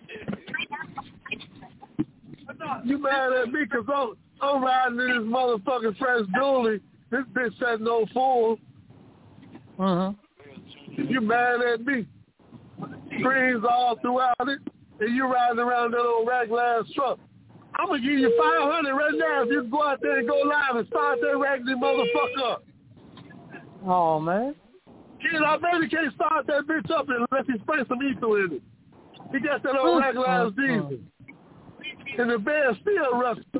You mad at me because I'm riding in this motherfucking fresh dually. This bitch said no fool. You mad at me. Screens all throughout it, and you riding around that old regular ass truck. I'm going to give you $500 right now if you can go out there and go live and start that raggedy motherfucker up. Oh, man. Kid, I bet he can't start that bitch up unless he spray some ether in it. He got that old regular ass diesel. And the bed's still rusty.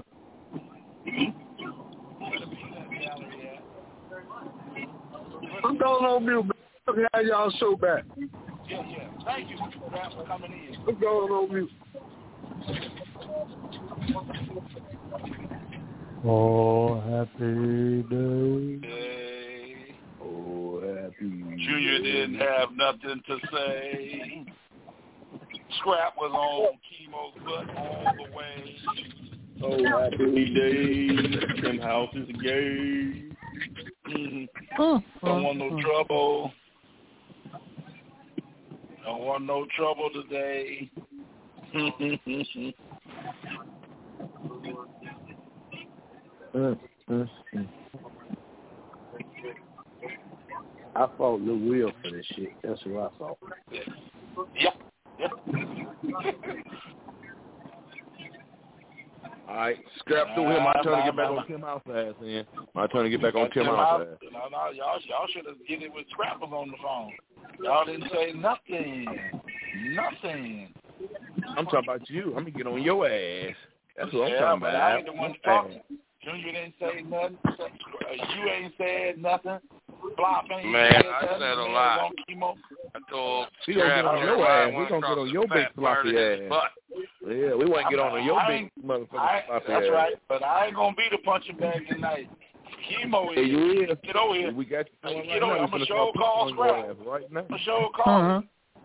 I'm going on mute, man. Look how y'all show back. Yeah. Thank you for coming in. I'm going on mute. Oh, happy day. Oh, happy Junior didn't have nothing to say. Scrap was on Chemo's butt all the way. Oh, happy day. Them houses gay. Don't want no trouble. Don't want no trouble today. I fought Lil Will for this shit. That's who I fought. Yep. All right, scrap through him. My turn to get back on Tim House ass, man. My turn to get back on Tim House ass. No, y'all should have get it with Scrappers on the phone. Y'all didn't say nothing. I'm talking about you. I'm gonna get on your ass. That's what I'm talking about. I ain't the one talking. Junior didn't say nothing. You ain't said nothing. Flop ain't Man, said I nothing. said a lot. I told we gonna get on your ass. We gonna get on your big floppy ass. Yeah, we want to get on your big motherfucking floppy ass. That's right, but I ain't gonna be the punching bag tonight. Chemo is. You is. Get over here. We got you. Get over here. I'm gonna show call Scrap. Right now. I'm gonna show call.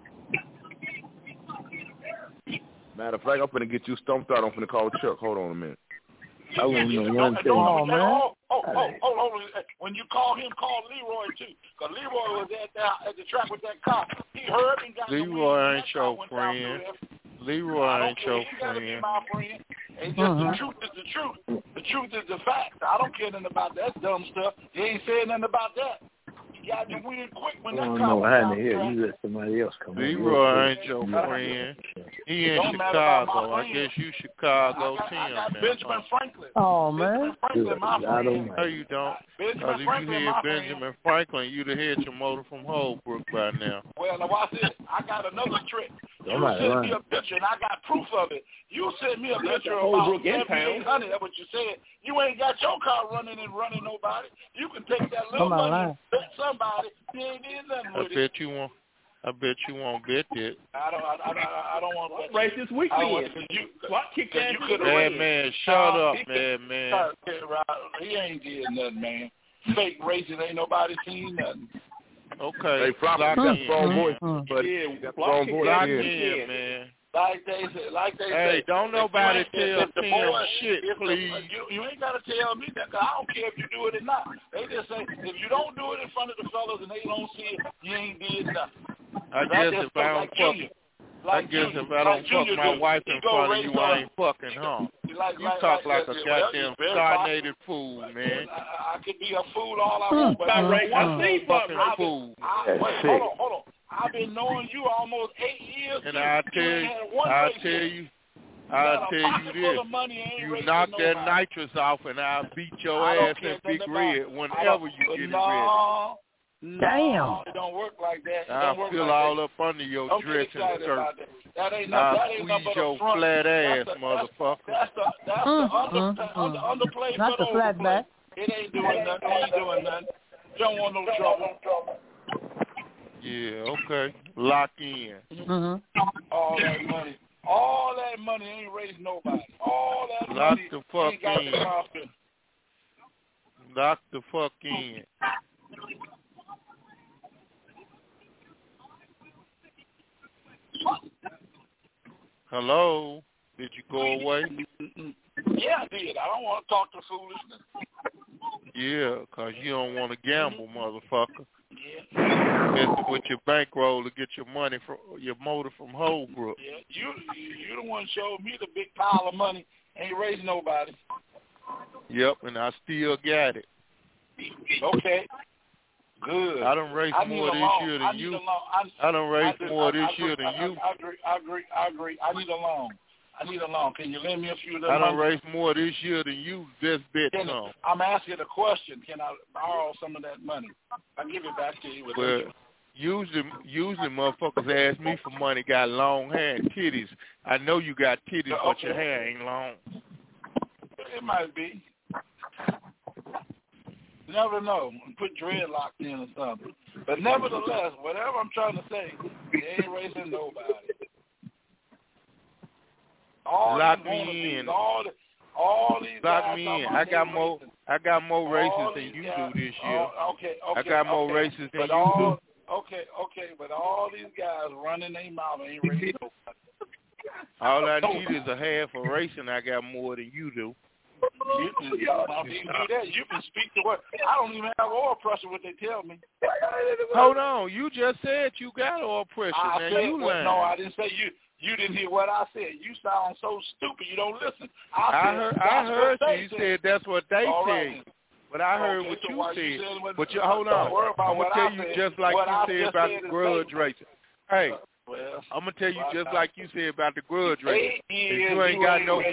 Matter of fact, I'm finna get you stumped out. I'm finna call Chuck. Hold on a minute. I want to know one thing. Hold on. When you call him, call Leroy too, because Leroy was at the track with that cop. He heard and got Leroy ain't your friend. Leroy ain't your friend. It's just the truth is the truth. The truth is the fact. I don't care nothing about that dumb stuff. He ain't saying nothing about that. He got the weird quick when that cop went down the track. You let somebody else come on. Leroy ain't your friend. He in Chicago. I guess you Chicago team. I got Benjamin Franklin. Oh, man. Benjamin Franklin, my friend. No, you don't. Because if you hear Benjamin Franklin, you'd have hit your motor from Holbrook by now. Well, now watch this. I got another trick. You sent me a picture, and I got proof of it. You sent me a picture of about 7,800. That's what you said. You ain't got your car running nobody. You can take that little money and bet somebody. You ain't did nothing with it. I bet you won't bet it. I don't want to race this weekend. What kick ass? Man, shut up, man. He ain't did nothing, man. Fake racing, ain't nobody seen nothing. Okay. They probably got the wrong voice, but wrong voice, man. Like they say. Hey, don't nobody tell Tim shit, please. You ain't got to tell me that, 'cause I don't care if you do it or not. They just say, if you don't do it in front of the fellas and they don't see it, you ain't did nothing. I guess if I don't fuck my wife in front of you, I ain't fucking home. You talk like a goddamn star-native fool, man. I could be a fool all I want, but I'm a fucking fool. Hold on. I've been knowing you almost 8 years. And I'll tell you this. You knock that nitrous off and I'll beat your ass in Big Red whenever you get it ready. Damn. It don't work like that. I'll feel all up under your dress and skirt. I'll squeeze your flat ass, motherfucker. That's the underplay. Not the flat back. It ain't doing nothing. Don't want no trouble. Yeah, okay. Lock in. All that money ain't raised nobody. All that Lock money the fuck ain't got in. the profit. Lock the fuck in. Hello? Did you go away? Yeah, I did. I don't want to talk to foolishness. Yeah, 'cause you don't want to gamble, motherfucker. Yeah. Messing with your bankroll to get your money from your motor from Holbrook. Yeah, you the one showed me the big pile of money. Ain't raised nobody. Yep, and I still got it. Okay. Good. I done raised more this year than you. I done raised more this year than you. I agree. I need a loan. Can you lend me a few of them? I done raised more this year than you. Just bet some. I'm asking a question. Can I borrow some of that money? I'll give it back to you. Well, usually motherfuckers ask me for money got long hair and titties. I know you got titties, but your hair ain't long. It might be. Never know. Put dreadlocks in or something. But nevertheless, whatever I'm trying to say, they ain't raising nobody. Lock me in. All these Lock me in. I got more races than you do this year. I got more races than you do. Okay, but all these guys running their mouth ain't raising nobody. All I need is a half a race, and I got more than you do. You can do that. You can speak to what I don't even have oil pressure. What they tell me. Hold on, you just said you got oil pressure. No, I didn't say you. You didn't hear what I said. You sound so stupid. You don't listen. I heard you said that's what they tell you. But I heard what you said. But hold on. I'm going to tell you just like you said about the grudge racing. Hey, I'm going to tell you just like you said about the grudge racing. If you ain't got no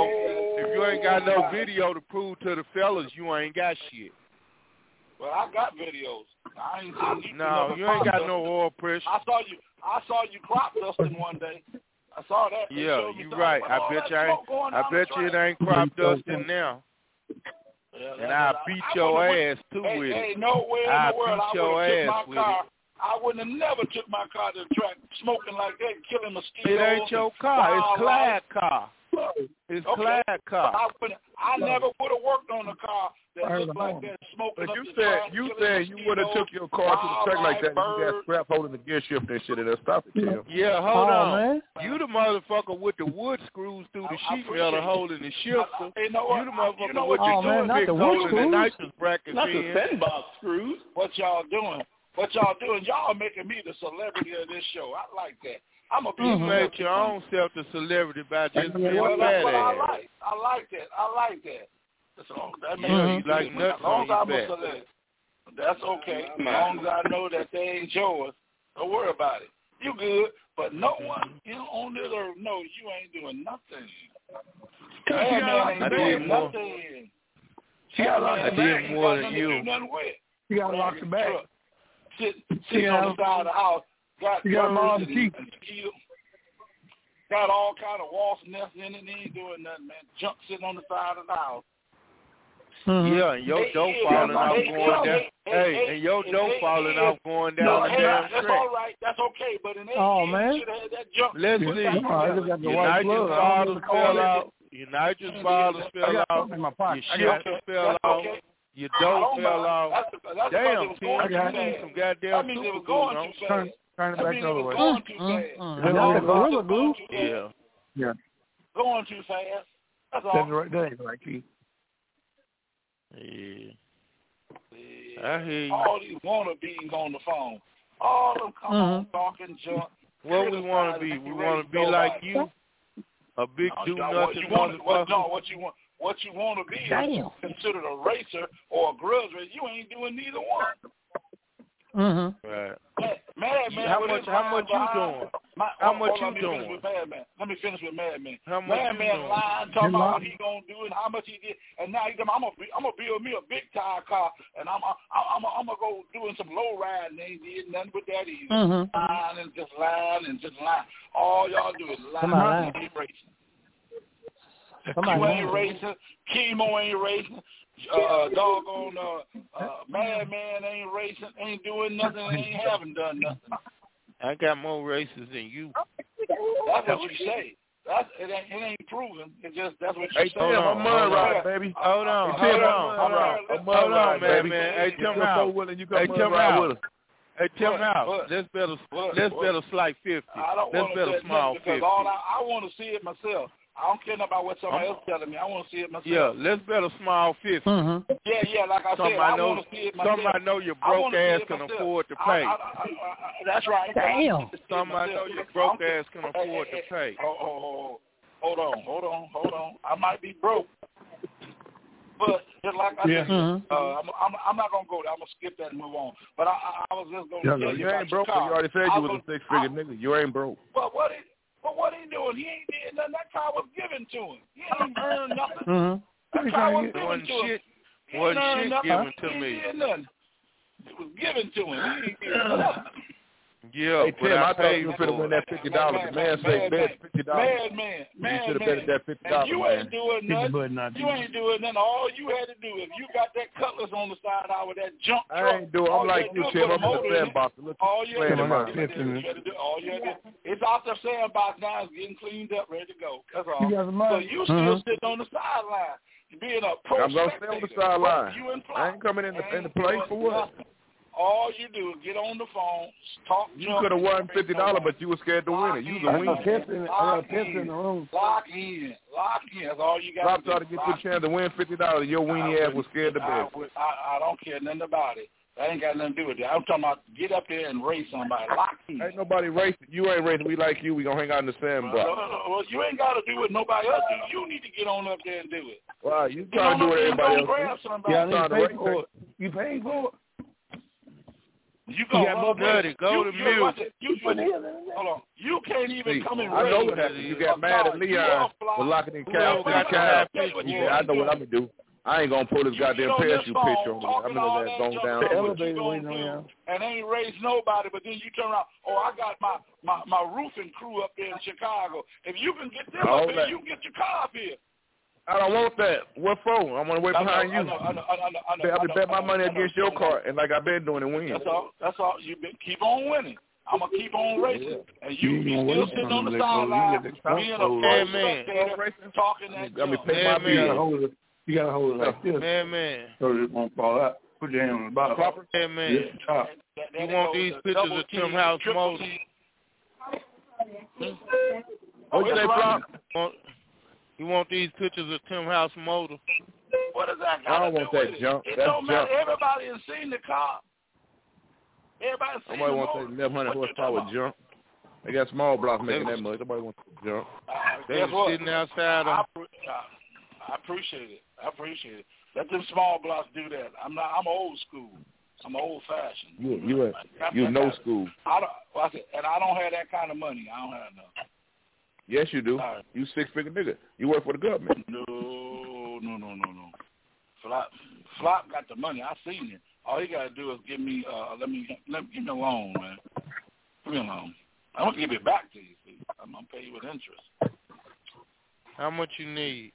video to prove to the fellas, you ain't got shit. Well, I got videos. I ain't seen you. No, you ain't got no oil pressure. I saw you crop dusting one day. I saw that. Yeah, you right. I bet you it ain't crop dusting now. Yeah, and I'll beat your ass too with it. Nowhere in the world I would have took my car. I wouldn't have never took my car to the track smoking like that, killing mosquitoes. It ain't your car. It's Clyde car. It's Clyde car. I never would have worked on a car that looked like that, smoking. But you said you would have took your car to the track like that, and you got scrap holding the gear shift and shit, and that stop it. Yeah, hold on. Man. You the motherfucker with the wood screws through the sheet metal holding the shifter. You the motherfucker with your toothpick holding the nitrous brackets not the sandbox screws. What y'all doing? Y'all making me the celebrity of this show. I like that. I'm a you made your own self the celebrity by just being a badass. I like that. So that means you like nuts as long as on I'm your a celebrity, that's okay. As long as I know that they ain't yours, don't worry about it. You good, but no one on this earth knows you ain't doing nothing. I did more. I did more than you. You got to lock the bag. Sitting on the side of the house. Got mom teeth. got all kind of wasp nests in it, and he ain't doing nothing, man. Junk sitting on the side of the house. Yeah, and your dough falling off going down. Hey, and your dough falling off going down the damn track. That's all right. That's okay. But in 8 years, you should have had that junk. Let's see. Your nitrogen bottles fell out. Your nitrogen bottles fell out. Your shifter fell out. Your dough fell out. Damn, Tim, you need some goddamn super glue, don't you? Turn it back the other way. Going too fast. Yeah. Going too fast. That's all. That's right there, right, Keith. Yeah. I hear you. All these wannabes on the phone. All of them come on talking junk. What we want to be? We want to be like you? A big do-nothing motherfucker? No, what you want to be is considered a racer or a grudge racer. You ain't doing neither one. Right. Madman. How much you doing? How much you doing? Let me finish with Madman. How much Madman you doing? lying, talking about what he gonna do and how much he did, and now he's I'm gonna build me a big tire car, and I'm gonna go doing some low riding. They ain't did nothing but that either. Lying and just lying. All y'all do is lying and racing. You ain't racing. Chemo ain't racing. Doggone Madman ain't racing, ain't doing nothing, ain't haven't done nothing. I got more races than you. That's what you say. It ain't proven. It's just that's what you say. Hold on, baby. Hold on, man. Hey, Tim out. Hey, Tim out. Let's bet a slight 50. Let's bet a small 50. I want to see it myself. I don't care about what somebody else telling me. I want to see it myself. Yeah, let's bet a small 50. Yeah, like I said, I want to see it myself. Somebody know your broke ass can afford to pay. That's right. Damn. Somebody know your broke ass can afford to pay. Hold on. I might be broke. But just like I said, I'm not going to go there. I'm going to skip that and move on. But I was just going to tell you ain't broke. You already said you was a six-figure nigga. You ain't broke. But what he doing? He ain't did nothing. That car was given to him. He ain't earned nothing. That car was given to him. Wasn't shit given to me. He did nothing. It was given to him. He ain't did nothing. Yeah, hey, Tim, I thought you were going to win that $50. The man said bet $50. Man. You should have betted that $50, you ain't doing nothing. You ain't doing nothing. All you had to do, if you got that Cutlass on the side out with that junk truck. I ain't doing. I'm like you, Tim. I'm in the sandbox. All you had to do, it's out the sandbox now. It's getting cleaned up, ready to go. That's all. So you still sitting on the sideline. Being a pro I'm going to stay on the sideline. I ain't coming in the play for what? All you do is get on the phone, talk. You could have won $50, but you were scared to win it. You was a winner. I got a pimp in the room. Lock in. That's all you got. Stop trying to get you a chance to win $50. Your weenie ass was scared to bet. I don't care nothing about it. That ain't got nothing to do with it. I'm talking about get up there and race somebody. Lock in. Ain't nobody racing. You ain't racing. We like you. We gonna hang out in the sandbox. Well, you ain't got to do what nobody else do. You need to get on up there and do it. Wow, you trying to do what everybody else do. Yeah, I pay for it. You paid for it. You go dirty. Go to Mule. Hold on. You can't even come and race. I know what happened. You got mad at Leon for locking in Cal. I know what I'm going to do. I ain't going to pull this goddamn parachute picture on me. I'm going to let that going down the elevator waiting on you. And ain't raised nobody, but then you turn around, I got my roofing crew up there in Chicago. If you can get them up here, you can get your car up here. I don't want that. What for? I'm going to wait behind you. I'll bet my money against your car, and like I've been doing, and win. That's all. You keep on winning. I'm going to keep on racing. And you still sitting on the sideline, being a pro talking that junk. You got to hold it like this. Man. So it won't fall out. Put your hand on the bottom. Man. You want these pictures of Tim House Motor? What you say, Flop? You want these pictures of Tim House Motor? What does that got I don't want that junk. It don't matter. Everybody has seen the car. Everybody's seen Nobody wants that 1,100 horsepower junk. They got small blocks making that much. Nobody wants that junk. They sitting outside. I appreciate it. Let them small blocks do that. I'm old school. I'm old fashioned. You no school. I don't have that kind of money. I don't have enough. Yes, you do. You six-figure nigga. You work for the government. No. Flop got the money. I seen it. All you gotta do is give me give me a loan, man. Give me a loan. I'm gonna give it back to you. See? I'm gonna pay you with interest. How much you need?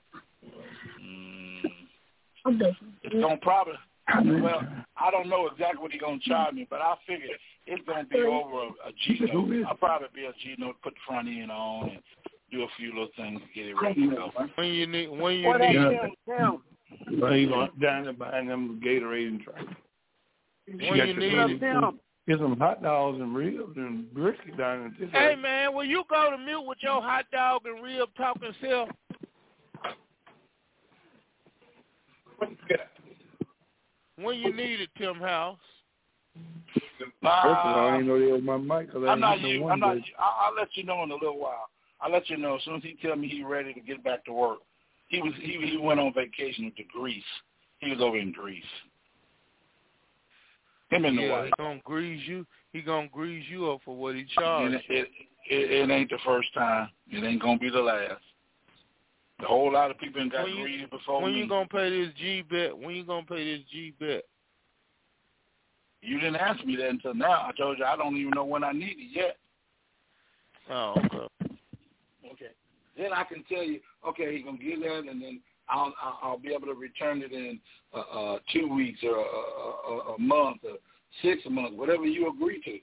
It's gonna probably. Well, I don't know exactly what he's gonna charge me, but I figure it's gonna be over a G note. I'll probably be a G note, put the front end on, and do a few little things to get it ready to go. When you need. Well, he's going down there buying them Gatorade and try. When you need it. Get some hot dogs and ribs and brisket down there. Hey, man, will you go to mute with your hot dog and rib talking self? When you need it, Tim House. I didn't know they was my mic. I'm not you. I'll let you know in a little while. I'll let you know as soon as he tell me he's ready to get back to work. He went on vacation to Greece. He was over in Greece. Him and the wife. He gonna grease you. He gonna grease you up for what he charged. It ain't the first time. It ain't gonna be the last. A whole lot of people got greedy before me. When you gonna pay this G-bet? When you gonna pay this G-bet? You didn't ask me that until now. I told you I don't even know when I need it yet. Oh, okay. Okay. Then I can tell you, okay, he's gonna get that, and then I'll be able to return it in 2 weeks or a month or 6 months, whatever you agree to.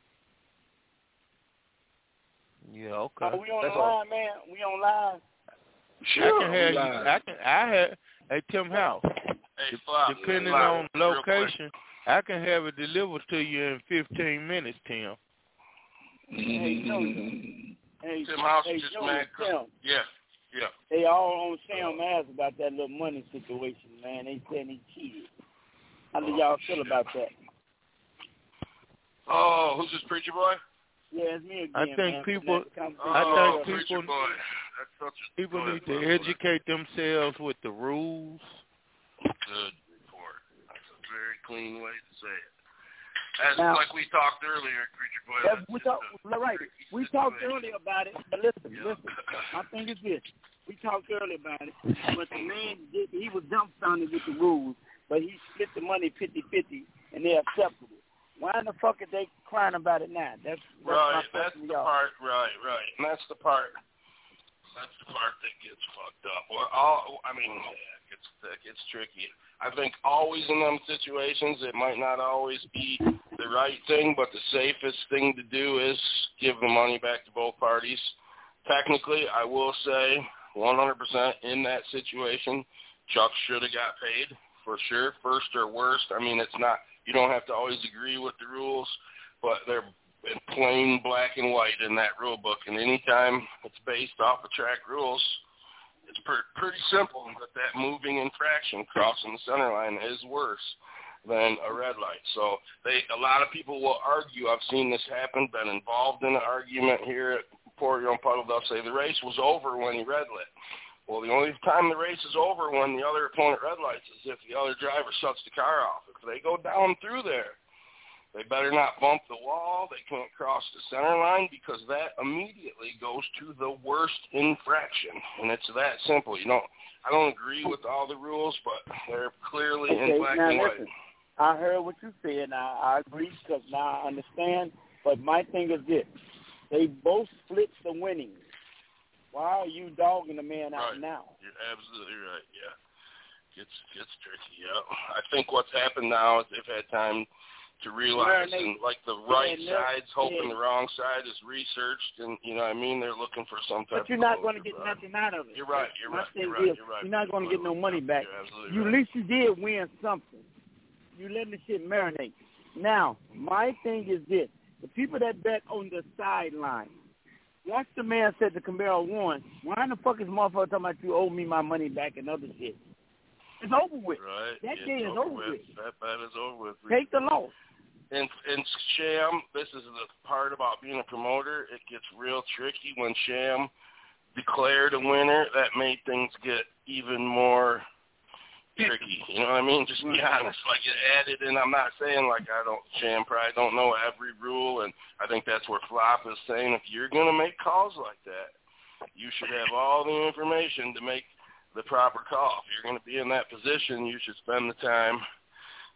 Yeah, okay. We on the line, man. We on line. Sure. Hey, Tim House. Hey, Flop, depending on location, I can have it delivered to you in 15 minutes, Tim. Hey, Tim House hey, just Tim. mad. Yeah. They all on Sam ass about that little money situation, man. They saying he cheated. How do y'all feel about that? Oh, who's this preacher boy? Yeah, it's me again. I think people need to educate themselves with the rules. Good report. That's a very clean way to say it. As now, like we talked earlier, preacher boy. We talked earlier about it. But listen. My thing is this: we talked earlier about it, but the man he was dumbfounded with the rules, but he split the money 50-50, and they accepted it. Why in the fuck are they crying about it now? That's right. That's the part. Right. And that's the part. That's the part that gets fucked up. Well, it gets tricky. I think always in them situations, it might not always be the right thing, but the safest thing to do is give the money back to both parties. Technically, I will say 100% in that situation, Chuck should have got paid for sure, first or worst. I mean, it's not. You don't have to always agree with the rules, but they're in plain black and white in that rule book. And anytime it's based off of track rules, it's pretty simple that moving infraction crossing the center line is worse than a red light. So a lot of people will argue. I've seen this happen, been involved in an argument here at Emporio and Puddle. They'll say the race was over when he red lit. Well, the only time the race is over when the other opponent red lights is if the other driver shuts the car off. If they go down through there, they better not bump the wall. They can't cross the center line because that immediately goes to the worst infraction, and it's that simple. I don't agree with all the rules, but they're clearly in black and white. Listen, I heard what you said. Now I agree because now I understand. But my thing is this: they both split the winnings. Why are you dogging the man out now? You're absolutely right. Yeah, gets tricky. Yeah, I think what's happened now is they've had time to realize, and like the right side's hoping the wrong side is researched, and you know what I mean, they're looking for some type. But you're not going to get nothing out of it. You're right. You're not going to get no money back. At least you did win something. You letting the shit marinate. Now, my thing is this: the people that bet on the sideline. Once the man said the Camaro won, why in the fuck is motherfucker talking about you owe me my money back and other shit? It's over with. Right. That day is over with. That is over with. Take the loss. And Sham, this is the part about being a promoter. It gets real tricky when Sham declared a winner. That made things get even more tricky. You know what I mean? Just be honest. Like it added, and I'm not saying like Sham probably don't know every rule, and I think that's where Flop is saying if you're going to make calls like that, you should have all the information to make the proper call. If you're going to be in that position, you should spend the time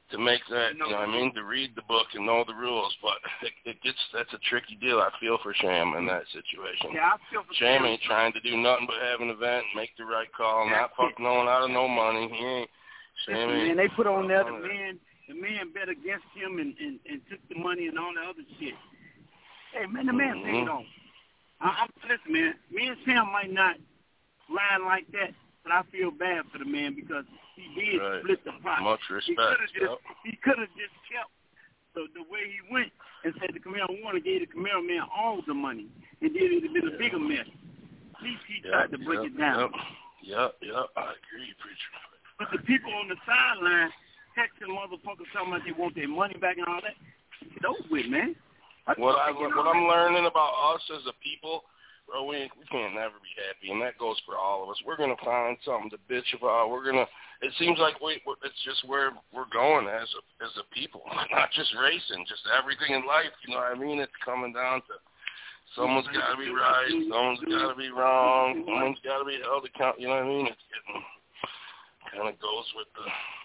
to make that, you know what I mean, to read the book and know the rules, but that's a tricky deal. I feel for Sham in that situation. Yeah, I feel for Sham ain't trying to do nothing but have an event and make the right call, not fuck knowing out of no money. He ain't. Sham ain't. Man, they put on there the man bet against him and took the money and all the other shit. Hey, man, the man paid off. Listen, man, me and Sam might not line like that, but I feel bad for the man because he did split the pot. Much respect. He could have just kept the way he went and said the Camaro Warner gave the Camaro man all the money, and then it would have been a bigger mess. At least he tried to break it down. Yep, I agree, preacher. But the people on the sideline texting motherfuckers talking about they want their money back and all that, get over with, man. What I'm learning about us as a people, bro, we can't never be happy, and that goes for all of us. We're gonna find something to bitch about. It seems like it's just where we're going as a people, not just racing, just everything in life. You know what I mean? It's coming down to someone's got to be right, someone's got to be wrong, someone's got to be held accountable. You know what I mean? It's getting kind of goes with the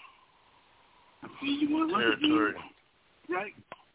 territory. Right.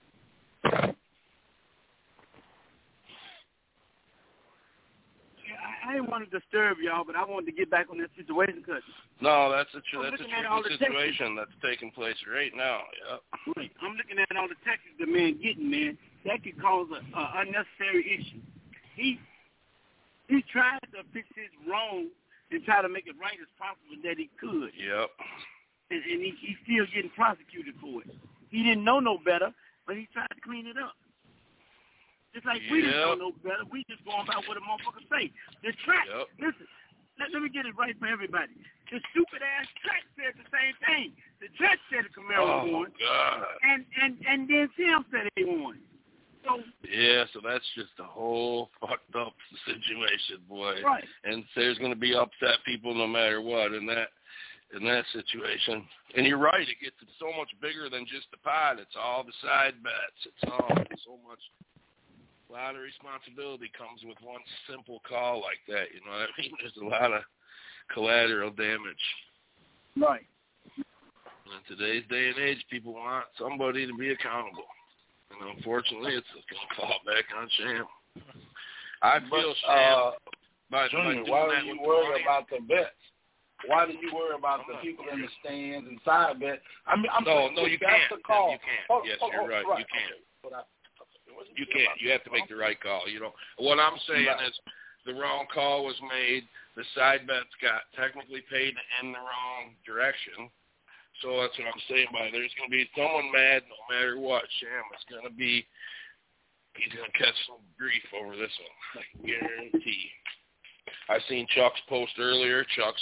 I didn't want to disturb y'all, but I wanted to get back on that situation because that's a tricky situation that's taking place right now. Yeah. Right. I'm looking at all the texts the man getting, man. That could cause an unnecessary issue. He tried to fix his wrong and try to make it right as possible that he could. Yep. And he's still getting prosecuted for it. He didn't know no better, but he tried to clean it up. Just like we didn't know no better. We just going about what a motherfucker say. The track, listen, let me get it right for everybody. The stupid-ass track said the same thing. The track said the Camaro won. God. And then Sam said he won. So that's just a whole fucked up situation, boy. Right. And there's going to be upset people no matter what in that situation. And you're right, it gets so much bigger than just the pot. It's all the side bets. It's all so much. A lot of responsibility comes with one simple call like that. You know what I mean? There's a lot of collateral damage. Right. In today's day and age, people want somebody to be accountable. And unfortunately, it's going to fall back on Sham. I feel Sham. Junior, why do you worry about the bets? Why do you worry about the people in the stands and side bets? I mean, no, you can't. The call. You can't. Yes, you're right. You can't. You can't. You have to make the right call. You know what I'm saying is the wrong call was made. The side bets got technically paid in the wrong direction. So that's what I'm saying by there's going to be someone mad no matter what. Sham is going to be. He's going to catch some grief over this one. I guarantee. I seen Chuck's post earlier. I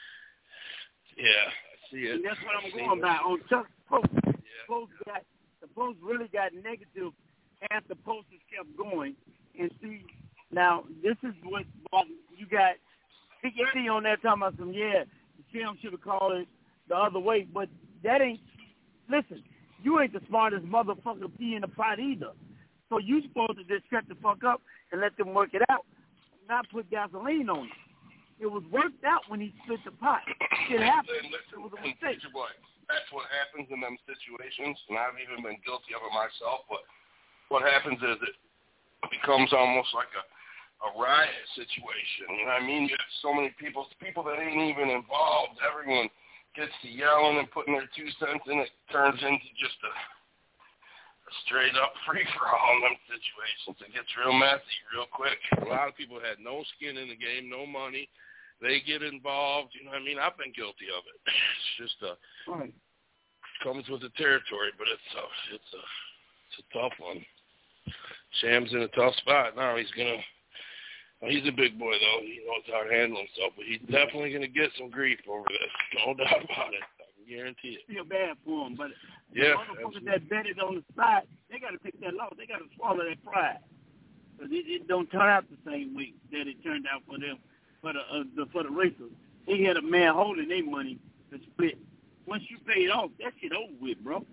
see it. And that's what I'm going by on Chuck's post. Yeah. The post really got negative. As the posters kept going, and see, now this is what you got Big Eddie on there talking about Sham should have called it the other way, but that ain't, listen, you ain't the smartest motherfucker pee in the pot either, so you supposed to just shut the fuck up and let them work it out, not put gasoline on it. It was worked out when he split the pot. It happened. It was a mistake. That's what happens in them situations, and I've even been guilty of it myself, but what happens is it becomes almost like a riot situation. You know what I mean? You have so many people that ain't even involved. Everyone gets to yelling and putting their 2 cents in. It turns into just a straight-up free-for-all in them situations. It gets real messy real quick. A lot of people had no skin in the game, no money. They get involved. You know what I mean? I've been guilty of it. It's just comes with the territory, but it's a tough one. Sham's in a tough spot now. He's a big boy though. He knows how to handle himself, but he's definitely gonna get some grief over this. No doubt about it. I can guarantee it. Feel bad for him, but the motherfuckers that betted on the side, they gotta take that loss. They gotta swallow that pride. Because it don't turn out the same way that it turned out for them, for the racers. They had a man holding their money to split. Once you pay it off, that shit over with, bro.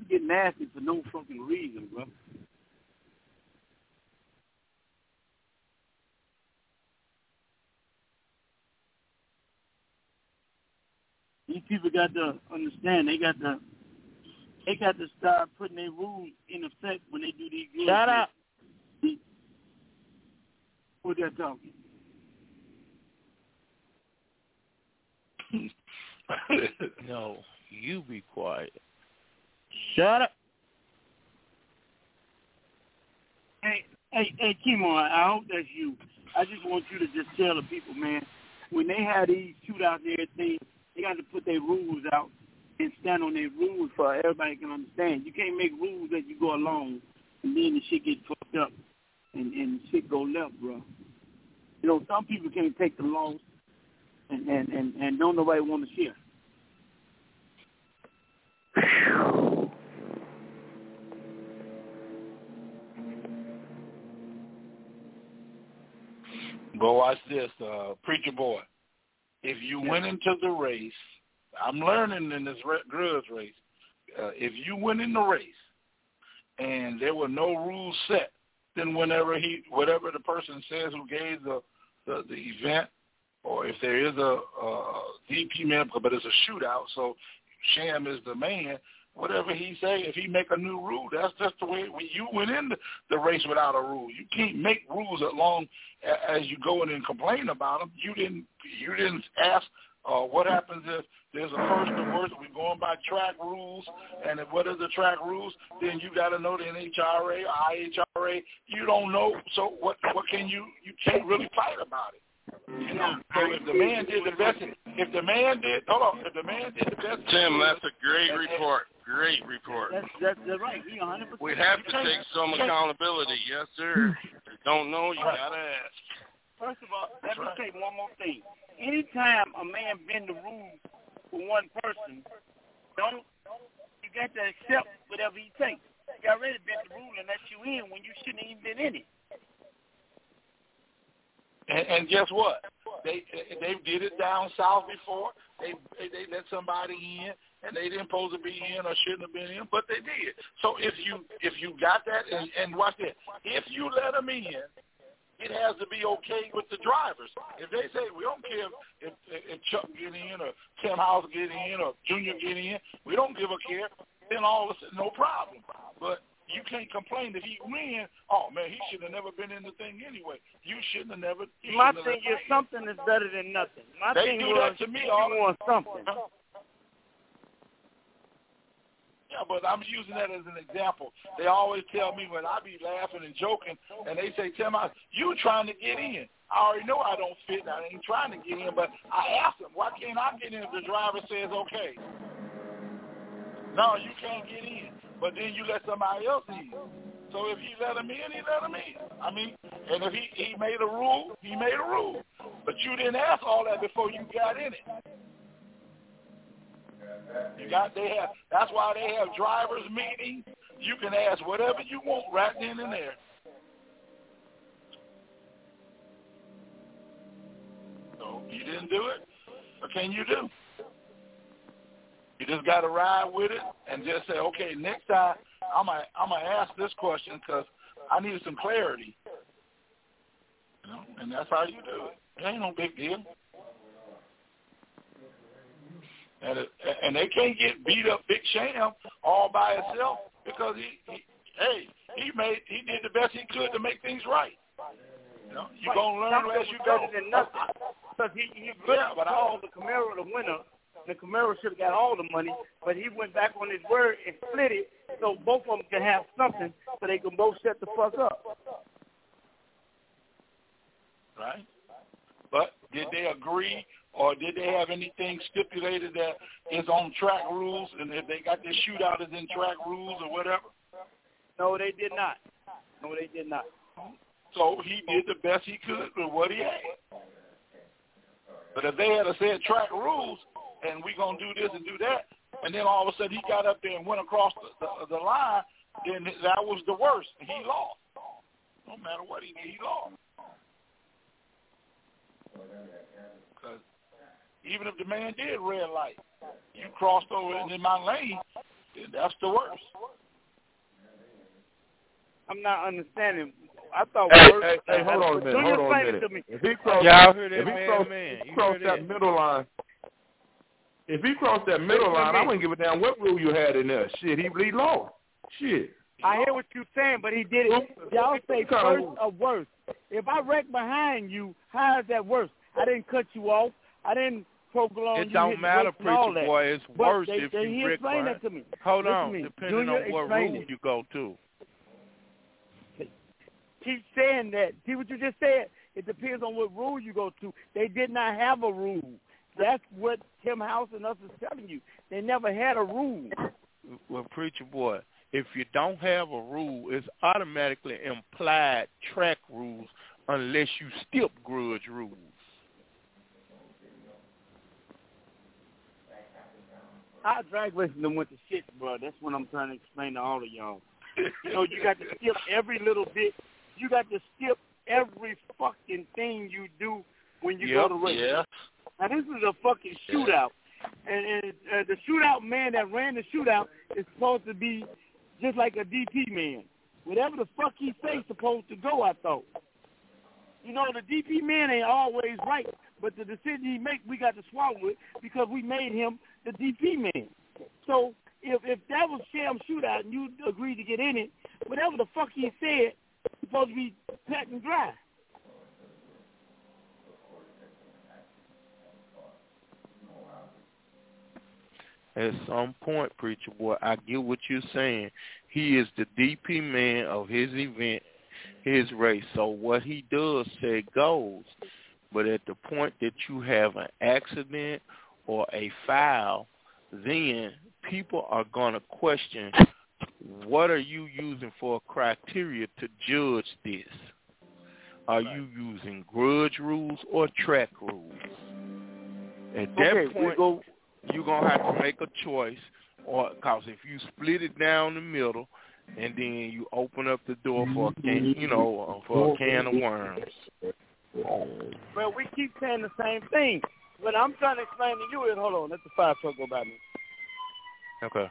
get nasty for no fucking reason, bro. These people got to understand. They got to start putting their rules in effect when they do these games. Shut up. Who's that talking? No, you be quiet. Shut up. Hey, Kimo, I hope that's you. I just want you to just tell the people, man, when they have these shootouts and everything, they got to put their rules out and stand on their rules so everybody can understand. You can't make rules as you go along and then the shit get fucked up and shit go left, bro. You know, some people can't take the loss and don't nobody want to share. But watch this, preacher boy. If you went into the race, I'm learning in this grudge race, if you went in the race and there were no rules set, then whatever the person says who gave the event, or if there is a DP man, but it's a shootout, so Sham is the man, whatever he say, if he make a new rule, that's just the way you went in the race without a rule. You can't make rules as long as you go in and complain about them. You didn't ask what happens if there's a first or worse. We're going by track rules, and if what are the track rules? Then you got to know the NHRA, IHRA. You don't know, so what can you can't really fight about it. You know, so if the man did the best, if the man did the best. Tim, that's a great report. Great report. That's right. 100%. We have to take some accountability. Yes, sir. If you don't know, you got to ask. First of all, let me say one more thing. Anytime a man bend the rules for one person, you got to accept whatever he takes. You already bent the rule and let you in when you shouldn't even been in it. And guess what? They did it down south before. They let somebody in, and they didn't supposed to be in or shouldn't have been in, but they did. So if you got that, and watch that, if you let them in, it has to be okay with the drivers. If they say we don't care if Chuck get in or Tim House get in or Junior get in, we don't give a care. Then all of a sudden, no problem. But you can't complain that he win. Oh man, he should have never been in the thing anyway. You shouldn't have never. My thing is something is better than nothing. They do that to me. You want something. Yeah, but I'm using that as an example. They always tell me when I be laughing and joking, and they say, "Tim, you trying to get in?" I already know I don't fit. I ain't trying to get in, but I asked them, "Why can't I get in if the driver says okay?" No, you can't get in. But then you let somebody else in. So if he let him in, he let him in. I mean, and if he made a rule, he made a rule. But you didn't ask all that before you got in it. That's why they have drivers meetings. You can ask whatever you want right then and there. So you didn't do it. What can you do? You just got to ride with it and just say, okay, next time I'm gonna ask this question because I need some clarity. You know, and that's how you do it. It ain't no big deal. And they can't get beat up Big Sham all by himself because he did the best he could to make things right. You know, you're gonna learn as you go. Better than nothing. Because he called the Camaro the winner. The Camaro should have got all the money, but he went back on his word and split it so both of them can have something so they can both set the fuck up. Right? But did they agree or did they have anything stipulated that is on track rules and if they got this shootout is in track rules or whatever? No, they did not. So he did the best he could with what he had. But if they had said track rules, and we're going to do this and do that, and then all of a sudden he got up there and went across the line, then that was the worst. He lost. No matter what he did, he lost. Because even if the man did red light, you crossed over in my lane, That's the worst. I'm not understanding. I thought. Hey, hold on a minute. If he crossed that middle line, I wouldn't give a damn what rule you had in there. Shit, he lost. Shit. I hear what you're saying, but he did it. Y'all say first or worse. If I wreck behind you, how is that worse? I didn't cut you off. I didn't prolong you. It don't matter, preacher boy. It's worse if you wreck behind. That to me. Hold on, depending on what rule you go to. Keep saying that. See what you just said? It depends on what rule you go to. They did not have a rule. That's what Tim House and us is telling you. They never had a rule. Well, preacher boy, if you don't have a rule, it's automatically implied track rules unless you skip grudge rules. Our drag racing them went to shit, bro. That's what I'm trying to explain to all of y'all. You know, you got to skip every little bit. You got to skip every fucking thing you do when you go to race. Yeah. Now, this is a fucking shootout. And the shootout man that ran the shootout is supposed to be just like a DP man. Whatever the fuck he say supposed to go, I thought. You know, the DP man ain't always right, but the decision he make, we got to swallow it because we made him the DP man. So if that was sham shootout and you agreed to get in it, whatever the fuck he said, supposed to be cut and dry. At some point, preacher boy, I get what you're saying. He is the DP man of his event, his race. So what he does say goes. But at the point that you have an accident or a foul, then people are going to question, what are you using for a criteria to judge this? Are you using grudge rules or track rules? At that point, you're going to have to make a choice, or because if you split it down the middle and then you open up the door for a can, for a can of worms. Well, we keep saying the same thing. What I'm trying to explain to you is, hold on, let the fire truck go by me. Okay.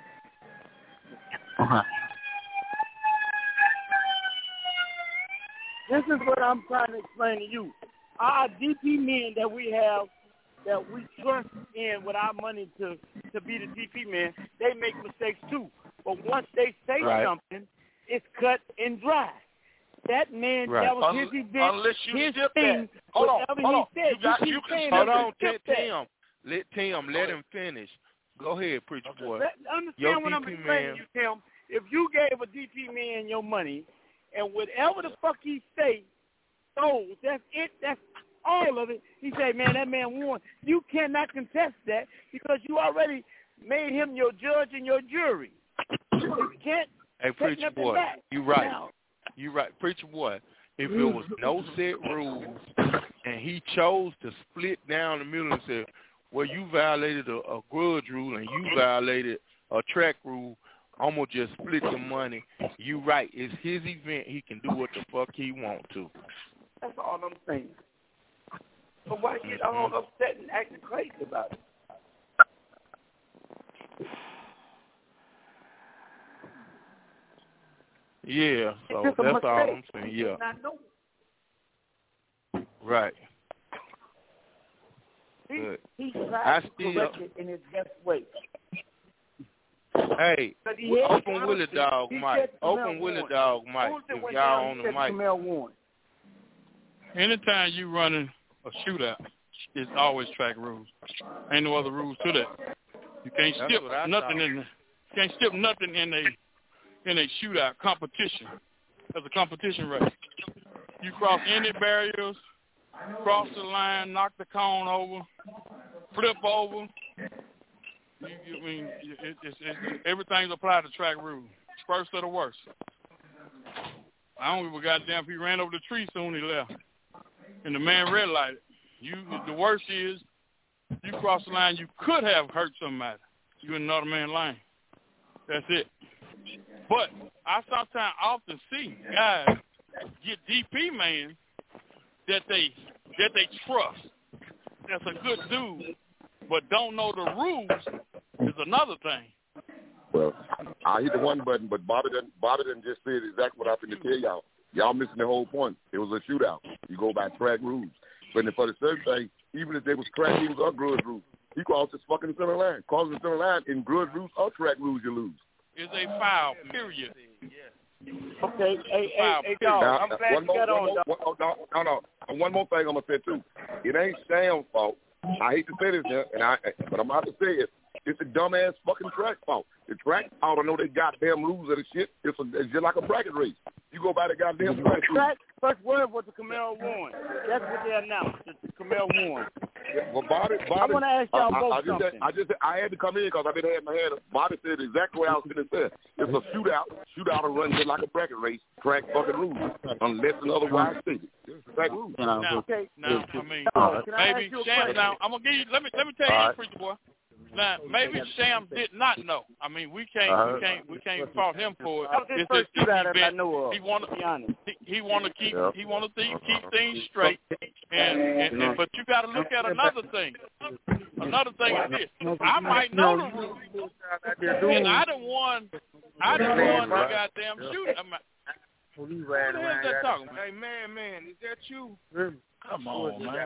This is what I'm trying to explain to you. Our DP men that we have, that we trust in with our money to be the DP man, they make mistakes too. But once they say something, it's cut and dry. That man, that was his event, unless you his skip thing. That. Hold on. Hold on, Tim. Let him finish. Go ahead, preacher boy. Understand what I'm explaining to you, Tim. If you gave a DP man your money, and whatever the fuck he say, that's it. That's all of it. He say, man, that man won. You cannot contest that because you already made him your judge and your jury. You can't. Hey, preacher boy, you right. Now. You right, preacher boy. If there was no set rules and he chose to split down the middle and say, well, you violated a grudge rule and you violated a track rule, I'm going to just split the money. You right. It's his event. He can do what the fuck he want to. That's all I'm saying. But why get all upset and acting crazy about it? Yeah, so that's all I'm saying. Yeah. Right. He tried to correct it in his best way. Hey, open Willie Dog Mike. Open Willie Dog Mike. If y'all on the mic. Anytime you running a shootout, it's always track rules. Ain't no other rules to that. You can't skip nothing in a shootout competition. As a competition race, you cross any barriers, cross the line, knock the cone over, flip over. Everything's applied to track rules. First or the worst. I don't give a goddamn if he ran over the tree soon he left. And the man red lighted. The worst is you cross the line, you could have hurt somebody. You in another man's lane. That's it. But I sometimes often see guys get DP man that they trust. That's a good dude, but don't know the rules is another thing. Well, I hit the one button, but Bobby done just said exactly what I'm going to tell y'all. Y'all missing the whole point. It was a shootout. You go by track rules. But for the third thing, even if they was track rules or grudge rules, he crossed his fucking center line. Crossing the center line in grudge rules or track rules, you lose. It's a foul, period. Okay, hey, dog, I'm glad you got on, dog. No. One more thing I'm going to say, too. It ain't Sam's fault. I hate to say this, but I'm about to say it. It's a dumbass fucking track fault. The track, I don't know they goddamn rules of the shit. It's just like a bracket race. You go by the goddamn track rules. First word was the Camaro won. That's what they announced. The Camaro won. Yeah, well, Bobby, I want to ask y'all both something. I had to come in because I've been having my hand up. Bobby said exactly what I was going to say. It's a shootout. Shootout will run just like a bracket race. Track fucking rules. Unless and otherwise stated. Track rules. Now, I mean, maybe Sam. Now, I'm gonna give you. Let me tell you, this, Preacher Boy. Now, maybe Sam did not know. I mean, we can't fault him for it. It's just he want to keep things straight. And but you got to look at another thing. Another thing is this: I might know the rules, and I done won the goddamn shooting. Who the hell is that talking? Hey, man, is that you? Come on, man.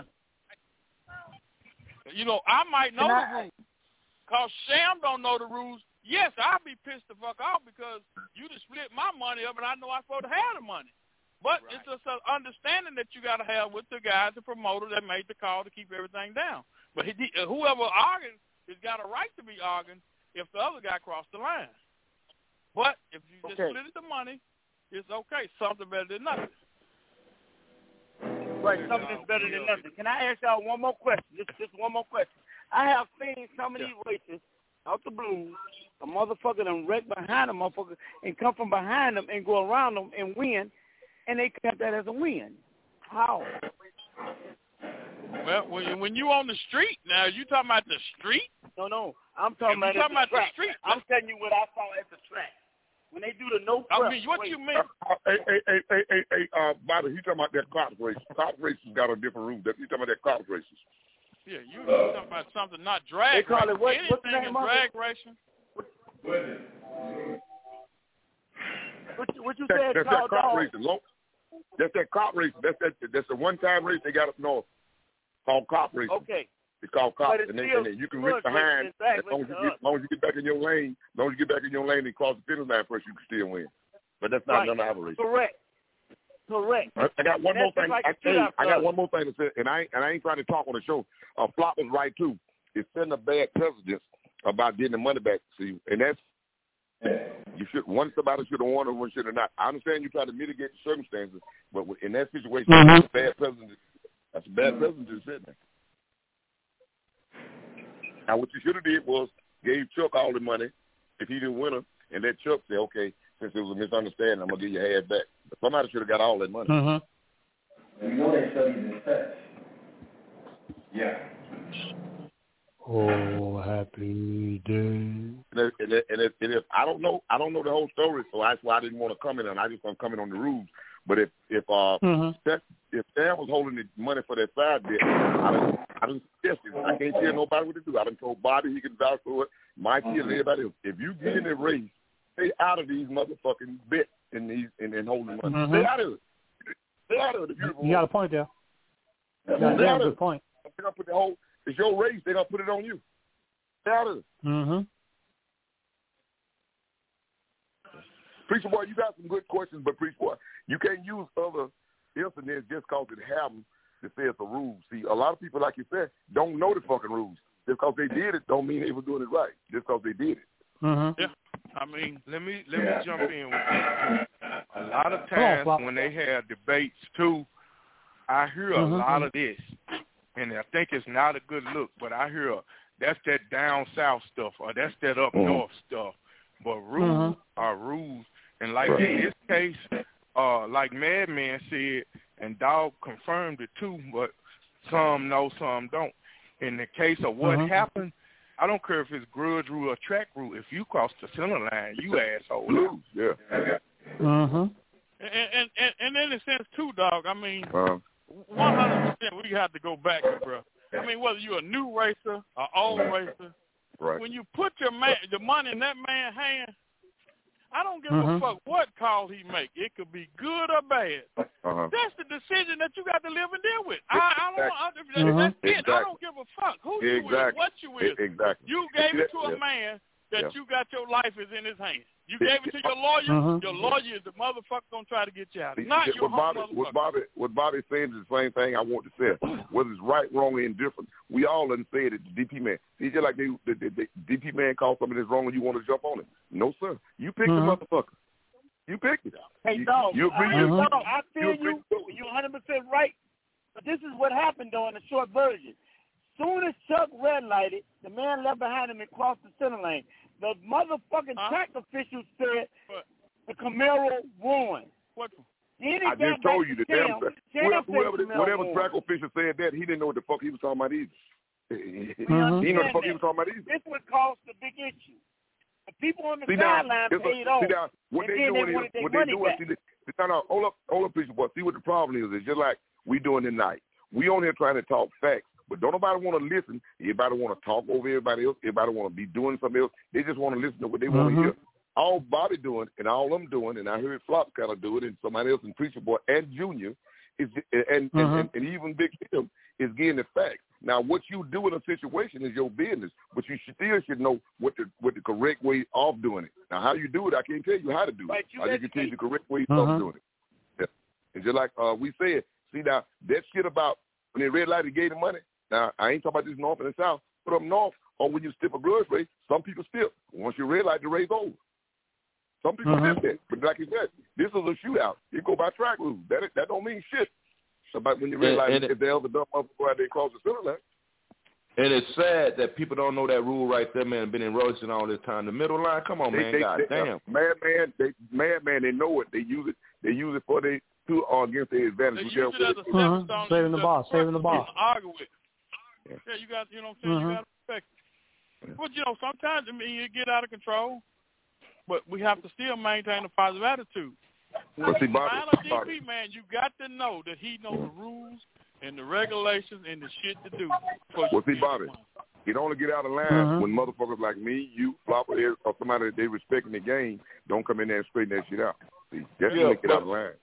You know, I might know the rules. Because Sam don't know the rules. Yes, I'll be pissed the fuck off because you just split my money up and I know I'm supposed to have the money. But It's just an understanding that you got to have with the guy, the promoter that made the call to keep everything down. But whoever argues has got a right to be arguing if the other guy crossed the line. But if you just split the money, it's okay. Something better than nothing. Right, something is better than nothing. Can I ask y'all one more question? Just one more question. I have seen some of these races out the blue, a motherfucker done wreck behind a motherfucker and come from behind them and go around them and win, and they count that as a win. How? Well, when you on the street now, you talking about the street? No, I'm talking about the street. I'm telling you what I saw at the track. When they do the no prep. I mean, what you mean? Hey, Bobby, he talking about that clock race. Clock races got a different rule. You talking about that clock races? Yeah, you talking about something not drag. They call it what? What's the name? Drag racing. What you said? That's that clock racing. That's that clock racing. That's the one-time race they got up north called clock racing. Okay. It's called clock, and then you can reach behind as long as you get back in your lane. As long as you get back in your lane and cross the finish line first, you can still win. But that's not none of our race. Correct. I got one more thing. I got one more thing to say, and I ain't trying to talk on the show. Flop was right too. It's setting a bad precedent about getting the money back to you, and that's one somebody should have won or one should have not. I understand you try to mitigate the circumstances, but in that situation, that's a bad precedent. That's a bad precedent to set there. Now, what you should have did was gave Chuck all the money if he didn't win her, and let Chuck say, okay, since it was a misunderstanding, I'm going to give you half back. But somebody should have got all that money. You know they studied in text. Yeah. Oh, happy day. And if I don't know the whole story, so that's why I didn't want to comment on. I just want to comment on the rules. But if Sam was holding the money for that side bet, I didn't suggest it. I can't tell nobody what to do. I done told Bobby he can vouch for it, Mikey and everybody else. If you get in the race, stay out of these motherfucking bets and holding money. Stay out of it. Stay out of it. You got a point there. You got a good point. They're gonna put the whole. It's your race. They're gonna put it on you. Stay out of it. Preacher Boy, you got some good questions, but Preacher Boy, you can't use other incidents just because it happened to say it's a rule. See, a lot of people, like you said, don't know the fucking rules. Just because they did it don't mean they were doing it right. Just because they did it. Yeah. I mean, let me jump in with this. A lot of times when they have debates too, I hear a lot of this, and I think it's not a good look. But I hear that's that down south stuff, or that's that up north stuff. But rules are rules, and like in this case, like Madman said, and Dog confirmed it too. But some know, some don't. In the case of what happened, I don't care if it's grudge rule or track rule. If you cross the center line, you asshole lose. Yeah. And in a sense too, Dog. I mean, 100% we have to go back, bro. I mean, whether you're a new racer, an old racer, when you put the money in that man's hand, I don't give a fuck what call he make. It could be good or bad. That's the decision that you got to live and deal with. That's it. I don't give a fuck who you is, what you is. You gave it to a man that you got your life is in his hands. You gave it to your lawyer. Your lawyer is the motherfucker gonna try to get you out. Not your motherfucker. What Bobby saying is the same thing I want to say. Whether it's right, wrong, or indifferent, we all done said it. The DP man. See, just like the DP man called something that's wrong and you want to jump on it. No, sir. You picked the motherfucker. You picked it. Hey, dog. You agree? I feel you. You're 100% right. But this is what happened, though, in the short version. Soon as Chuck red lighted, the man left behind him and crossed the center lane. The motherfucking track official said the Camaro won. What? I just told you the damn whatever track official said that, he didn't know what the fuck he was talking about either. He didn't know what the fuck he was talking about either. This would cause the big issue. The people on the sideline paid off. What they doing is, hold up, preacher boy. See what the problem is. It's just like we doing tonight. We on here trying to talk facts. But don't nobody want to listen. Everybody want to talk over everybody else. Everybody want to be doing something else. They just want to listen to what they want to hear. All Bobby doing and all I'm doing, and I heard Flops kind of do it, and somebody else in Preacher Boy and Junior, is and even Big Tim is getting the facts. Now, what you do in a situation is your business, but you still should know what the correct way of doing it. Now, how you do it, I can't tell you how to do it. I just can tell you the correct way of doing it. Yeah. And just like we said, see now that shit about when they red light, they gave the money. Now, I ain't talking about this north and the south, but up north, or when you step a grudge race, some people step. Once you red light, the race over. Some people step that. But like you said, this is a shootout. You go by track rules. That don't mean shit. Somebody, when you red light, if they ever dump up go out there across the center line. And it's sad that people don't know that rule right there, man. Been in racing all this time. The middle line, come on, man. Goddamn. Madman, they know it. They use it for their against their advantage. Saving the boss. Argue with. Yeah, you got, you know what I'm saying? You got to respect it. But, sometimes, you get out of control, but we have to still maintain a positive attitude. When you find a DP, man, you got to know that he knows the rules and the regulations and the shit to do. Bobby, you only get out of line when motherfuckers like me, you, Flopper, or somebody that they respecting the game don't come in there and straighten that shit out. See, that's when they get out of line.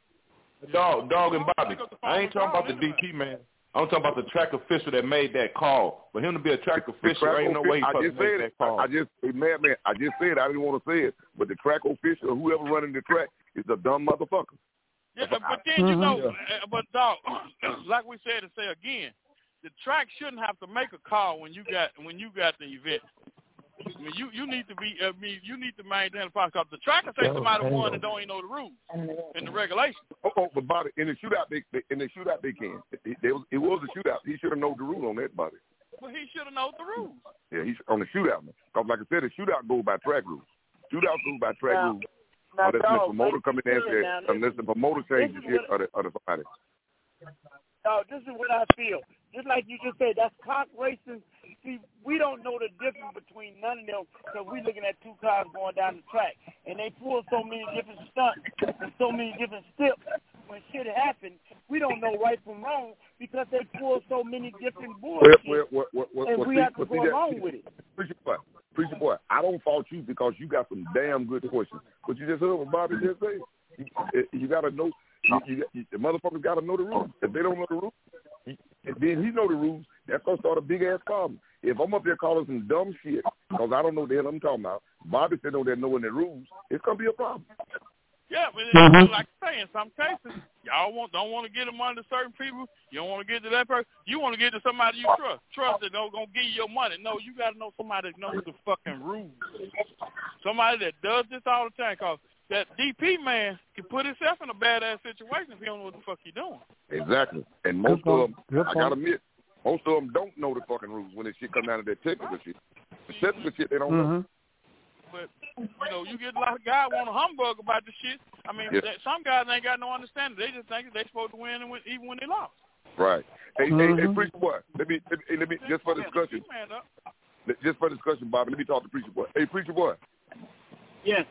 Dog and Bobby, I ain't talking about the DP, man. I'm talking about the track official that made that call. For him to be a track official, there ain't no way he's supposed to make that call. I just said I didn't want to say it, but the track official or whoever running the track is a dumb motherfucker. Yeah, but then but dog, like we said to say again, the track shouldn't have to make a call when you got the event. I mean, you need to be. You need to maintain the process. The track can say somebody won and don't even know the rules and the regulations. Oh, but Bobby, in the shootout, they can. It was a shootout. He should have known the rule on that, Bobby. Well, he should have known the rules. Yeah, he's on the shootout. Because like I said, the shootout goes by track rules. Shootout goes by track rules. Unless the promoter come in there and say, unless the promoter changes it or somebody. No, this is what I feel. Just like you just said, that's cock racing. See, we don't know the difference between none of them because we're looking at two cars going down the track. And they pull so many different stunts and so many different steps. When shit happens, we don't know right from wrong because they pull so many different bullshit. And we have to go along with it. Preacher boy, I don't fault you because you got some damn good questions. But you just heard what Bobby just said. You got to know. The motherfuckers got to know the rules. If they don't know the rules, then he know the rules. That's going to start a big-ass problem. If I'm up there calling some dumb shit because I don't know the hell I'm talking about, Bobby said no, they're knowing the rules, it's going to be a problem. Yeah, but it's like I say, in some cases, y'all don't want to get them under certain people. You don't want to get to that person. You want to get to somebody you trust. Trust that they're going to give you your money. No, you got to know somebody that knows the fucking rules. Somebody that does this all the time because that DP man can put himself in a badass situation if he don't know what the fuck he's doing. Exactly. And most of them, I got to admit, most of them don't know the fucking rules when this shit comes down to that technical shit. The technical shit, they don't know. But, you get a lot of guys want a humbug about the shit. I mean, some guys ain't got no understanding. They just think they're supposed to win even when they lost. Right. Hey, Preacher Boy, let me just for discussion. Just for discussion, Bobby, let me talk to Preacher Boy. Hey, Preacher Boy. Yes.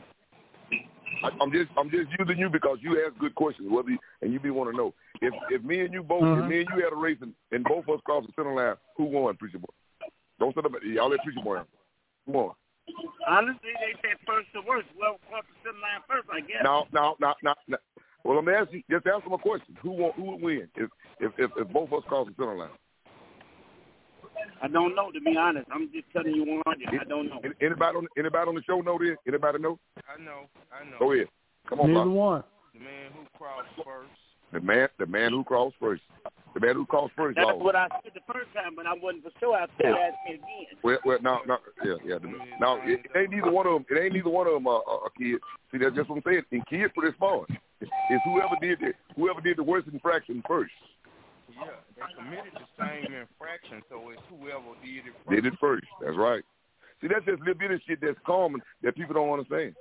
I'm just using you because you ask good questions, and you want to know if me and you both, if me and you had a race and both of us crossed the center line, who won, Preacher Boy? Don't set up. Y'all let Preacher Boy. Come on. Honestly, they said first to worst. Well, cross the center line first, I guess. No. Well, let me ask you. Just answer my question. Who would win if both of us cross the center line? I don't know, to be honest. I'm just telling you 100. I don't know. Anybody on the show know this? Anybody know? I know. Go ahead. Come on, Neither one. The man who crossed first. The man who crossed first. The man who crossed first. That's what I said the first time, but I wasn't for sure after you asked me again. Well, no, yeah. No, it ain't neither one of them. It ain't neither one of them kid. See, that's just what I'm saying. And kids pretty smart. It's whoever did the worst infraction first. Yeah, they committed the same infraction, so it's whoever did it first. Did it first. That's right. See, that's just little bit of shit that's common that people don't understand.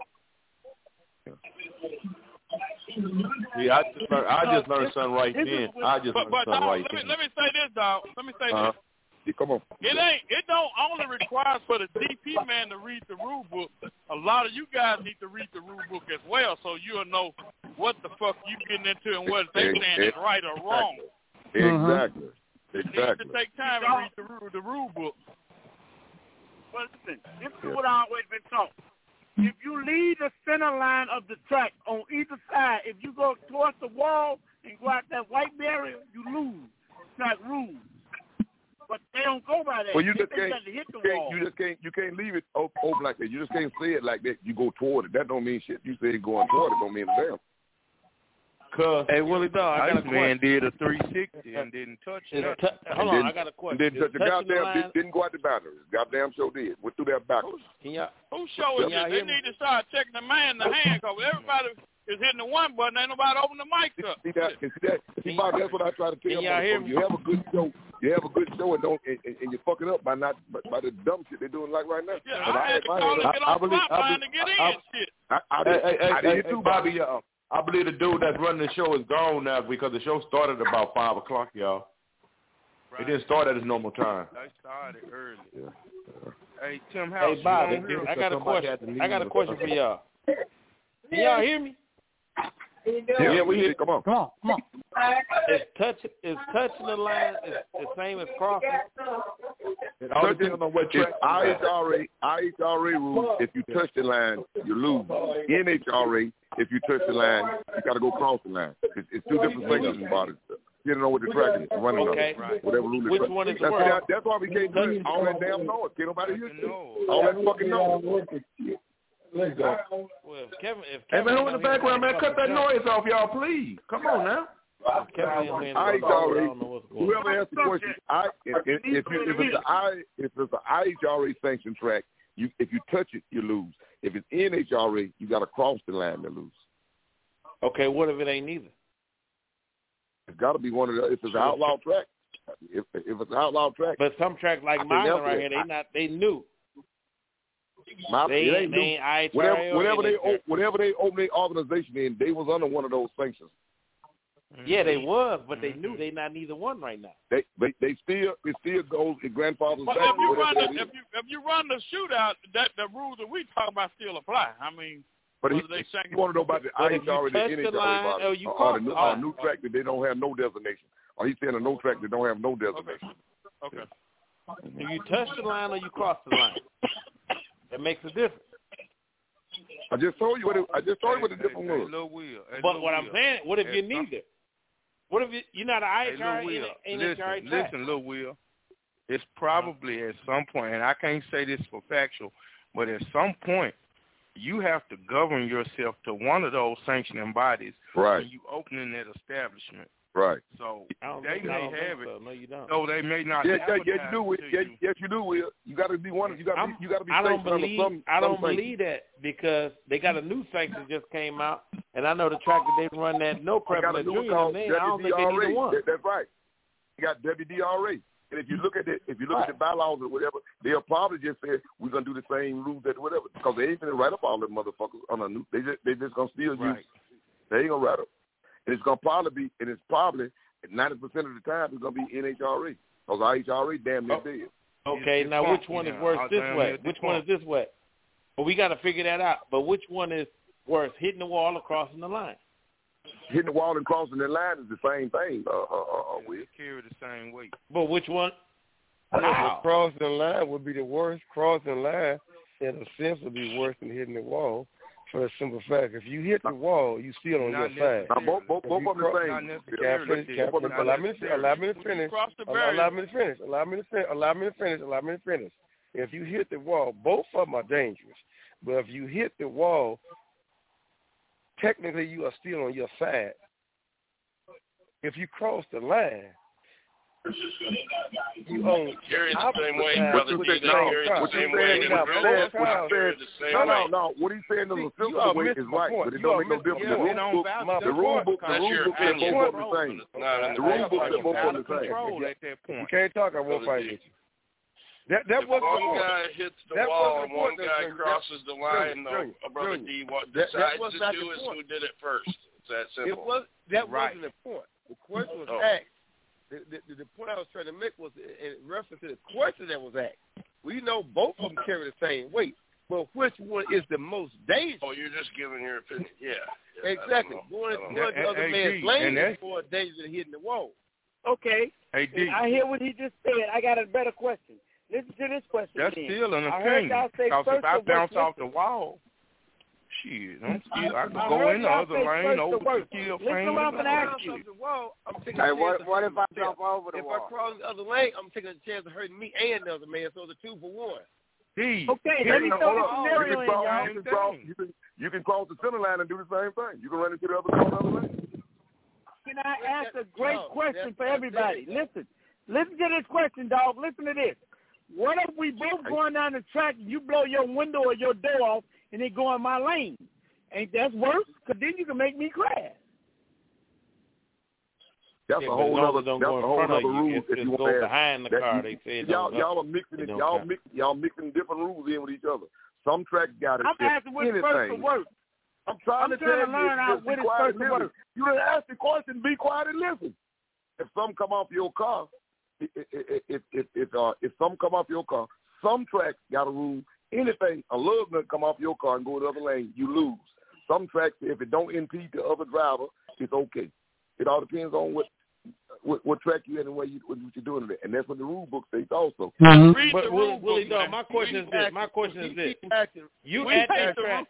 Yeah, I just learned something right then. Let me say this, dog. Let me say this. Yeah, come on. It don't only require for the DP man to read the rule book. A lot of you guys need to read the rule book as well, so you'll know what the fuck you getting into and what they saying is right or wrong. Exactly. You need to take time and read the rule book. Well, listen, this is what I've always been taught. If you leave the center line of the track on either side, if you go towards the wall and go out that white barrier, you lose. Track rules. But they don't go by that. Well, you just can't leave it open like that. You just can't say it like that. You go toward it. That don't mean shit. You say going toward it don't mean a damn. Hey, Willie Dog, I got a question. Man did a 360 and didn't touch it. Hold on, I got a question. Didn't touch the goddamn. Didn't go out the boundary. Goddamn show did. Went through that backwards. Who show is this? They need to start checking the man in the hand, because everybody is hitting the one button. Ain't nobody open the mic up. That's what I try to tell you. You have a good show. You have a good show and you fuck it up by the dumb shit they're doing like right now. Yeah, I had to call and get on the front line to get in shit. I did too, Bobby. I believe the dude that's running the show is gone now because the show started about 5 o'clock, y'all. Right. It didn't start at its normal time. They started early. Yeah. Hey, Tim House. Hey, Bobby, I got a question. I got a question for y'all. Can y'all hear me? Yeah, we hear. Come on. Is touching the line the same as crossing? It's IHRA rules. If you touch the line, you lose. NHRA, if you touch the line, you got to go cross the line. It's two different things about it. You don't know what the track is. Running whatever rule is. Which one is the worst? That's why we can't do it. All that damn noise. Can't nobody hear you. All that fucking noise. Let's go. Well, hey, man, who in the background, man? Cut that noise off, y'all, please. Come on now. Whoever asked the question, if it's an IHRA sanctioned track, if you touch it, you lose. If it's NHRA, you got to cross the line to lose. Okay, what if it ain't neither? It's got to be one of the. If it's an outlaw track, if it's an outlaw track. But some tracks like mine right here, they new. Whatever they open their organization in, they was under one of those sanctions. Yeah, they was, but they knew they not neither one right now. It still goes in grandfather's back. If you run the shootout, the rules that we talk about still apply. I mean, but you want to know about the IHRA, the NHRA, or a new track that they don't have no designation, or he's saying a no track that don't have no designation. Okay. If you touch the line or you cross the line. That makes a difference. I just told you what the difference was. But what I'm saying, what if you're neither? What if you're not an IHRA, NHRA? Listen, Lil Will, it's probably at some point, and I can't say this for factual, but at some point, you have to govern yourself to one of those sanctioning bodies when you opening that establishment. Right. So they may have it. So. No, you don't. No, they may not. Yes, you do. Yes, you do. Will you got to be one? You got to be. I don't believe that because they got a new sanction just came out, and I know the track that they run that no prevalent junior. I don't think they need one. That's right. You got WDRA, and if you look at the bylaws or whatever, they'll probably just say we're gonna do the same rules that whatever because they ain't gonna write up all them motherfuckers on a new. They just gonna still use. They ain't gonna write up. And it's probably 90% of the time it's gonna be NHRA because IHRA damn near dead. Okay, now which one is worse this way? Which one is this way? Well, we got to figure that out. But which one is worse, hitting the wall or crossing the line? Hitting the wall and crossing the line is the same thing. We carry the same weight. But which one? Wow. Crossing the line would be the worst. Crossing the line, in a sense, would be worse than hitting the wall. For a simple fact, if you hit the wall, you still on your side. Now, both of them the same. Allow me to finish. If you hit the wall, both of them are dangerous. But if you hit the wall, technically you are still on your side. If you cross the line, you own Gary's the same way, brother. Gary's the same way. No. What he's saying is a simple way is right, but it don't make no difference. The rule book are both the same. The rule book are both the same. You can't talk, I won't fight with you. That was one guy hits the wall and one guy crosses the line. Brother D decides to do is who did it first. It's that simple. Wasn't the point. The question was asked. The point I was trying to make was in reference to the question that was asked. We know both of them carry the same weight, but which one is the most dangerous? Oh, you're just giving your opinion. Yeah. Exactly. Going the other man's lane is more dangerous than hitting the wall. Okay. Hey, D. I hear what he just said. I got a better question. Listen to this question. That's still an opinion. Because if I bounce off the wall, shit, I can go in the other lane, over the kill frame. Listen and ask you. Hey, what if I jump over the wall? If I cross the other lane, I'm taking a chance of hurting me and the other man, so it's a 2-for-1. D. Okay, let me throw the scenario in, y'all. You can cross the center line and do the same thing. You can run into the other lane. Can I ask a great question for everybody? Listen to this question, dog. Listen to this. What if we both going down the track and you blow your window or your door off and they go in my lane? Ain't that worse? Because then you can make me crash. That's a whole other rule. If you go behind the car, they say y'all are mixing it. Y'all mixing different rules in with each other. Some tracks got it. I'm asking which first to work. I'm trying to learn out which first to work. You didn't ask the question. Be quiet and listen. If some come off your car. If some come off your car, some tracks got a rule. Anything, a lug nut come off your car and go to the other lane, you lose. Some tracks, if it don't impede the other driver, it's okay. It all depends on what track you in and what you're doing it. And that's what the rule book states also. Mm-hmm. But Willie, dog, my question is this. You at that track.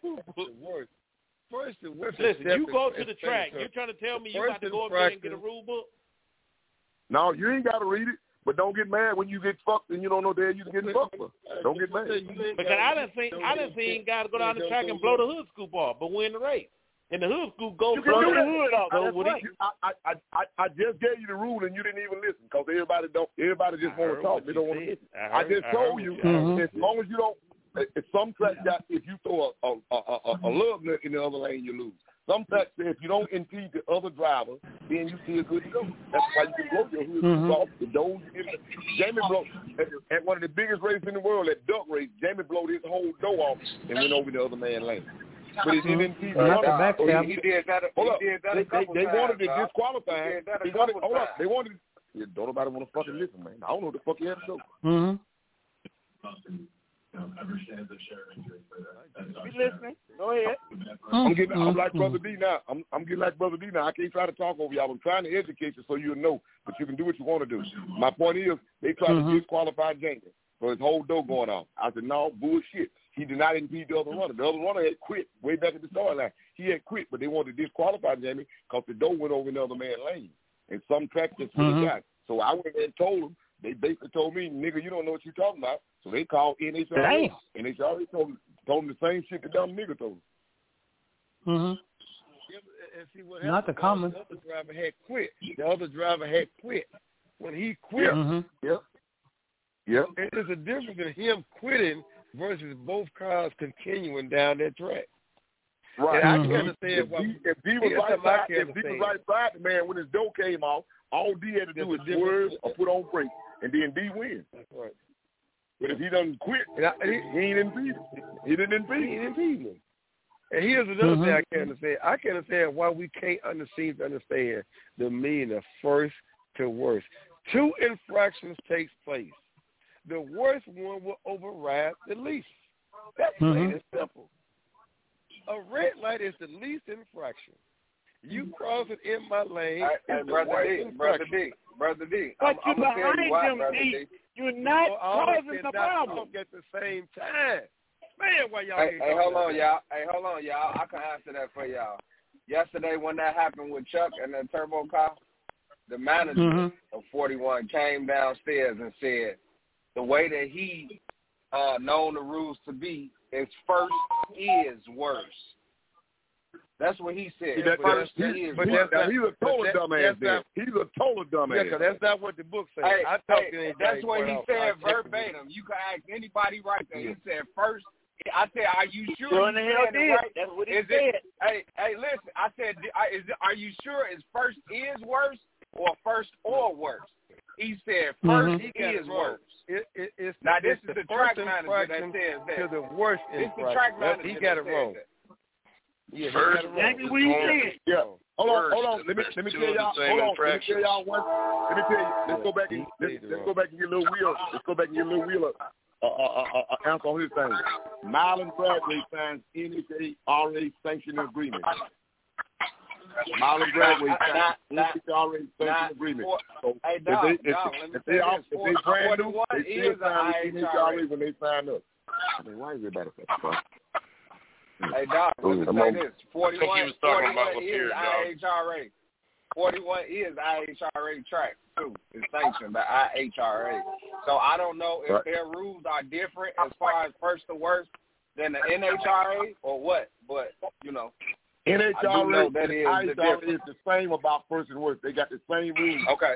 Listen, you go to the track. You're trying to tell me you got to go up there and get a rule book? No, you ain't got to read it, but don't get mad when you get fucked and you don't know that you're getting fucked for. Don't get mad. Because I done seen guys go down the track and blow the hood scoop off, but win the race. And the hood scoop goes blow the hood off. I just gave you the rule and you didn't even listen because everybody just want to talk. They don't want to listen. I just told you as long as you don't. If some tracks got, if you throw a lug nut in the other lane, you lose. Some tracks say if you don't impede the other driver, then you still good to go. That's why you can blow your hood off. The doors. Jamie blew at one of the biggest races in the world, at duck race. Jamie blew his whole door off and went over the other man's lane. But he didn't impede the other. He did that. They wanted to disqualify him. They wanted. Don't nobody want to fucking listen, man. I don't know what the fuck he had to go. Understands the share injury for that. Be listening. Go ahead. I'm like Brother D now. I'm getting like Brother D now. I can't try to talk over y'all. I'm trying to educate you so you'll know, but you can do what you want to do. My point is, they tried to disqualify Jenkins for his whole door going off. I said, no, bullshit. He did not impede the other runner. The other runner had quit way back at the start line. He had quit, but they wanted to disqualify Jamie because the door went over in the other man's lane. And some tracks just got. So I went there and told them. They basically told me, nigga, you don't know what you're talking about. So they called NHRA. And they already told them the same shit the dumb nigga told them. And see what happened, not the comments. The other driver had quit. The other driver had quit. When he quit, and there's a difference in him quitting versus both cars continuing down that track. Right. And I can't understand why. If he was right side the man when his door came off, all D had to do was swerve or put on brakes, and then D wins. That's right. But if he doesn't quit, he ain't impeded. He didn't impede him. And here's another thing I can't understand. I can't understand why we can't seem to understand the meaning of first to worst. 2 infractions takes place. The worst one will override the least. That's plain and simple. A red light is the least infraction. You cross it in my lane. Brother D. But you behind them, D. You're not causing the problem. At the same time. Man, why y'all Hey, hold on, y'all. I can answer that for y'all. Yesterday, when that happened with Chuck and the turbo car, the manager of 41 came downstairs and said the way that he known the rules to be is first is worse. That's what he said. He's a total dumbass. He's a total dumbass. Yeah, that's not what the book says. That's what he said verbatim. You can ask anybody right there. He said first. I said, are you sure? Sure the hell did. Right? That's what he said. Hey, listen. I said, are you sure it's first is worse or first or worse? He said first is worse. Now this is the track manager that says that. To the worst this is the track manager. He got it wrong. Yeah, first, exactly what he said. Yeah. Hold on. Let me tell y'all. Hold on. Let me tell y'all one. Let me tell you. Let's go back and get Lil Will. Let's go back and get Lil Will answer on his thing. Marlon Bradley signs NHRA sanctioning agreement. Marlon Bradley signs NHRA sanctioning agreement. So if they brand new, they still sign NHRA when they sign up. I mean, why is everybody fucking? Hey, Doc, let me say this. 41 is IHRA. 41 is IHRA track, too. It's sanctioned by IHRA. So I don't know if their rules are different as far as first to worst than the NHRA or what, but, you know. NHRA and IHRA is the same about first and worst. They got the same rules. Okay.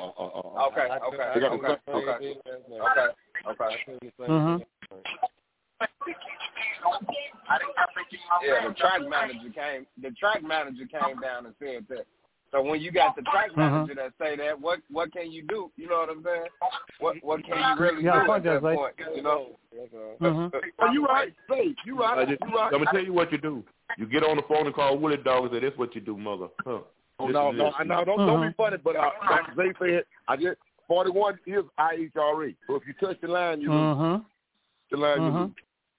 Yeah, the track manager came down and said that. So when you got the track manager that say that, what can you do? You know what I'm saying? What can you really do at that point? You know? You right. You right. I'm gonna tell you what you do. You get on the phone and call Willie Dog and say, "This is what you do, mother." Huh. Oh, no, don't be funny. But they said, I get 41 is IHRA. So if you touch the line, you lose. The line, you lose.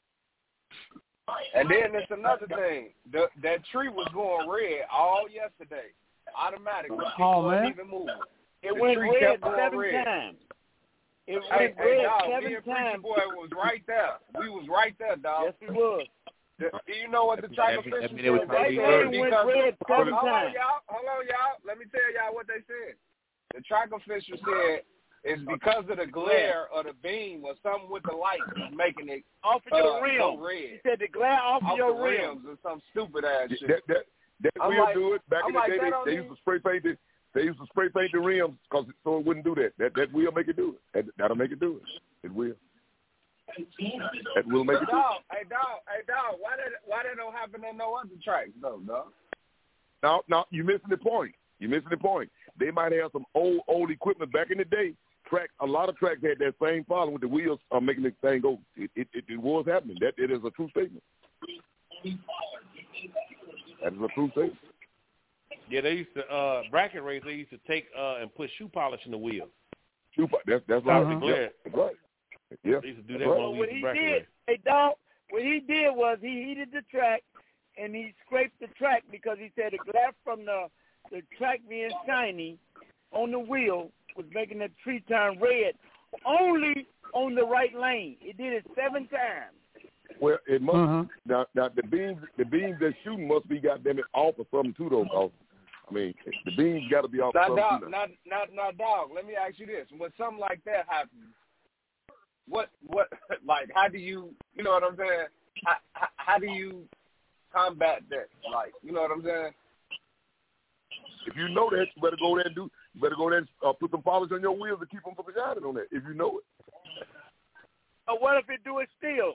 And then there's another thing. That tree was going red all yesterday. Automatic. Wasn't even moving. It went red 7 times. It went red 7 times. Boy was right there. We was right there, dog. Yes, we was. Do you know what the track official said? It went red 7 times. Hold on, y'all. Let me tell y'all what they said. The track official said it's because of the glare of the beam or something with the light making it off of your rims. So red. He said the glare off of your rims or some stupid ass shit. That will do it. Back in the day, they used to spray paint it. They used to spray paint the rims so it wouldn't do that. That will make it do it. That'll make it do it. It will. That will make it do it. Hey, dog. Why that don't happen on no other tracks, though, dog? No, you're missing the point. They might have some old equipment back in the day. A lot of tracks had that same problem with the wheels making the thing go. It was happening. That it is a true statement. That is a true statement. Yeah, they used to bracket race. They used to take and put shoe polish in the wheels. That's right. That's right. Yeah. They used to do that when we used to bracket race. Hey, dog. What he did was he heated the track and he scraped the track because he said the glass from the track being shiny on the wheel was making the tree turn red only on the right lane. It did it 7 times. Well, it must now the beams they're shooting must be goddamn it off or something too though. Cause, I mean, the beams got to be off. Now, dog. Let me ask you this: when something like that happens, what like how do you know what I'm saying? How do you combat that? Like, you know what I'm saying? If you know that, you better go there and put some polish on your wheels to keep them from shining on that. If you know it. But what if it do it still?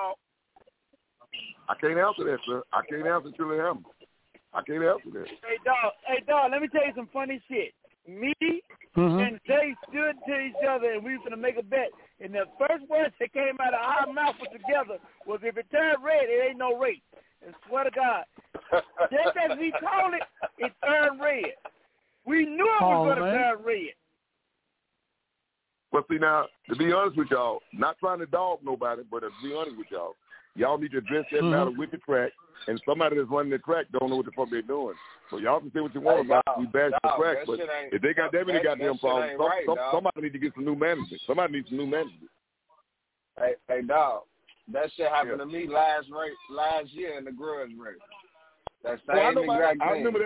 I can't answer that, sir. I can't answer till it happens. I can't answer that. Hey, dog, let me tell you some funny shit. Me and Jay stood to each other, and we were going to make a bet. And the first words that came out of our mouth together was, if it turned red, it ain't no race. And swear to God, just as we called it, it turned red. We knew it was going to turn red. But see now, to be honest with y'all, not trying to dog nobody, but to be honest with y'all, Y'all need to address that matter with the track, and somebody that's running the track don't know what the fuck they're doing. So y'all can say what you want about we bash the track, but if they got that many goddamn problems, somebody need to get some new management. Somebody needs some new management. Hey, dog, that shit happened to me last year in the grudge race. That same exact thing. I remember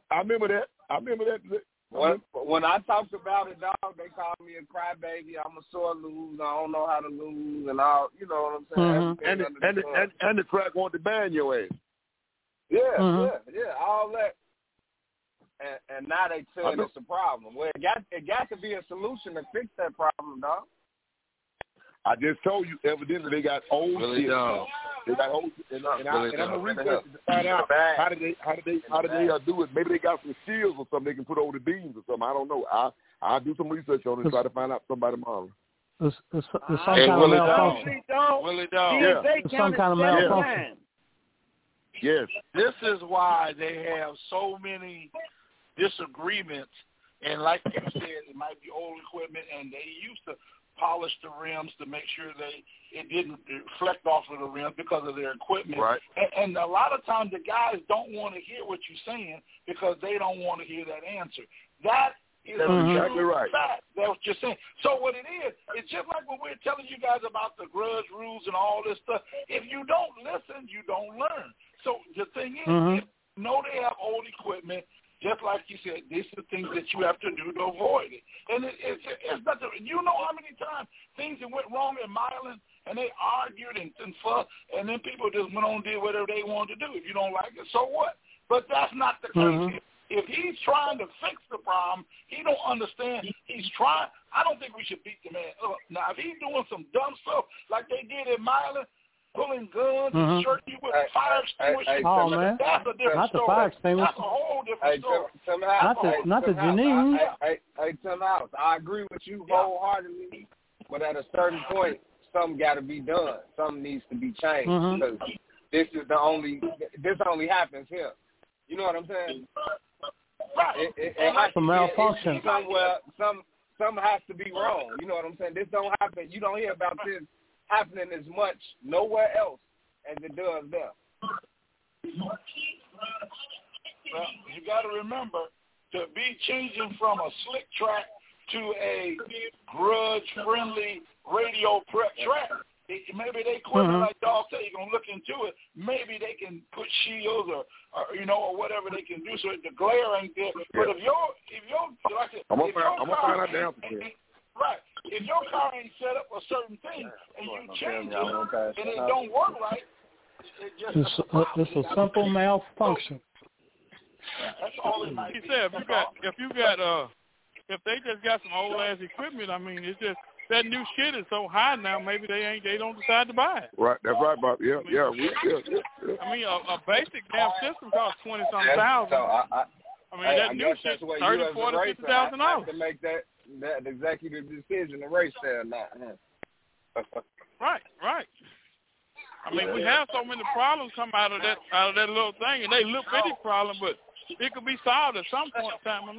that. When I talked about it, dog, they called me a crybaby. I'm a sore loser. I don't know how to lose, and all. You know what I'm saying? And the track wanted to ban your ass. Yeah, all that. And now they saying it's a problem. Well, it got to be a solution to fix that problem, dog. I just told you, evidently they got old really shit. They got old shit, and I'm gonna research to find out how did they do it. Maybe they got some shields or something they can put over the beams or something. I don't know. I'll do some research on it and try to find out somebody tomorrow. It's some kind of malfunction. Yeah. It's some kind of malfunction. Yes. This is why they have so many disagreements, and like you said, it might be old equipment, and they used to polish the rims to make sure it didn't reflect off of the rims because of their equipment. Right. And a lot of times the guys don't want to hear what you're saying because they don't want to hear that answer. That's exactly right. Fact. That's what you're saying. So what it is, it's just like when we're telling you guys about the grudge rules and all this stuff. If you don't listen, you don't learn. So the thing is, if you know they have old equipment, just like you said, these are the things that you have to do to avoid it. And it's nothing. You know how many times things that went wrong in Milan, and they argued and fussed, and then people just went on and did whatever they wanted to do. If you don't like it, so what? But that's not the case. If he's trying to fix the problem, he don't understand. He's trying. I don't think we should beat the man up. Now, if he's doing some dumb stuff like they did in Milan, pulling guns and shooting you with fire extinguishers, that's a different story. Fire extinguishers. That's a whole different story. Not the Janine. Hey, Tim House, I agree with you wholeheartedly, but at a certain point, something got to be done. Something needs to be changed because this only happens here. You know what I'm saying? Right. It has to malfunction. Somewhere, something has to be wrong. You know what I'm saying? This don't happen. You don't hear about this happening as much nowhere else as it does there. Well, you got to remember, to be changing from a slick track to a grudge-friendly radio prep track, maybe they equipment, like Dog said, you're going to look into it. Maybe they can put shields or whatever they can do so the glare ain't there. But if your like I said, I'm gonna find out the answer. Right. If your car ain't set up a certain thing and you change it and it don't work right, it's a simple malfunction. That's all it might be. He said if they just got some old ass equipment, I mean, it's just that new shit is so high now. Maybe they don't decide to buy it. Right. That's right, Bob. Yeah. I mean, a basic damn system costs $20-something thousand. I mean, that new shit, $30,000, $40,000, $50,000. I have to make that executive decision to race there or not. Right. I mean, we have so many problems come out of that little thing, and they look bitty problem, but it could be solved at some point in time or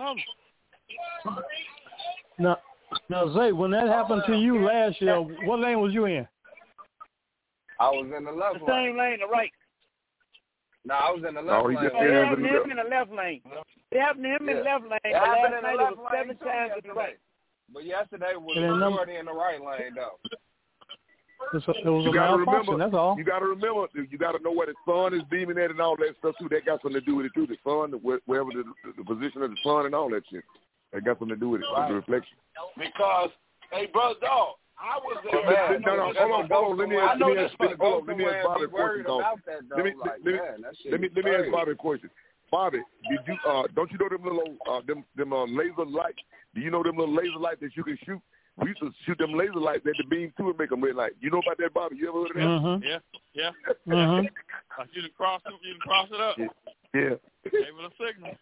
another. Now, Zay, when that happened to you last year, what lane was you in? I was in the left lane. The same lane, the right. No, I was in the left lane. It happened to him in the left lane. It happened to him in the left lane. But last night it was 7 times in the right. But yesterday was majority in the right lane, though. It was a malfunction, that's all. You got to remember, you got to know where the sun is beaming at and all that stuff, too. That got something to do with it, too. The sun, wherever the position of the sun and all that shit. That got something to do with it, the reflection. Because, hey, brother, dog, I was there. Hold on. Let me ask Bobby a question, dog. Let me ask Bobby a question. Bobby, did you don't you know them little them laser lights? Do you know them little laser lights that you can shoot? We used to shoot them laser lights at the beam too and make them red light. You know about that, Bobby? You ever heard of that? Yeah. You can cross it up. Yeah. Gave it a signal.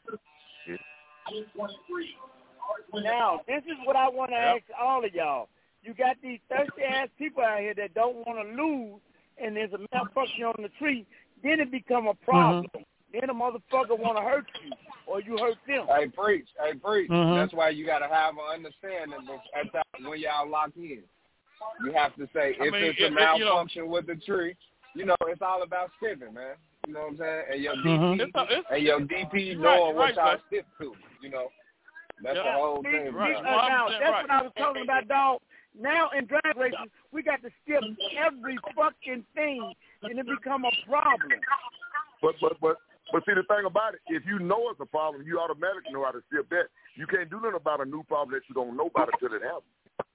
Now, this is what I want to ask all of y'all. You got these thirsty-ass people out here that don't want to lose, and there's a malfunction on the tree. Then it become a problem. Then a motherfucker want to hurt you, or you hurt them. Hey, preach. That's why you got to have an understanding when y'all lock in. You have to say, if it's a malfunction with the tree, it's all about stiffing, man. You know what I'm saying? And your DP, knowing what y'all stiff to. That's the whole thing. Now, that's what I was talking about, dog. Now in drag races, we got to skip every fucking thing, and it become a problem. But see, the thing about it, if you know it's a problem, you automatically know how to skip that. You can't do nothing about a new problem that you don't know about until it happens.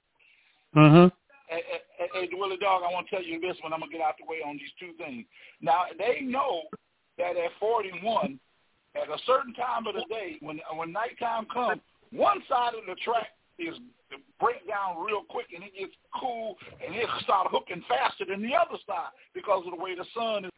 Hey, Willie Dog, I want to tell you this one. I'm going to get out the way on these two things. Now, they know that at 41, at a certain time of the day, when nighttime comes, one side of the track is break down real quick and it gets cool and it start hooking faster than the other side because of the way the sun is